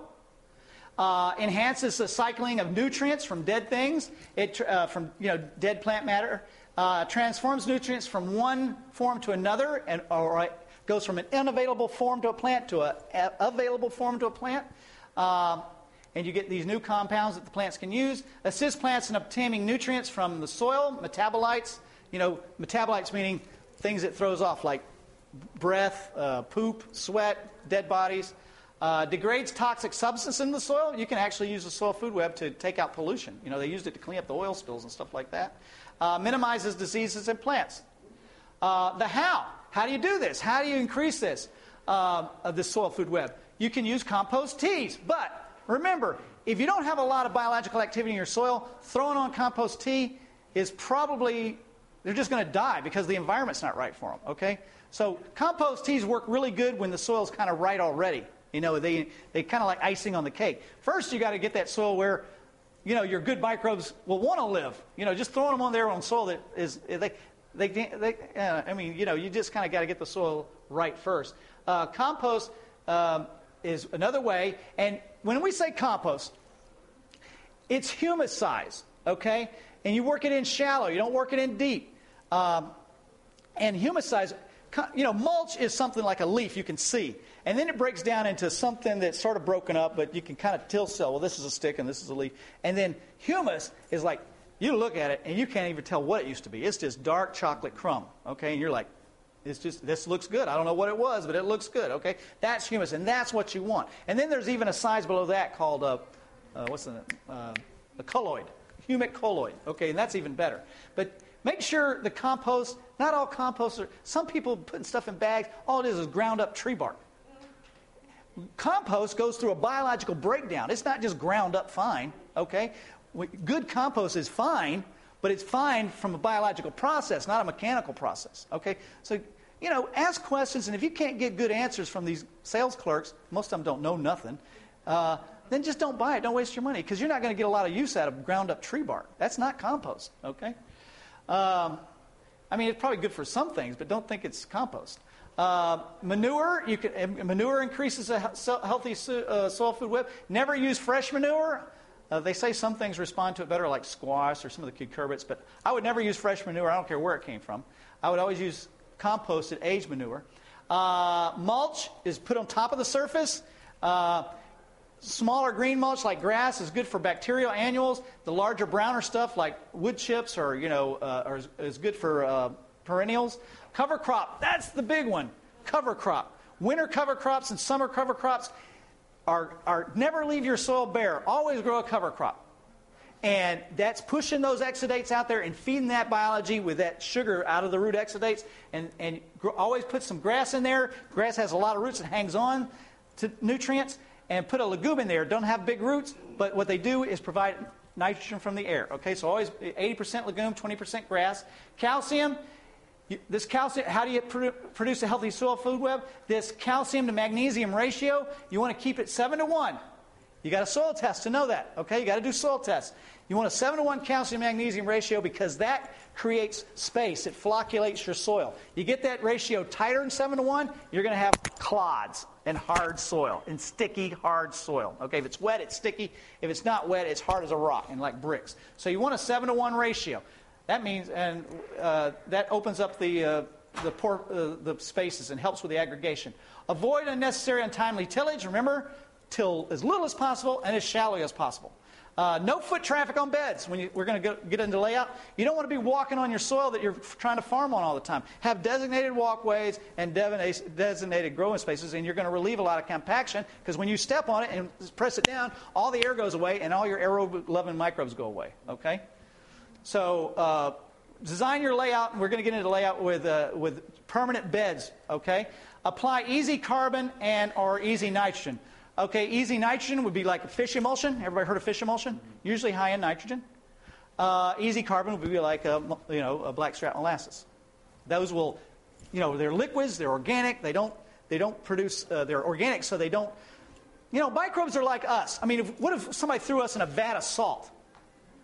uh, enhances the cycling of nutrients from dead things, it uh, from you know dead plant matter, uh, transforms nutrients from one form to another, and or goes from an unavailable form to a plant to an available form to a plant. Uh, and you get these new compounds that the plants can use. Assist plants in obtaining nutrients from the soil, metabolites. You know, metabolites meaning things it throws off, like breath, uh, poop, sweat, dead bodies. Uh, degrades toxic substance in the soil. You can actually use the soil food web to take out pollution. You know, they used it to clean up the oil spills and stuff like that. Uh, minimizes diseases in plants. Uh, the how. How do you do this? How do you increase this, uh, of this soil food web? You can use compost teas. But remember, if you don't have a lot of biological activity in your soil, throwing on compost tea is probably, they're just going to die because the environment's not right for them, okay? So compost teas work really good when the soil's kind of right already. You know, they they kind of like icing on the cake. First, you got to get that soil where, you know, your good microbes will want to live. You know, just throwing them on there on soil that is, they, they, they uh, I mean, you know, you just kind of got to get the soil right first. Uh, compost um, is another way. And when we say compost, it's humus size, okay? And you work it in shallow. You don't work it in deep. Um, and humus size, you know, mulch is something like a leaf you can see. And then it breaks down into something that's sort of broken up, but you can kind of tell, well, this is a stick and this is a leaf. And then humus is like, you look at it and you can't even tell what it used to be. It's just dark chocolate crumb, okay? And you're like, it's just, this looks good. I don't know what it was, but it looks good, okay? That's humus, and that's what you want. And then there's even a size below that called, uh, uh, what's the uh, a colloid, humic colloid, okay? And that's even better. But make sure the compost, not all compost are, some people putting stuff in bags, all it is is ground up tree bark. Compost goes through a biological breakdown. It's not just ground up fine, okay? Good compost is fine, but it's fine from a biological process, not a mechanical process, okay? So, you know, ask questions, and if you can't get good answers from these sales clerks, most of them don't know nothing, uh, then just don't buy it. Don't waste your money, because you're not going to get a lot of use out of ground up tree bark. That's not compost, okay? Um, I mean, it's probably good for some things, but don't think it's compost. Uh, manure, you can, manure increases a healthy uh, soil food web. Never use fresh manure. Uh, they say some things respond to it better, like squash or some of the cucurbits, but I would never use fresh manure. I don't care where it came from. I would always use composted aged manure. Uh, mulch is put on top of the surface. Uh, smaller green mulch like grass is good for bacterial annuals. The larger browner stuff like wood chips or you know uh, are, is good for uh, perennials. Cover crop, that's the big one. Cover crop. Winter cover crops and summer cover crops are, are never leave your soil bare. Always grow a cover crop. And that's pushing those exudates out there and feeding that biology with that sugar out of the root exudates. And, and gr- always put some grass in there. Grass has a lot of roots and hangs on to nutrients. And put a legume in there. Don't have big roots, but what they do is provide nitrogen from the air. Okay, so always eighty percent legume, twenty percent grass. Calcium. You, this calcium, how do you produ- produce a healthy soil food web? This calcium to magnesium ratio, you want to keep it seven to one. You got a soil test to know that, okay? You got to do soil tests. You want a seven to one calcium magnesium ratio because that creates space. It flocculates your soil. You get that ratio tighter than seven to one, you're going to have clods and hard soil and sticky, hard soil. Okay, if it's wet, it's sticky. If it's not wet, it's hard as a rock and like bricks. So you want a seven to one ratio. That means, and uh, that opens up the uh, the, por- uh, the spaces and helps with the aggregation. Avoid unnecessary, untimely tillage. Remember, till as little as possible and as shallow as possible. Uh, no foot traffic on beds. When you, we're going to get into layout, you don't want to be walking on your soil that you're trying to farm on all the time. Have designated walkways and designated growing spaces, and you're going to relieve a lot of compaction because when you step on it and press it down, all the air goes away and all your aerobic-loving microbes go away. Okay. So uh, design your layout, and we're going to get into layout with uh, with permanent beds, okay? Apply easy carbon and or easy nitrogen. Okay, easy nitrogen would be like a fish emulsion. Everybody heard of fish emulsion? Usually high in nitrogen. Uh, easy carbon would be like a, you know, a blackstrap molasses. Those will, you know, they're liquids, they're organic, they don't they don't produce, uh, they're organic, so they don't, you know, microbes are like us. I mean, if, what if somebody threw us in a vat of salt?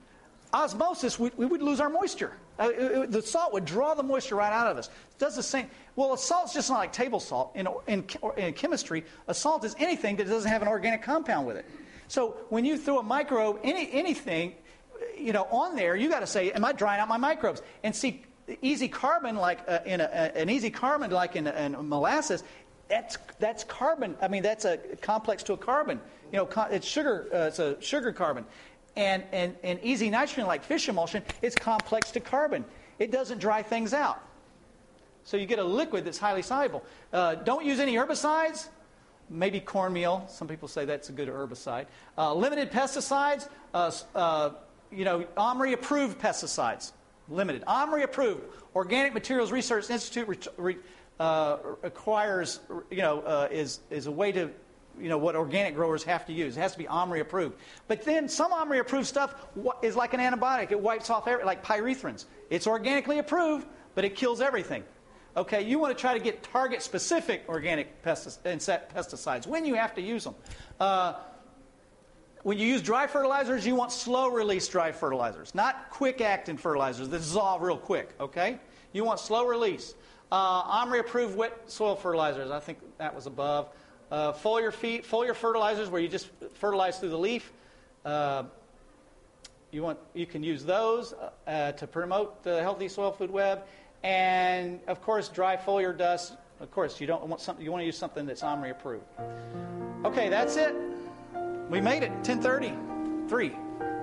osmosis, we, we would lose our moisture. Uh, it, it, the salt would draw the moisture right out of us. It does the same. Well, a salt's just not like table salt. In, in, in chemistry, a salt is anything that doesn't have an organic compound with it. So when you throw a microbe, any anything, you know, on there, you got to say, am I drying out my microbes? And see, easy carbon, like uh, in a, an easy carbon, like in, in molasses, that's that's carbon. I mean, that's a complex to a carbon. You know, it's sugar. Uh, it's a sugar carbon. And, and, and easy nitrogen, like fish emulsion, is complex to carbon. It doesn't dry things out. So you get a liquid that's highly soluble. Uh, don't use any herbicides. Maybe cornmeal. Some people say that's a good herbicide. Uh, limited pesticides. Uh, uh, you know, OMRI-approved pesticides. Limited. OMRI-approved. Organic Materials Research Institute re, re, uh, requires, you know, uh, is, is a way to... you know, what organic growers have to use. It has to be OMRI approved. But then some OMRI approved stuff is like an antibiotic. It wipes off every, like pyrethrins. It's organically approved, but it kills everything. Okay, you want to try to get target-specific organic pesticides when you have to use them. Uh, when you use dry fertilizers, you want slow-release dry fertilizers, not quick-acting fertilizers that dissolve real quick, okay? You want slow-release. Uh, OMRI-approved wet soil fertilizers, I think that was above. Uh, foliar, feed, foliar fertilizers, where you just fertilize through the leaf. Uh, you want you can use those uh, to promote the healthy soil food web, and of course, dry foliar dust. Of course, you don't want something. You want to use something that's OMRI approved. Okay, that's it. We made it. ten thirty-three.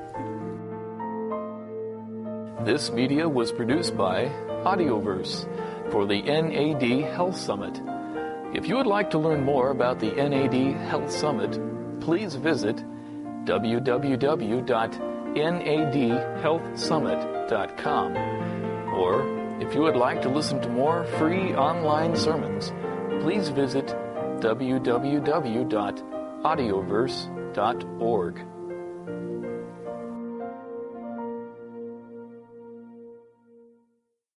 This media was produced by Audioverse for the N A D Health Summit. If you would like to learn more about the N A D Health Summit, please visit w w w dot n a d health summit dot com. Or, if you would like to listen to more free online sermons, please visit w w w dot audioverse dot org.